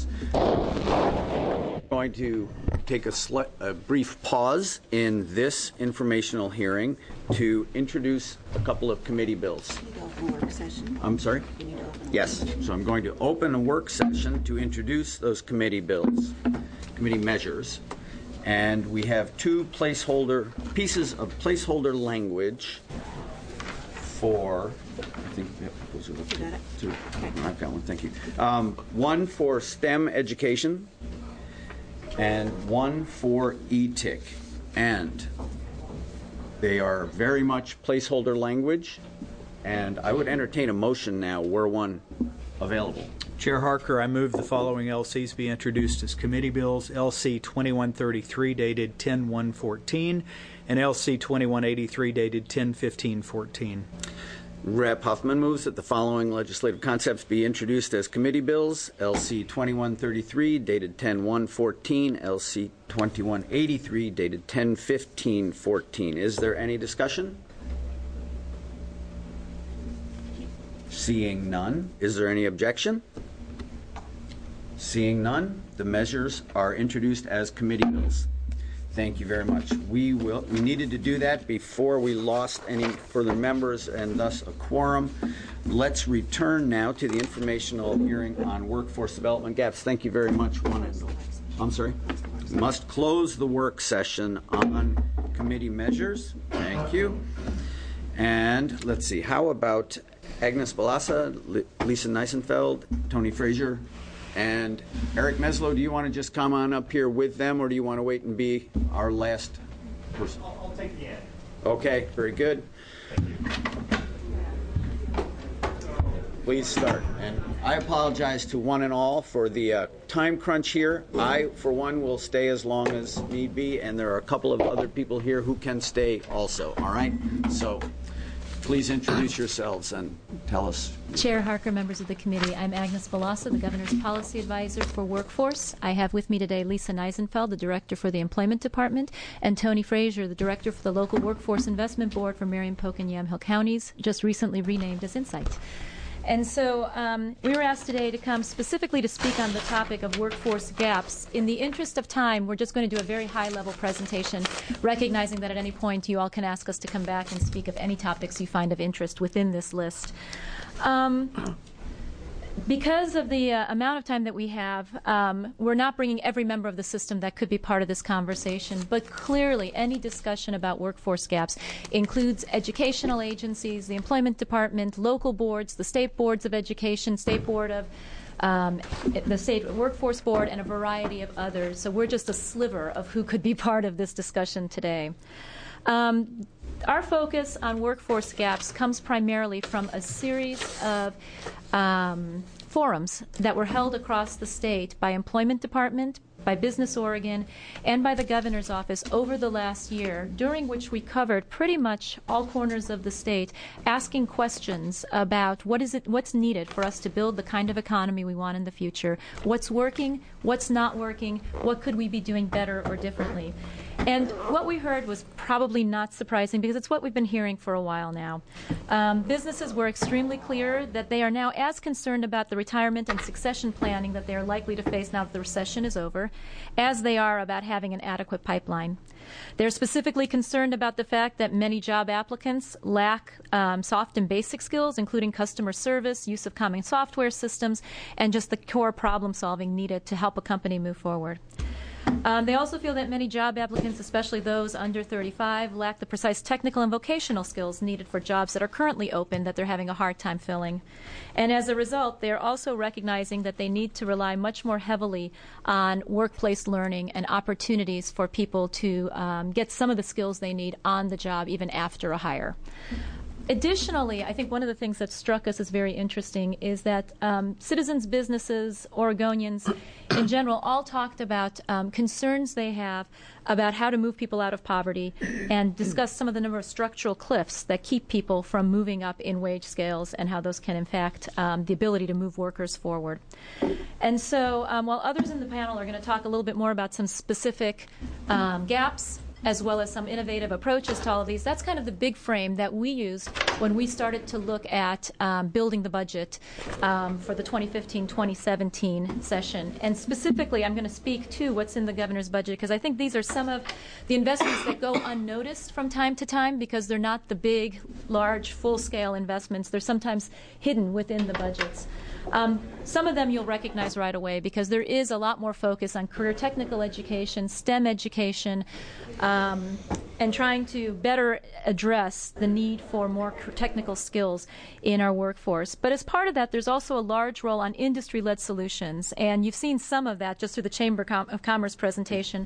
us. I'm going to take a, sli- a brief pause in this informational hearing to introduce a couple of committee bills. Work session. I'm sorry? Yes. So I'm going to open a work session to introduce those committee bills, committee measures. And we have two placeholder pieces of placeholder language for, I think yep, those are the two. two. I've got one, thank you. Um, one for STEM education and one for E T I C. And they are very much placeholder language. And I would entertain a motion now were one available. Chair Harker, I move the following L Cs be introduced as committee bills: L C twenty-one thirty-three dated ten one fourteen and L C twenty-one eighty-three dated ten fifteen fourteen. Rep Huffman moves that the following legislative concepts be introduced as committee bills: L C twenty-one thirty-three dated ten one fourteen, L C twenty-one eighty-three dated ten fifteen fourteen. Is there any discussion? Seeing none, is there any objection? Seeing none, the measures are introduced as committee bills. Thank you very much. We will. We needed to do that before we lost any further members and thus a quorum. Let's return now to the informational hearing on workforce development gaps. Thank you very much. One, I'm sorry. Must close the work session on committee measures. Thank you. And let's see. How about Agnes Balassa, Lisa Neisenfeld, Tony Frazier, and Eric Meslow? Do you want to just come on up here with them, or do you want to wait and be our last person? I'll, I'll take the end. Okay, very good. Please start. And I apologize to one and all for the uh, time crunch here. I, for one, will stay as long as need be, and there are a couple of other people here who can stay also, all right? So please introduce yourselves and tell us. Chair Harker, members of the committee, I'm Agnes Balassa, the Governor's Policy Advisor for Workforce. I have with me today Lisa Neisenfeld, the Director for the Employment Department, and Tony Frazier, the Director for the Local Workforce Investment Board for Marion, Polk, and Yamhill counties, just recently renamed as Insight. And so um, we were asked today to come specifically to speak on the topic of workforce gaps. In the interest of time, we're just going to do a very high-level presentation, recognizing that at any point you all can ask us to come back and speak of any topics you find of interest within this list. Um, Because of the uh, amount of time that we have, um, we're not bringing every member of the system that could be part of this conversation, but clearly any discussion about workforce gaps includes educational agencies, the employment department, local boards, the state boards of education, state board of um, the state workforce board, and a variety of others. So we're just a sliver of who could be part of this discussion today. Um, our focus on workforce gaps comes primarily from a series of um, forums that were held across the state by Employment Department, by Business Oregon, and by the Governor's Office over the last year, during which we covered pretty much all corners of the state, asking questions about what is it, what's needed for us to build the kind of economy we want in the future, what's working, what's not working, what could we be doing better or differently. And what we heard was probably not surprising because it's what we've been hearing for a while now. Um, businesses were extremely clear that they are now as concerned about the retirement and succession planning that they are likely to face now that the recession is over as they are about having an adequate pipeline. They're specifically concerned about the fact that many job applicants lack um, soft and basic skills, including customer service, use of common software systems, and just the core problem solving needed to help a company move forward. Um, they also feel that many job applicants, especially those under thirty-five, lack the precise technical and vocational skills needed for jobs that are currently open that they're having a hard time filling. And as a result, they are also recognizing that they need to rely much more heavily on workplace learning and opportunities for people to um, get some of the skills they need on the job even after a hire. Additionally, I think one of the things that struck us as very interesting is that um, citizens, businesses, Oregonians in general all talked about um, concerns they have about how to move people out of poverty and discuss some of the number of structural cliffs that keep people from moving up in wage scales and how those can impact um, the ability to move workers forward. And so um, while others in the panel are going to talk a little bit more about some specific um, gaps as well as some innovative approaches to all of these. That's kind of the big frame that we used when we started to look at um, building the budget um, for the twenty fifteen twenty seventeen session. And specifically, I'm going to speak to what's in the governor's budget because I think these are some of the investments that go unnoticed from time to time because they're not the big, large, full-scale investments. They're sometimes hidden within the budgets. Um, some of them you'll recognize right away because there is a lot more focus on career technical education, STEM education, um, and trying to better address the need for more technical skills in our workforce. But as part of that, there's also a large role on industry-led solutions, and you've seen some of that just through the Chamber of Commerce presentation.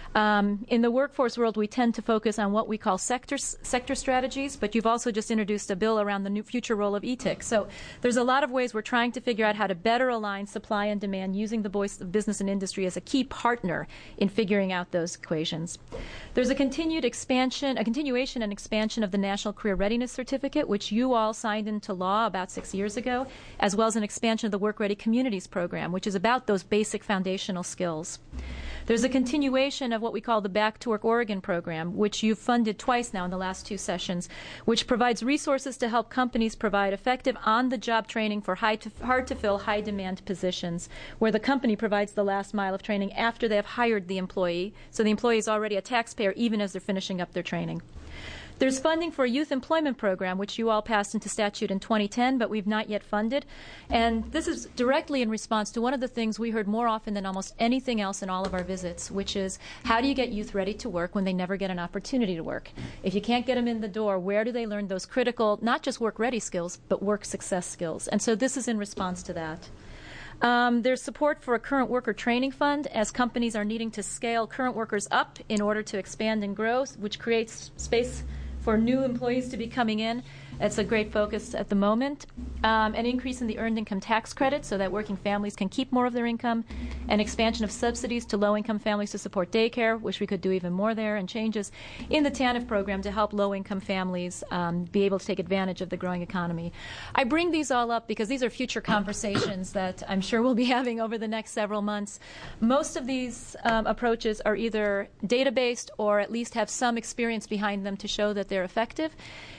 Um, in the workforce world, we tend to focus on what we call sector, sector strategies, but you've also just introduced a bill around the new future role of E T I C. So there's a lot of ways we're trying to figure out how to better align supply and demand using the voice of business and industry as a key partner in figuring out those equations. There's a continued expansion, a continuation and expansion of the National Career Readiness Certificate, which you all signed into law about six years ago, as well as an expansion of the Work Ready Communities program, which is about those basic foundational skills. There's a continuation of what we call the Back to Work Oregon program, which you've funded twice now in the last two sessions, which provides resources to help companies provide effective on-the-job training for high to, hard-to-fill, high-demand positions, where the company provides the last mile of training after they have hired the employee, so the employee is already a taxpayer even as they're finishing up their training. There's funding for a youth employment program, which you all passed into statute in twenty ten, but we've not yet funded. And this is directly in response to one of the things we heard more often than almost anything else in all of our visits, which is how do you get youth ready to work when they never get an opportunity to work? If you can't get them in the door, where do they learn those critical, not just work-ready skills, but work success skills? And so this is in response to that. Um, there's support for a current worker training fund as companies are needing to scale current workers up in order to expand and grow, which creates space for new employees to be coming in. It's a great focus at the moment. Um, an increase in the earned income tax credit so that working families can keep more of their income. An expansion of subsidies to low-income families to support daycare, which we could do even more there, and changes in the TANF program to help low-income families um, be able to take advantage of the growing economy. I bring these all up because these are future conversations that I'm sure we'll be having over the next several months. Most of these um, approaches are either data-based or at least have some experience behind them to show that they're effective.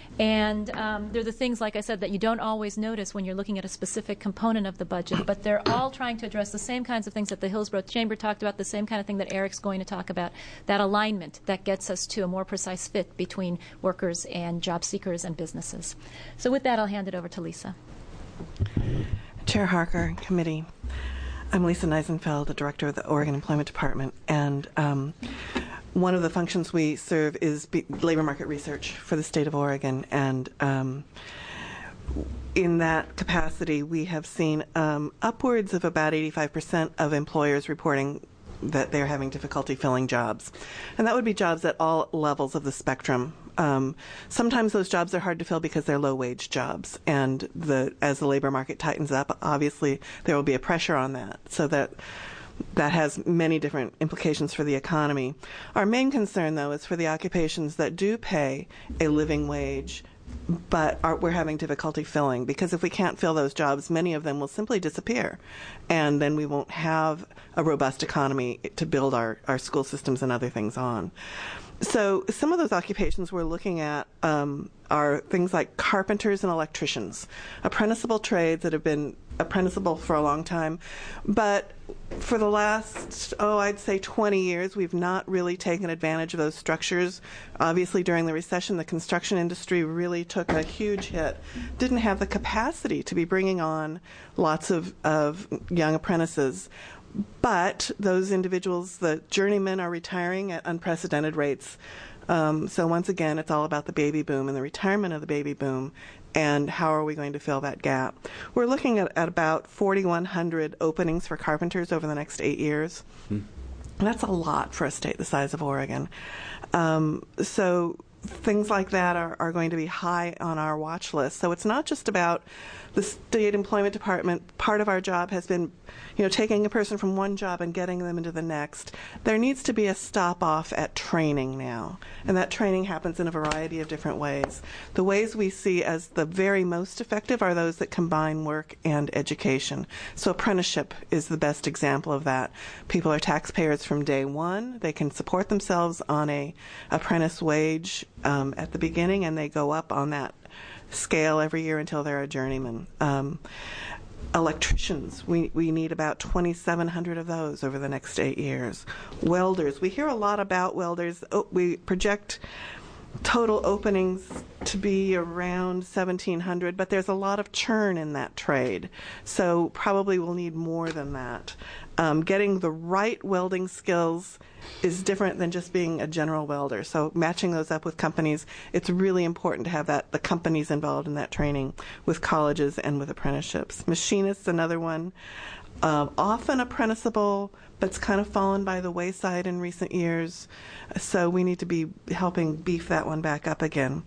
And um, they're the things, like I said, that you don't always notice when you're looking at a specific component of the budget, but they're all trying to address the same kinds of things that the Hillsborough Chamber talked about, the same kind of thing that Eric's going to talk about, that alignment that gets us to a more precise fit between workers and job seekers and businesses. So with that, I'll hand it over to Lisa. Chair Harker, committee. I'm Lisa Neisenfeld, the director of the Oregon Employment Department, and um, one of the functions we serve is be labor market research for the state of Oregon, and um, in that capacity, we have seen um, upwards of about eighty-five percent of employers reporting that they're having difficulty filling jobs, and that would be jobs at all levels of the spectrum Um, sometimes those jobs are hard to fill because they're low-wage jobs, and the as the labor market tightens up, obviously there will be a pressure on that. So that that has many different implications for the economy. Our main concern, though, is for the occupations that do pay a living wage, but are, we're having difficulty filling, because if we can't fill those jobs, many of them will simply disappear, and then we won't have a robust economy to build our, our school systems and other things on. So some of those occupations we're looking at um, are things like carpenters and electricians, apprenticeable trades that have been apprenticeable for a long time, but for the last, oh, I'd say twenty years, we've not really taken advantage of those structures. Obviously, during the recession, the construction industry really took a huge hit, didn't have the capacity to be bringing on lots of, of young apprentices. But those individuals, the journeymen, are retiring at unprecedented rates. Um, so once again, it's all about the baby boom and the retirement of the baby boom, and how are we going to fill that gap. We're looking at, at about forty-one hundred openings for carpenters over the next eight years. Hmm. That's a lot for a state the size of Oregon. Um, so things like that are, are going to be high on our watch list. So it's not just about the State Employment Department. Part of our job has been, you know, taking a person from one job and getting them into the next. There needs to be a stop-off at training now, and that training happens in a variety of different ways. The ways we see as the very most effective are those that combine work and education. So apprenticeship is the best example of that. People are taxpayers from day one. They can support themselves on a apprentice wage um, at the beginning, and they go up on that scale every year until they're a journeyman. Um, electricians, we, we need about twenty-seven hundred of those over the next eight years. Welders, we hear a lot about welders. Oh, we project total openings to be around seventeen hundred, but there's a lot of churn in that trade, so probably we'll need more than that. Um, getting the right welding skills is different than just being a general welder. So matching those up with companies, it's really important to have that the companies involved in that training with colleges and with apprenticeships. Machinists, another one, uh, often apprenticeable, but it's kind of fallen by the wayside in recent years. So we need to be helping beef that one back up again.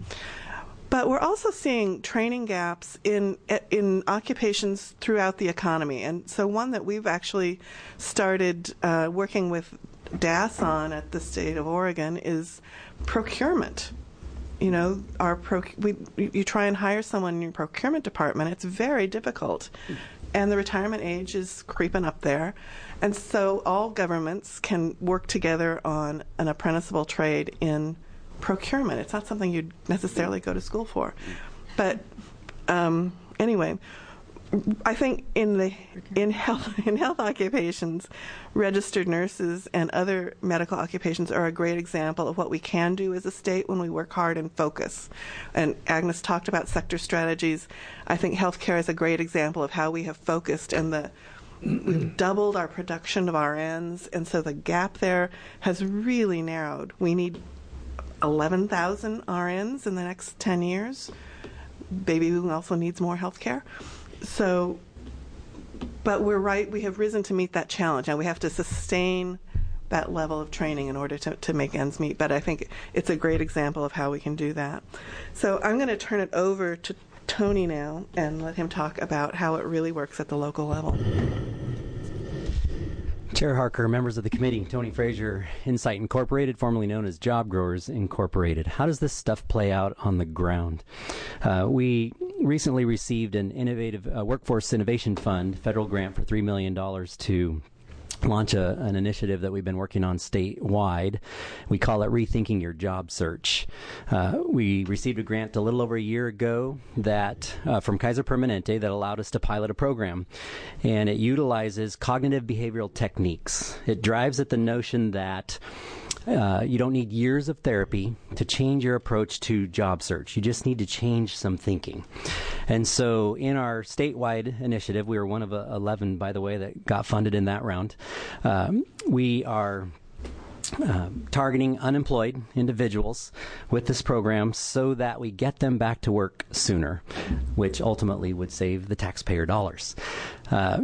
But we're also seeing training gaps in in occupations throughout the economy. And so one that we've actually started uh, working with D A S on at the state of Oregon is procurement. You know, our proc- we, you try and hire someone in your procurement department, it's very difficult. And the retirement age is creeping up there. And so all governments can work together on an apprenticeable trade in procurement. It's not something you'd necessarily go to school for. But um, anyway, I think in the in health in health occupations, registered nurses and other medical occupations are a great example of what we can do as a state when we work hard and focus. And Agnes talked about sector strategies. I think healthcare is a great example of how we have focused, and the we've doubled our production of R Ns, and so the gap there has really narrowed. We need eleven thousand R Ns in the next ten years. Baby boom also needs more health care. So, but we're right, we have risen to meet that challenge. Now we have to sustain that level of training in order to, to make ends meet, but I think it's a great example of how we can do that. So I'm going to turn it over to Tony now and let him talk about how it really works at the local level. Chair Harker, members of the committee, Tony Frazier, Insight Incorporated, formerly known as Job Growers Incorporated. How does this stuff play out on the ground? Uh, we recently received an innovative uh, workforce innovation fund, federal grant for three million dollars to launch a, an initiative that we've been working on statewide. We call it Rethinking Your Job Search. Uh, we received a grant a little over a year ago that uh, from Kaiser Permanente that allowed us to pilot a program, and it utilizes cognitive behavioral techniques. It drives at the notion that Uh, you don't need years of therapy to change your approach to job search. You just need to change some thinking. And so in our statewide initiative, we were one of uh, eleven, by the way, that got funded in that round. Um, we are Uh, targeting unemployed individuals with this program so that we get them back to work sooner, which ultimately would save the taxpayer dollars. Uh,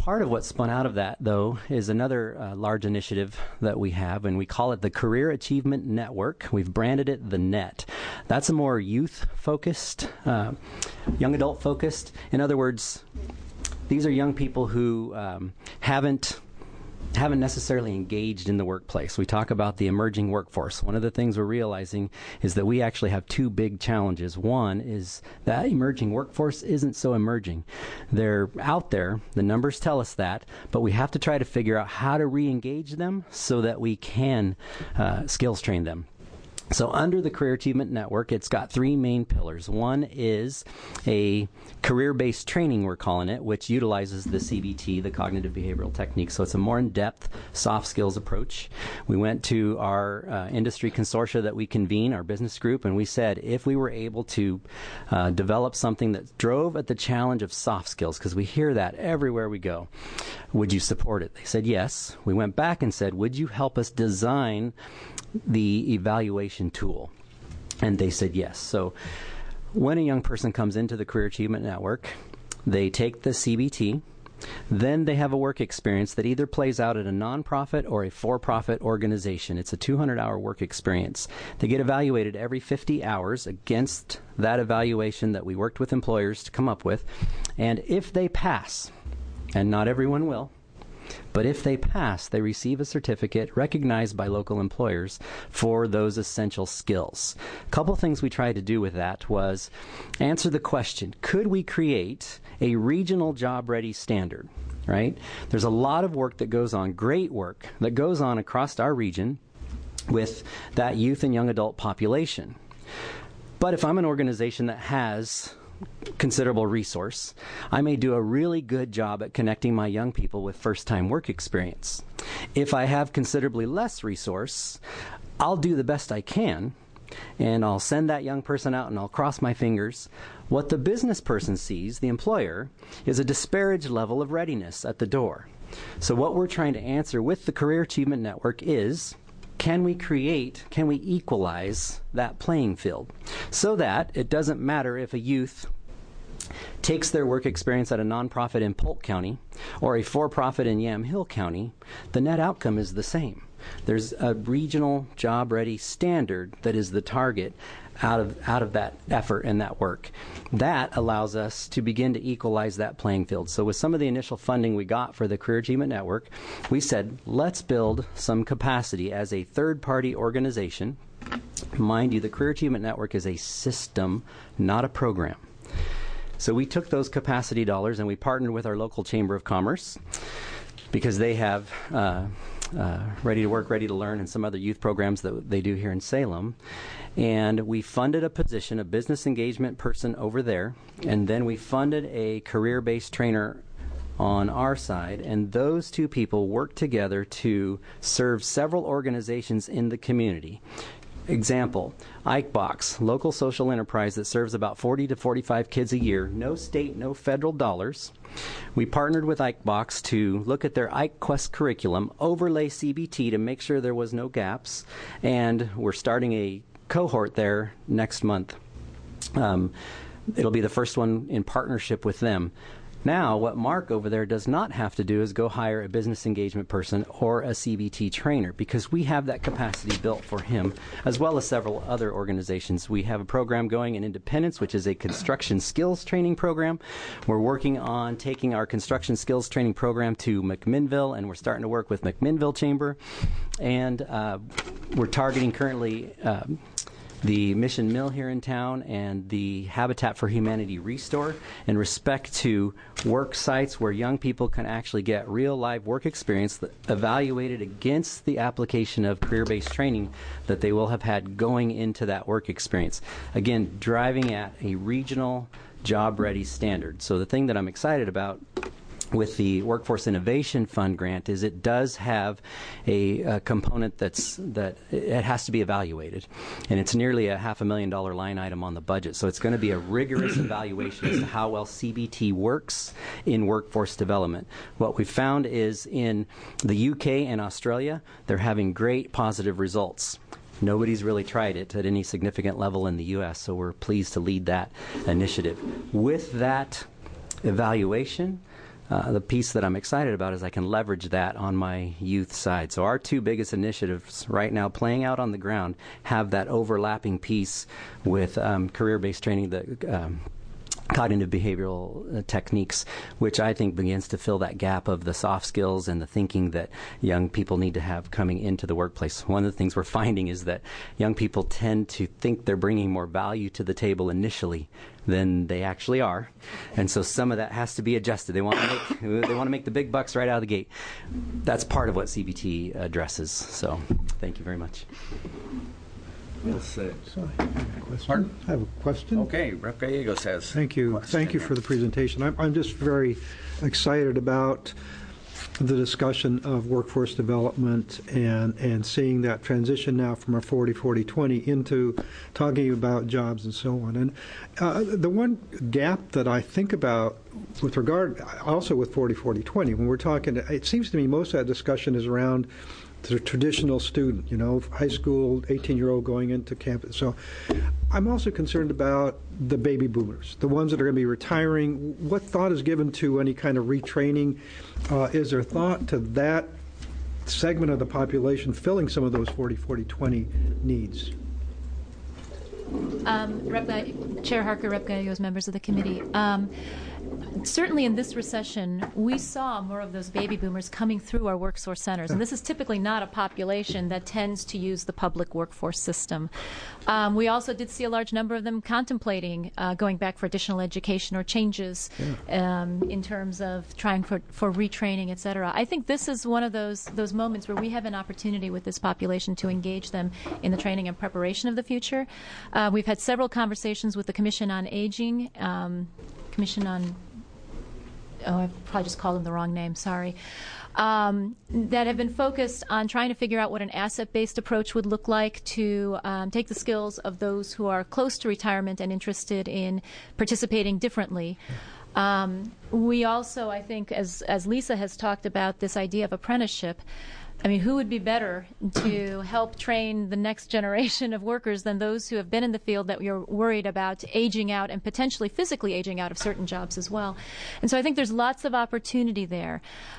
part of what spun out of that, though, is another uh, large initiative that we have, and we call it the Career Achievement Network. We've branded it the NET. That's a more youth-focused, uh, young adult-focused. In other words, these are young people who um, haven't haven't necessarily engaged in the workplace. We talk about the emerging workforce. One of the things we're realizing is that we actually have two big challenges. One is that emerging workforce isn't so emerging. They're out there, the numbers tell us that, but we have to try to figure out how to re-engage them so that we can uh, skills train them. So under the Career Achievement Network, it's got three main pillars. One is a career-based training, we're calling it, which utilizes the C B T, the cognitive behavioral technique. So it's a more in-depth soft skills approach. We went to our uh, industry consortia that we convene, our business group, and we said if we were able to uh, develop something that drove at the challenge of soft skills, because we hear that everywhere we go, would you support it? They said yes. We went back and said, would you help us design the evaluation tool? And they said yes. So when a young person comes into the Career Achievement Network, they take the C B T, then they have a work experience that either plays out at a nonprofit or a for-profit organization. It's a two hundred hour work experience. They get evaluated every fifty hours against that evaluation that we worked with employers to come up with. And if they pass, and not everyone will, but if they pass, they receive a certificate recognized by local employers for those essential skills. A couple things we tried to do with that was answer the question, could we create a regional job-ready standard, right? There's a lot of work that goes on, great work, that goes on across our region with that youth and young adult population. But if I'm an organization that has considerable resource, I may do a really good job at connecting my young people with first-time work experience. If I have considerably less resource, I'll do the best I can, and I'll send that young person out and I'll cross my fingers. What the business person sees, the employer, is a disparaged level of readiness at the door. So what we're trying to answer with the Career Achievement Network is, can we create, can we equalize that playing field so that it doesn't matter if a youth takes their work experience at a nonprofit in Polk County or a for-profit in Yamhill County, the net outcome is the same. There's a regional job-ready standard that is the target out of out of that effort and that work. That allows us to begin to equalize that playing field. So with some of the initial funding we got for the Career Achievement Network, we said, let's build some capacity as a third-party organization. Mind you, the Career Achievement Network is a system, not a program. So we took those capacity dollars and we partnered with our local Chamber of Commerce because they have uh, uh, Ready to Work, Ready to Learn, and some other youth programs that they do here in Salem. And we funded a position, a business engagement person over there, and then we funded a career-based trainer on our side, and those two people worked together to serve several organizations in the community. Example, Ikebox, local social enterprise that serves about forty to forty-five kids a year, no state, no federal dollars. We partnered with Ikebox to look at their IkeQuest curriculum, overlay C B T to make sure there was no gaps, and we're starting a cohort there next month. Um, it'll be the first one in partnership with them. Now, what Mark over there does not have to do is go hire a business engagement person or a C B T trainer, because we have that capacity built for him, as well as several other organizations. We have a program going in Independence, which is a construction skills training program. We're working on taking our construction skills training program to McMinnville, and we're starting to work with McMinnville Chamber. And uh, we're targeting currently uh, the Mission Mill here in town and the Habitat for Humanity Restore in respect to work sites where young people can actually get real live work experience that evaluated against the application of career-based training that they will have had going into that work experience. Again, driving at a regional job-ready standard. So the thing that I'm excited about with the Workforce Innovation Fund grant is it does have a, a component that's that it has to be evaluated, and it's nearly a half a million dollar line item on the budget. So it's going to be a rigorous evaluation as to how well C B T works in workforce development. What we found is in the U K and Australia, they're having great positive results. Nobody's really tried it at any significant level in the U S, so we're pleased to lead that initiative. With that evaluation, uh, the piece that I'm excited about is I can leverage that on my youth side. So our two biggest initiatives right now playing out on the ground have that overlapping piece with um, career-based training, the um, cognitive behavioral uh, techniques, which I think begins to fill that gap of the soft skills and the thinking that young people need to have coming into the workplace. One of the things we're finding is that young people tend to think they're bringing more value to the table initially than they actually are, and so some of that has to be adjusted. They want to make they want to make the big bucks right out of the gate. That's part of what C B T addresses. So, thank you very much. We'll say. So, I have a question. I have a question. Okay, Rep Gallegos has. Thank you. Thank you for the presentation. I'm, I'm just very excited about the discussion of workforce development and, and seeing that transition now from a forty forty twenty into talking about jobs and so on. And uh, the one gap that I think about with regard, also with forty forty twenty, when we're talking, it seems to me most of that discussion is around the traditional student, you know, high school, eighteen-year-old going into campus. So I'm also concerned about the baby boomers, the ones that are going to be retiring. What thought is given to any kind of retraining? Uh, is there thought to that segment of the population filling some of those forty forty twenty needs? Um, Rep Chair Harker, Rep Gallegos, members of the committee. Um, certainly in this recession, we saw more of those baby boomers coming through our workforce centers. And this is typically not a population that tends to use the public workforce system. Um, we also did see a large number of them contemplating uh, going back for additional education or changes yeah. um, in terms of trying for, for retraining, et cetera. I think this is one of those, those moments where we have an opportunity with this population to engage them in the training and preparation of the future. Uh, we've had several conversations with the Commission on Aging, um, Commission on, oh, I probably just called them the wrong name, sorry, um, that have been focused on trying to figure out what an asset-based approach would look like to um, take the skills of those who are close to retirement and interested in participating differently. Um, we also, I think, as, as Lisa has talked about, this idea of apprenticeship. I mean, who would be better to help train the next generation of workers than those who have been in the field that you're worried about aging out and potentially physically aging out of certain jobs as well. And so I think there's lots of opportunity there.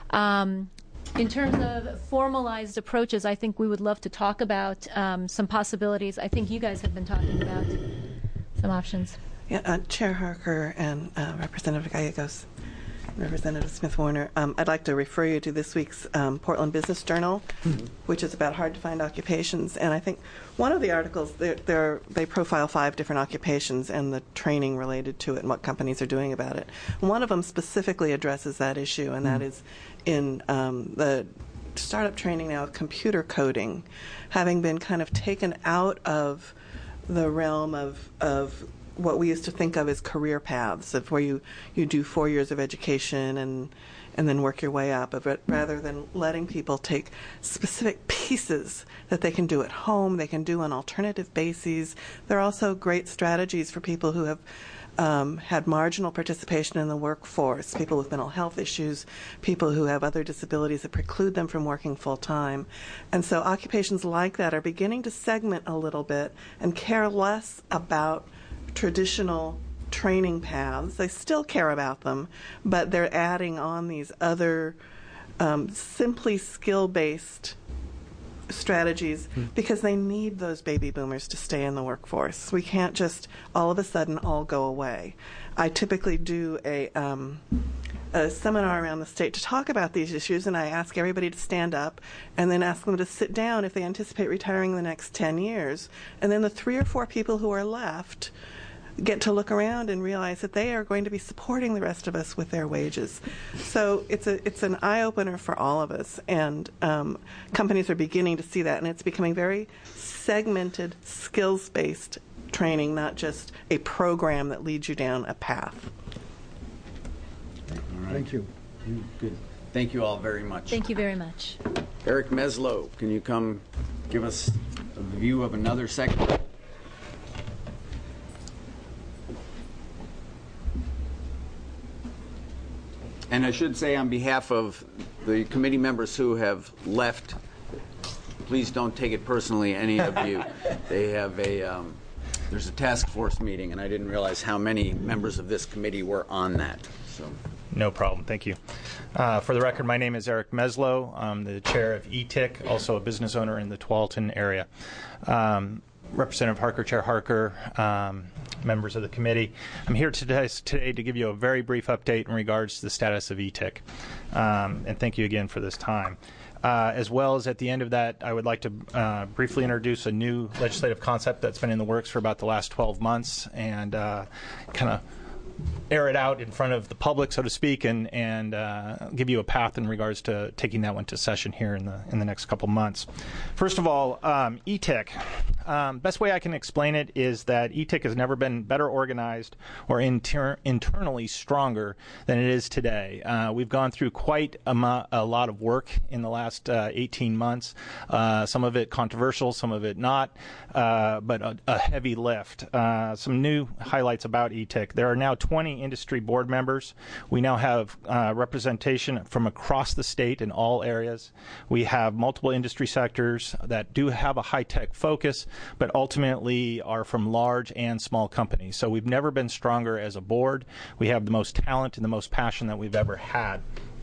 Um, in terms of formalized approaches, I think we would love to talk about um, some possibilities. I think you guys have been talking about some options. Yeah, uh, Chair Harker and uh, Representative Gallegos. Representative Smith-Warner, um, I'd like to refer you to this week's um, Portland Business Journal, mm-hmm. which is about hard-to-find occupations. And I think one of the articles, they're, they're, they profile five different occupations and the training related to it and what companies are doing about it. One of them specifically addresses that issue, and mm-hmm. that is in um, the startup training now of computer coding, having been kind of taken out of the realm of, of what we used to think of as career paths, of where you, you do four years of education and and then work your way up, of it, rather than letting people take specific pieces that they can do at home, they can do on alternative bases. There are also great strategies for people who have um, had marginal participation in the workforce, people with mental health issues, people who have other disabilities that preclude them from working full time. And so occupations like that are beginning to segment a little bit and care less about traditional training paths. They still care about them, but they're adding on these other um, simply skill-based strategies mm. because they need those baby boomers to stay in the workforce. We can't just all of a sudden all go away. I typically do a, um, a seminar around the state to talk about these issues, and I ask everybody to stand up and then ask them to sit down if they anticipate retiring in the next ten years. And then the three or four people who are left get to look around and realize that they are going to be supporting the rest of us with their wages. So it's a it's an eye-opener for all of us, and um, companies are beginning to see that, and it's becoming very segmented, skills-based training, not just a program that leads you down a path. All right. Thank you. Good. Thank you all very much. Thank you very much. Eric Meslow, can you come give us a view of another sector? And I should say, on behalf of the committee members who have left, please don't take it personally, any of you. They have a, um, there's a task force meeting, and I didn't realize how many members of this committee were on that. So. No problem. Thank you. Uh, for the record, my name is Eric Meslow. I'm the chair of E T I C, also a business owner in the Tualatin area. Um, Representative Harker, Chair Harker, um, members of the committee, I'm here today, today to give you a very brief update in regards to the status of E T I C. Um, and thank you again for this time. Uh, as well as at the end of that, I would like to uh, briefly introduce a new legislative concept that's been in the works for about the last twelve months and uh, kind of air it out in front of the public, so to speak, and and uh, give you a path in regards to taking that one to session here in the in the next couple months. First of all, um, E T I C. Um, best way I can explain it is that E T I C has never been better organized or inter- internally stronger than it is today. Uh, we've gone through quite a, mo- a lot of work in the last uh, eighteen months. Uh, some of it controversial, some of it not, uh, but a, a heavy lift. Uh, some new highlights about E T I C. There are now twenty industry board members. We now have uh, representation from across the state in all areas. We have multiple industry sectors that do have a high-tech focus, but ultimately are from large and small companies. So we've never been stronger as a board. We have the most talent and the most passion that we've ever had.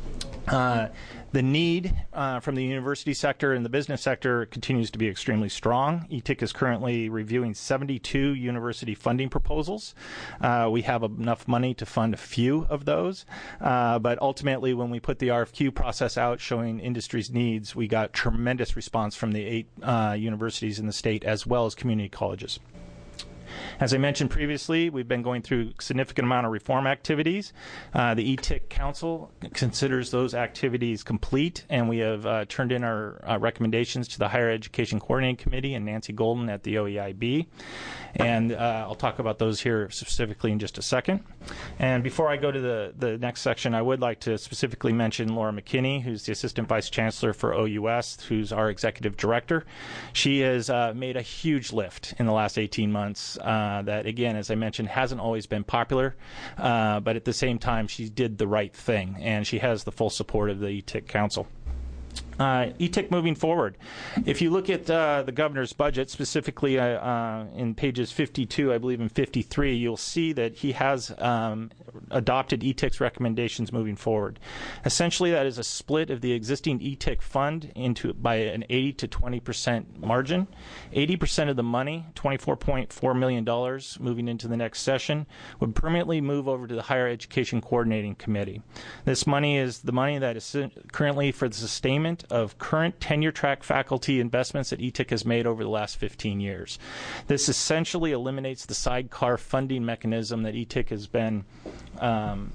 Uh, the need uh, from the university sector and the business sector continues to be extremely strong. E T I C is currently reviewing seventy-two university funding proposals. Uh, we have enough money to fund a few of those, uh, but ultimately when we put the R F Q process out showing industry's needs, we got tremendous response from the eight uh, universities in the state as well as community colleges. As I mentioned previously, we've been going through a significant amount of reform activities. Uh, the E T I C Council considers those activities complete, and we have uh, turned in our uh, recommendations to the Higher Education Coordinating Committee and Nancy Golden at the O E I B. And uh, I'll talk about those here specifically in just a second. And before I go to the, the next section, I would like to specifically mention Laura McKinney, who's the Assistant Vice Chancellor for O U S, who's our Executive Director. She has uh, made a huge lift in the last eighteen months uh, that, again, as I mentioned, hasn't always been popular, uh, but at the same time, she did the right thing, and she has the full support of the E T I C Council. Uh, E T I C moving forward. If you look at uh, the governor's budget, specifically uh, uh, in pages fifty-two, I believe, and fifty-three, you'll see that he has um, adopted E T I C's recommendations moving forward. Essentially, that is a split of the existing E T I C fund into by an eighty to twenty percent margin. eighty percent of the money, twenty-four point four million dollars, moving into the next session, would permanently move over to the Higher Education Coordinating Committee. This money is the money that is currently for the sustainment of current tenure-track faculty investments that E T I C has made over the last fifteen years. This essentially eliminates the sidecar funding mechanism that E T I C has been um,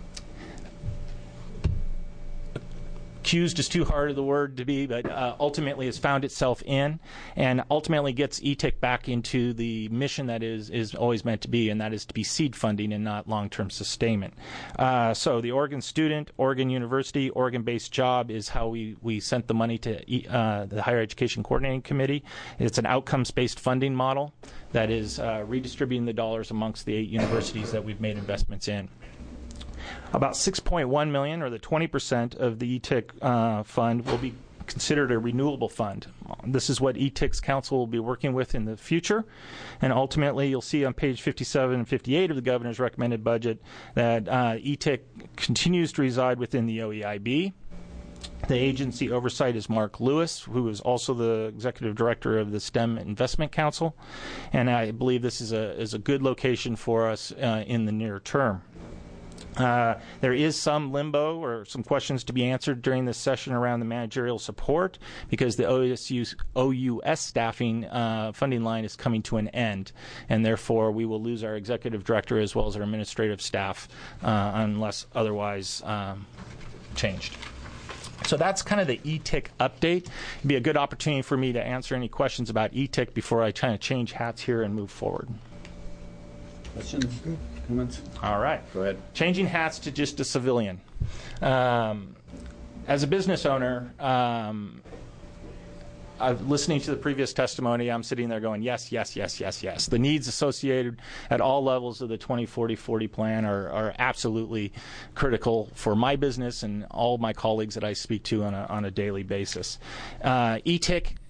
accused is too hard of the word to be, but uh, ultimately has found itself in, and ultimately gets E T I C back into the mission that is is always meant to be, and that is to be seed funding and not long-term sustainment. Uh, so the Oregon student, Oregon University, Oregon-based job is how we, we sent the money to uh, the Higher Education Coordinating Committee. It's an outcomes-based funding model that is uh, redistributing the dollars amongst the eight universities that we've made investments in. About six point one million dollars, or the twenty percent of the E T I C uh, fund, will be considered a renewable fund. This is what E T I C's council will be working with in the future, and ultimately you'll see on page fifty-seven and fifty-eight of the governor's recommended budget that uh, E T I C continues to reside within the O E I B. The agency oversight is Mark Lewis, who is also the executive director of the STEM Investment Council, and I believe this is a is a good location for us uh, in the near term. Uh, there is some limbo or some questions to be answered during this session around the managerial support because the O S U, O U S staffing uh, funding line is coming to an end, and therefore we will lose our executive director as well as our administrative staff uh, unless otherwise um, changed. So that's kind of the E T I C update. It'd be a good opportunity for me to answer any questions about E T I C before I kind of change hats here and move forward. Questions? Comments? All right. Go ahead. Changing hats to just a civilian. Um, as a business owner, um, I'm listening to the previous testimony, I'm sitting there going, yes, yes, yes, yes, yes. The needs associated at all levels of the twenty forty forty plan are, are absolutely critical for my business and all my colleagues that I speak to on a, on a daily basis. Uh, E T I C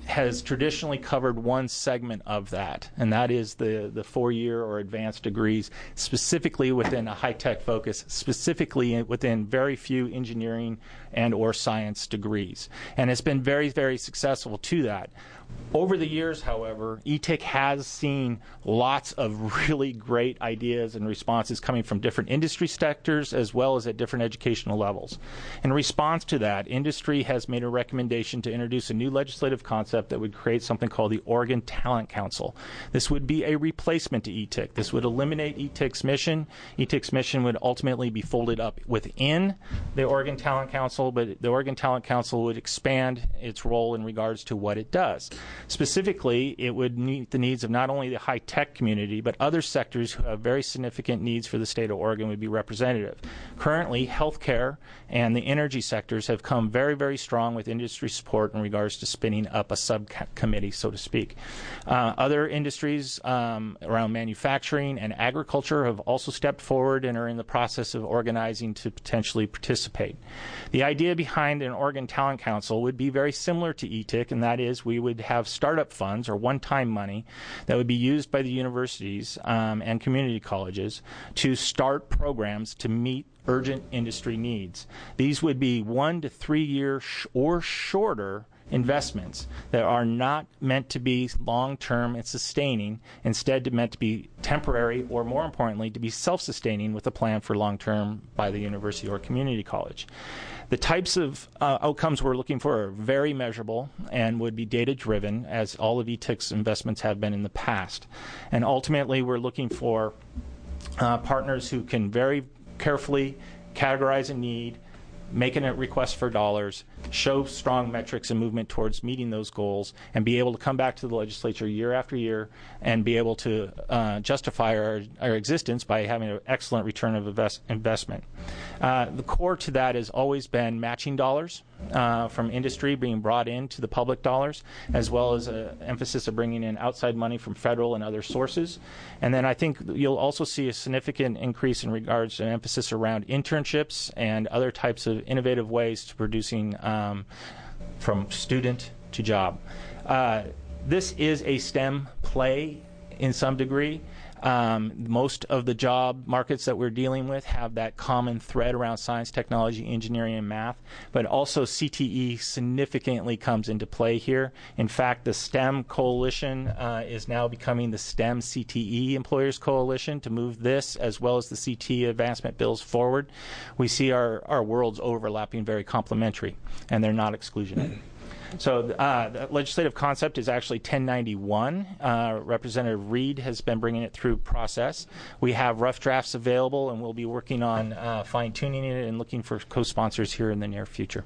has traditionally covered one segment of that, and that is the, the four-year or advanced degrees, specifically within a high-tech focus, specifically within very few engineering and or science degrees. And it's been very, very successful to that. Over the years, however, E T I C has seen lots of really great ideas and responses coming from different industry sectors as well as at different educational levels. In response to that, industry has made a recommendation to introduce a new legislative concept that would create something called the Oregon Talent Council. This would be a replacement to E T I C. This would eliminate E T I C's mission. E T I C's mission would ultimately be folded up within the Oregon Talent Council, but the Oregon Talent Council would expand its role in regards to what it does. Specifically, it would meet the needs of not only the high-tech community, but other sectors who have very significant needs for the state of Oregon would be representative. Currently, healthcare and the energy sectors have come very, very strong with industry support in regards to spinning up a subcommittee, so to speak. Uh, other industries um, around manufacturing and agriculture have also stepped forward and are in the process of organizing to potentially participate. The idea behind an Oregon Talent Council would be very similar to E T I C, and that is we would have startup funds or one-time money that would be used by the universities um, and community colleges to start programs to meet urgent industry needs. These would be one to three year sh- or shorter investments that are not meant to be long-term and sustaining, instead meant to be temporary or, more importantly, to be self-sustaining with a plan for long-term by the university or community college. The types of uh, outcomes we're looking for are very measurable and would be data-driven, as all of E T I C's investments have been in the past. And ultimately, we're looking for uh, partners who can very carefully categorize a need, make a request for dollars, show strong metrics and movement towards meeting those goals, and be able to come back to the legislature year after year and be able to uh, justify our, our existence by having an excellent return of invest, investment. Uh, the core to that has always been matching dollars uh, from industry being brought into the public dollars, as well as an emphasis of bringing in outside money from federal and other sources. And then I think you'll also see a significant increase in regards to an emphasis around internships and other types of innovative ways to producing um, from student to job. Uh, this is a STEM play in some degree. Um, most of the job markets that we're dealing with have that common thread around science, technology, engineering, and math, but also C T E significantly comes into play here. In fact, the STEM Coalition uh, is now becoming the STEM C T E Employers Coalition to move this as well as the C T E advancement bills forward. We see our, our worlds overlapping, very complementary, and they're not exclusionary. So uh, the legislative concept is actually ten ninety-one. Uh, Representative Reed has been bringing it through process. We have rough drafts available, and we'll be working on uh, fine-tuning it and looking for co-sponsors here in the near future.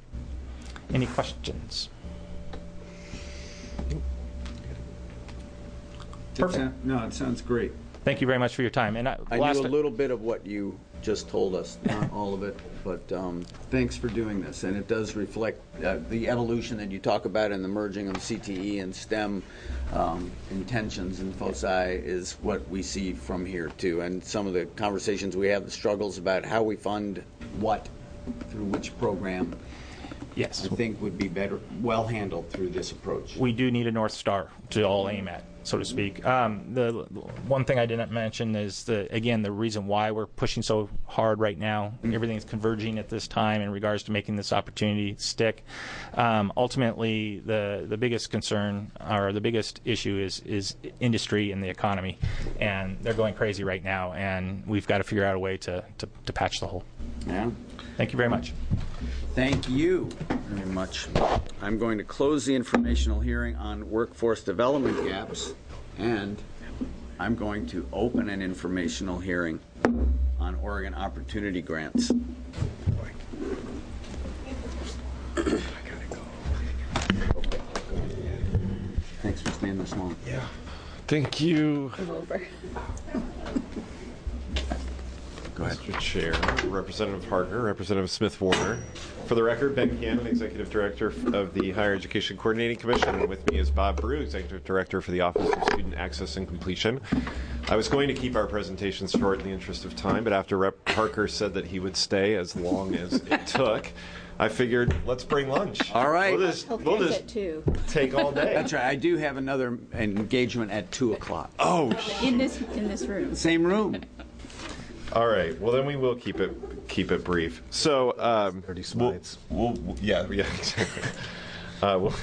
Any questions? Perfect. No, it sounds great. Thank you very much for your time. And I, I last knew a little bit of what you just told us, not all of it, but um, thanks for doing this. And it does reflect uh, the evolution that you talk about in the merging of C T E and STEM um, intentions and foci is what we see from here, too. And some of the conversations we have, the struggles about how we fund what through which program, yes, I think would be better, well handled through this approach. We do need a North Star to all aim at, so to speak. Um, the one thing I didn't mention is, the, again, the reason why we're pushing so hard right now. Everything's converging at this time in regards to making this opportunity stick. Um, ultimately, the, the biggest concern or the biggest issue is, is industry and the economy. And they're going crazy right now, and we've got to figure out a way to, to, to patch the hole. Yeah. Thank you very much. Thank you very much. I'm going to close the informational hearing on workforce development gaps, and I'm going to open an informational hearing on Oregon Opportunity Grants. Thanks for staying this long. Yeah. Thank you. I'm over. Go ahead. Mister Chair, Representative Harker, Representative Smith Warner. For the record, Ben Cannon, Executive Director of the Higher Education Coordinating Commission, and with me is Bob Brew, Executive Director for the Office of Student Access and Completion. I was going to keep our presentation short in the interest of time, but after Rep Harker said that he would stay as long as it took, I figured let's bring lunch. All right. We'll just, we'll just take all day. That's right. I do have another engagement at two o'clock. Oh, In this in this room. Same room. all right. Well, then we will keep it keep it brief. So, um, thirty slides. We'll, we'll, yeah, yeah, exactly. uh, we'll,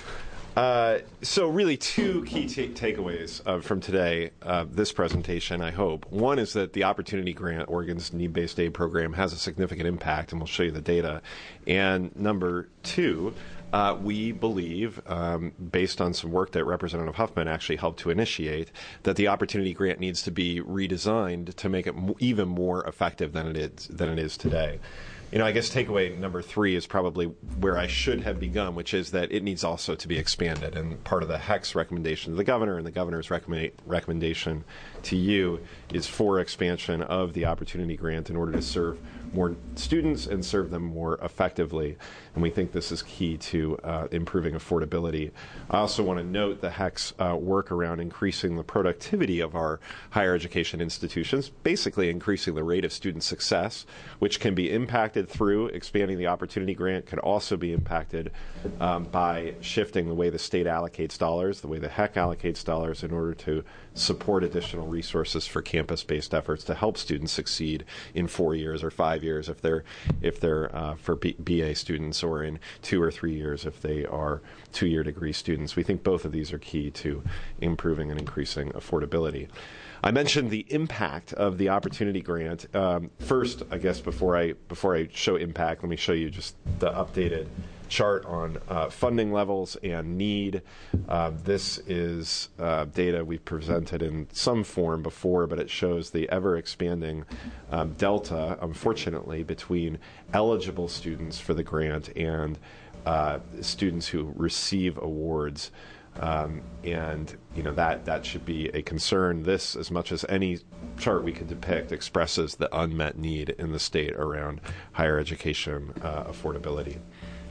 Uh, so really two key ta- takeaways uh, from today, uh, this presentation, I hope. One is that the Opportunity Grant, Oregon's need-based aid program, has a significant impact, and we'll show you the data. And number two, uh, we believe, um, based on some work that Representative Huffman actually helped to initiate, that the Opportunity Grant needs to be redesigned to make it m- even more effective than it is than it is today. You know, I guess takeaway number three is probably where I should have begun, which is that it needs also to be expanded. And part of the H E C recommendation to the governor and the governor's recommenda- recommendation to you is for expansion of the Opportunity Grant in order to serve more students and serve them more effectively. And we think this is key to uh, improving affordability. I also want to note the H E C's uh, work around increasing the productivity of our higher education institutions, basically increasing the rate of student success, which can be impacted through expanding the Opportunity Grant, could also be impacted um, by shifting the way the state allocates dollars, the way the H E C allocates dollars in order to support additional resources for campus-based efforts to help students succeed in four years or five years if they're if they're uh, for B- BA students, or in two or three years if they are two-year degree students. We think both of these are key to improving and increasing affordability. I mentioned the impact of the Opportunity Grant. Um, first, I guess before I before I show impact, let me show you just the updated chart on uh, funding levels and need. Uh, this is uh, data we've presented in some form before, but it shows the ever-expanding um, delta, unfortunately, between eligible students for the grant and uh, students who receive awards. Um, and you know that that should be a concern. This, as much as any chart we could depict, expresses the unmet need in the state around higher education uh, affordability.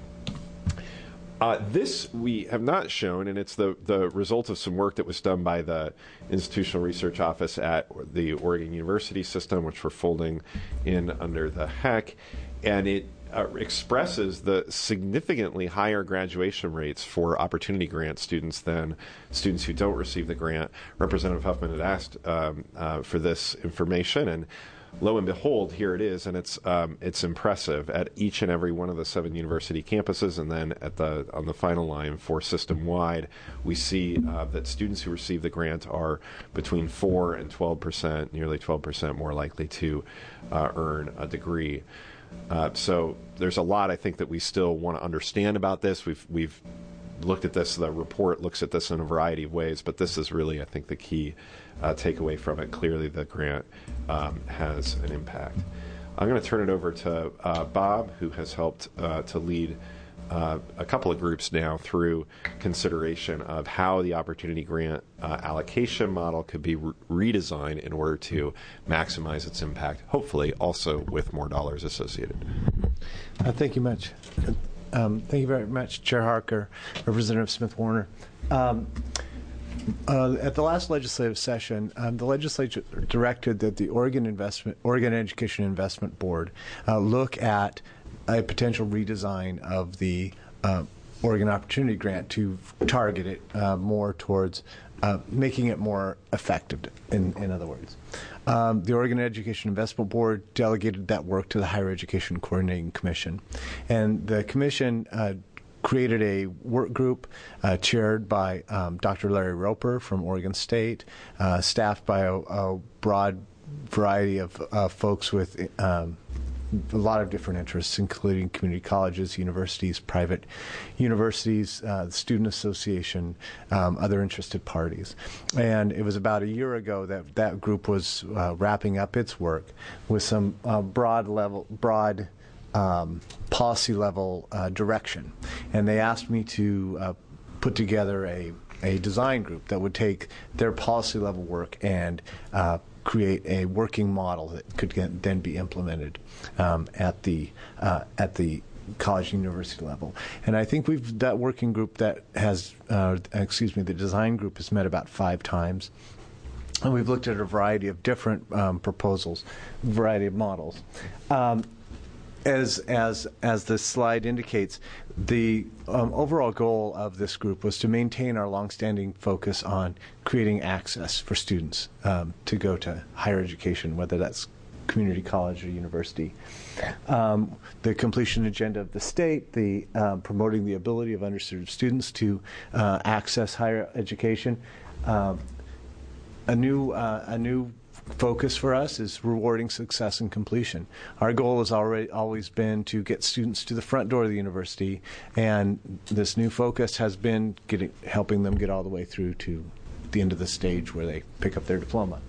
Uh, this we have not shown, and it's the, the result of some work that was done by the Institutional Research Office at the Oregon University System, which we're folding in under the H E C, and it uh, expresses the significantly higher graduation rates for Opportunity Grant students than students who don't receive the grant. Representative Huffman had asked um, uh, for this information, and lo and behold, here it is, and it's um, it's impressive at each and every one of the seven university campuses, and then at the on the final line for system-wide, we see uh, that students who receive the grant are between four and twelve percent, nearly twelve percent more likely to uh, earn a degree. Uh, so there's a lot I think that we still want to understand about this. We've we've looked at this. The report looks at this in a variety of ways, but this is really, I think, the key uh, takeaway from it. Clearly, the grant um, has an impact. I'm going to turn it over to uh, Bob, who has helped uh, to lead uh, a couple of groups now through consideration of how the Opportunity Grant uh, allocation model could be re- redesigned in order to maximize its impact, hopefully also with more dollars associated. Uh, thank you much. Um, thank you very much, Chair Harker, Representative Smith-Warner. Um, uh, at the last legislative session, um, the legislature directed that the Oregon Investment, Oregon Education Investment Board uh, look at a potential redesign of the uh, Oregon Opportunity Grant to target it uh, more towards uh, making it more effective, in, in other words. Um, the Oregon Education Investment Board delegated that work to the Higher Education Coordinating Commission. And the commission uh, created a work group uh, chaired by um, Doctor Larry Roper from Oregon State, uh, staffed by a, a broad variety of uh, folks with um, a lot of different interests, including community colleges, universities, private universities, uh, the Student Association, um, other interested parties. And it was about a year ago that that group was uh, wrapping up its work with some uh, broad level, broad um, policy level uh, direction. And they asked me to uh, put together a, a design group that would take their policy level work and uh, create a working model that could get, then be implemented um, at the uh, at the college and university level. And I think we've that working group that has uh, excuse me the design group has met about five times, and we've looked at a variety of different um, proposals, variety of models. Um, as as as the slide indicates, the um, overall goal of this group was to maintain our longstanding focus on creating access for students um, to go to higher education, whether that's community college or university. Um, the completion agenda of the state, the um, promoting the ability of underserved students to uh, access higher education. Um, a new uh, a new focus for us is rewarding success and completion. Our goal has already always been to get students to the front door of the university, and this new focus has been getting helping them get all the way through to the end of the stage where they pick up their diploma.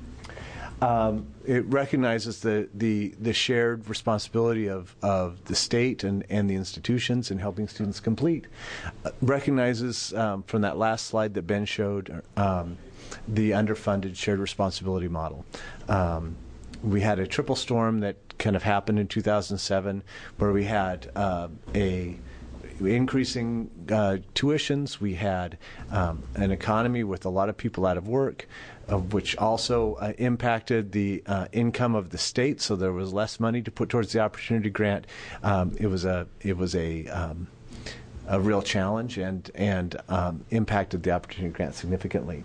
Um, it recognizes the, the, the shared responsibility of, of the state and, and the institutions in helping students complete. Uh, recognizes um, from that last slide that Ben showed um, the underfunded shared responsibility model. Um, we had a triple storm that kind of happened in two thousand seven where we had uh, a increasing uh, tuitions. We had um, an economy with a lot of people out of work, uh, which also uh, impacted the uh, income of the state. So there was less money to put towards the opportunity grant. Um, it was a it was a um, a real challenge and and um, impacted the opportunity grant significantly.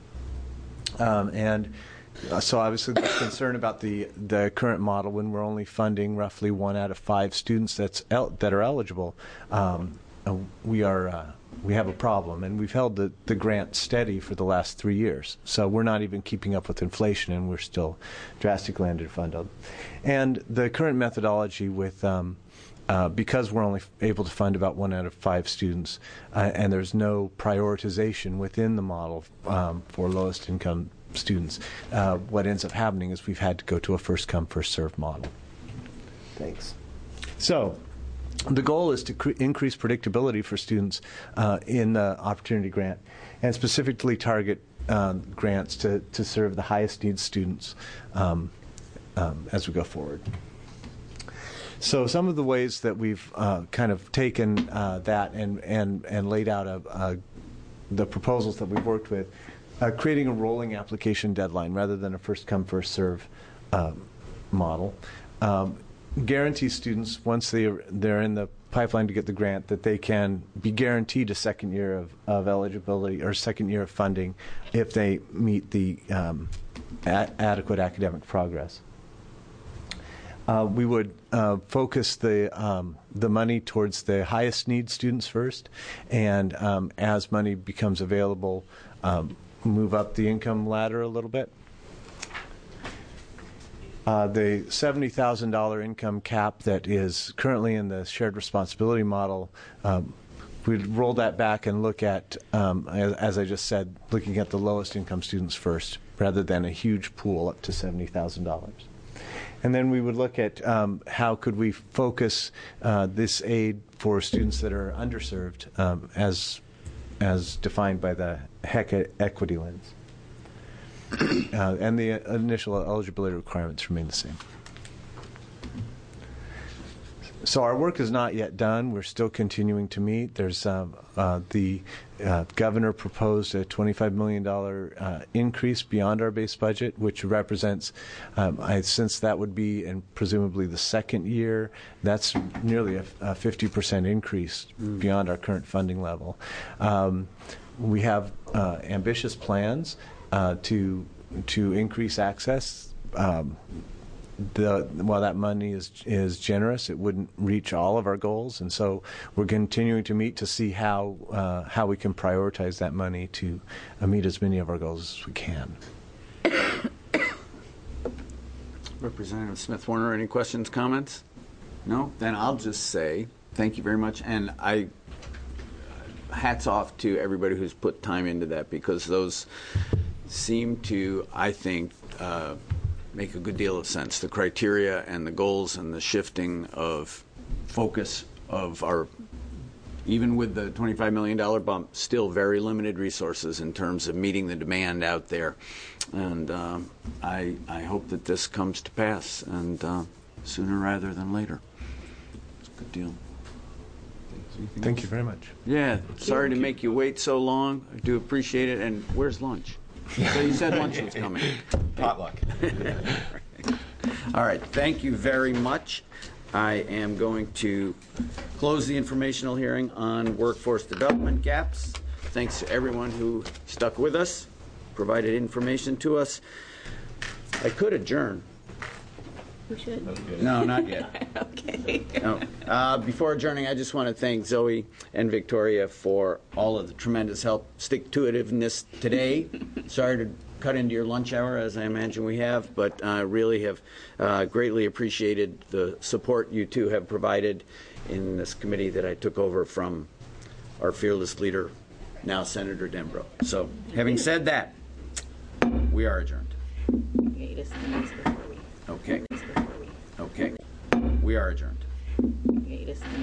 Um, and uh, so obviously there's concern about the the current model when we're only funding roughly one out of five students that's el- that are eligible. Um, Uh, we are uh, we have a problem, and we've held the, the grant steady for the last three years. So we're not even keeping up with inflation, and we're still drastically underfunded. And the current methodology with um, uh, because we're only able to fund about one out of five students, uh, and there's no prioritization within the model um, for lowest income students, uh, what ends up happening is we've had to go to a first come first served model. Thanks. So. The goal is to cre- increase predictability for students uh, in the Opportunity Grant, and specifically target uh, grants to, to serve the highest needs students um, um, as we go forward. So some of the ways that we've uh, kind of taken uh, that and, and, and laid out a, a, the proposals that we've worked with, uh, creating a rolling application deadline rather than a first-come, first-serve um, model. Um, guarantee students, once they are, they're in the pipeline to get the grant, that they can be guaranteed a second year of, of eligibility or second year of funding if they meet the um, a- adequate academic progress. Uh, we would uh, focus the um, the money towards the highest need students first, and um, as money becomes available, um, move up the income ladder a little bit. Uh, the seventy thousand dollars income cap that is currently in the shared responsibility model, um, we'd roll that back and look at, um, as, as I just said, looking at the lowest income students first, rather than a huge pool up to seventy thousand dollars. And then we would look at um, how could we focus uh, this aid for students that are underserved um, as, as defined by the H E C equity lens. Uh, and the uh, initial eligibility requirements remain the same. So our work is not yet done. We're still continuing to meet. There's um, uh, the uh, governor proposed a twenty-five million dollars uh, increase beyond our base budget, which represents, um, I sense that would be, and presumably the second year, that's nearly a, a fifty percent increase mm. beyond our current funding level. Um, we have uh, ambitious plans Uh, to to increase access. Um, the, while that money is is generous, it wouldn't reach all of our goals, and so we're continuing to meet to see how uh, how we can prioritize that money to uh, meet as many of our goals as we can. Representative Smith Warner, any questions, comments? No? Then I'll just say thank you very much, and I hats off to everybody who's put time into that, because those seem to, I think, uh, make a good deal of sense. The criteria and the goals and the shifting of focus of our, even with the twenty-five million dollars bump, still very limited resources in terms of meeting the demand out there. And uh, I, I hope that this comes to pass, and uh, sooner rather than later. It's a good deal. Thank you very much. Yeah, sorry to make you wait so long. I do appreciate it. And where's lunch? So you said lunch was coming. Potluck. All right, thank you very much. I am going to close the informational hearing on workforce development gaps. Thanks to everyone who stuck with us, provided information to us. I could adjourn. We should. No, not yet. Okay. No. Uh, before adjourning, I just want to thank Zoe and Victoria for all of the tremendous help, stick-to-itiveness today. Sorry to cut into your lunch hour, as I imagine we have, but uh, really have uh, greatly appreciated the support you two have provided in this committee that I took over from our fearless leader, now Senator Dembro. So, having said that, we are adjourned. Okay. Okay. We are adjourned.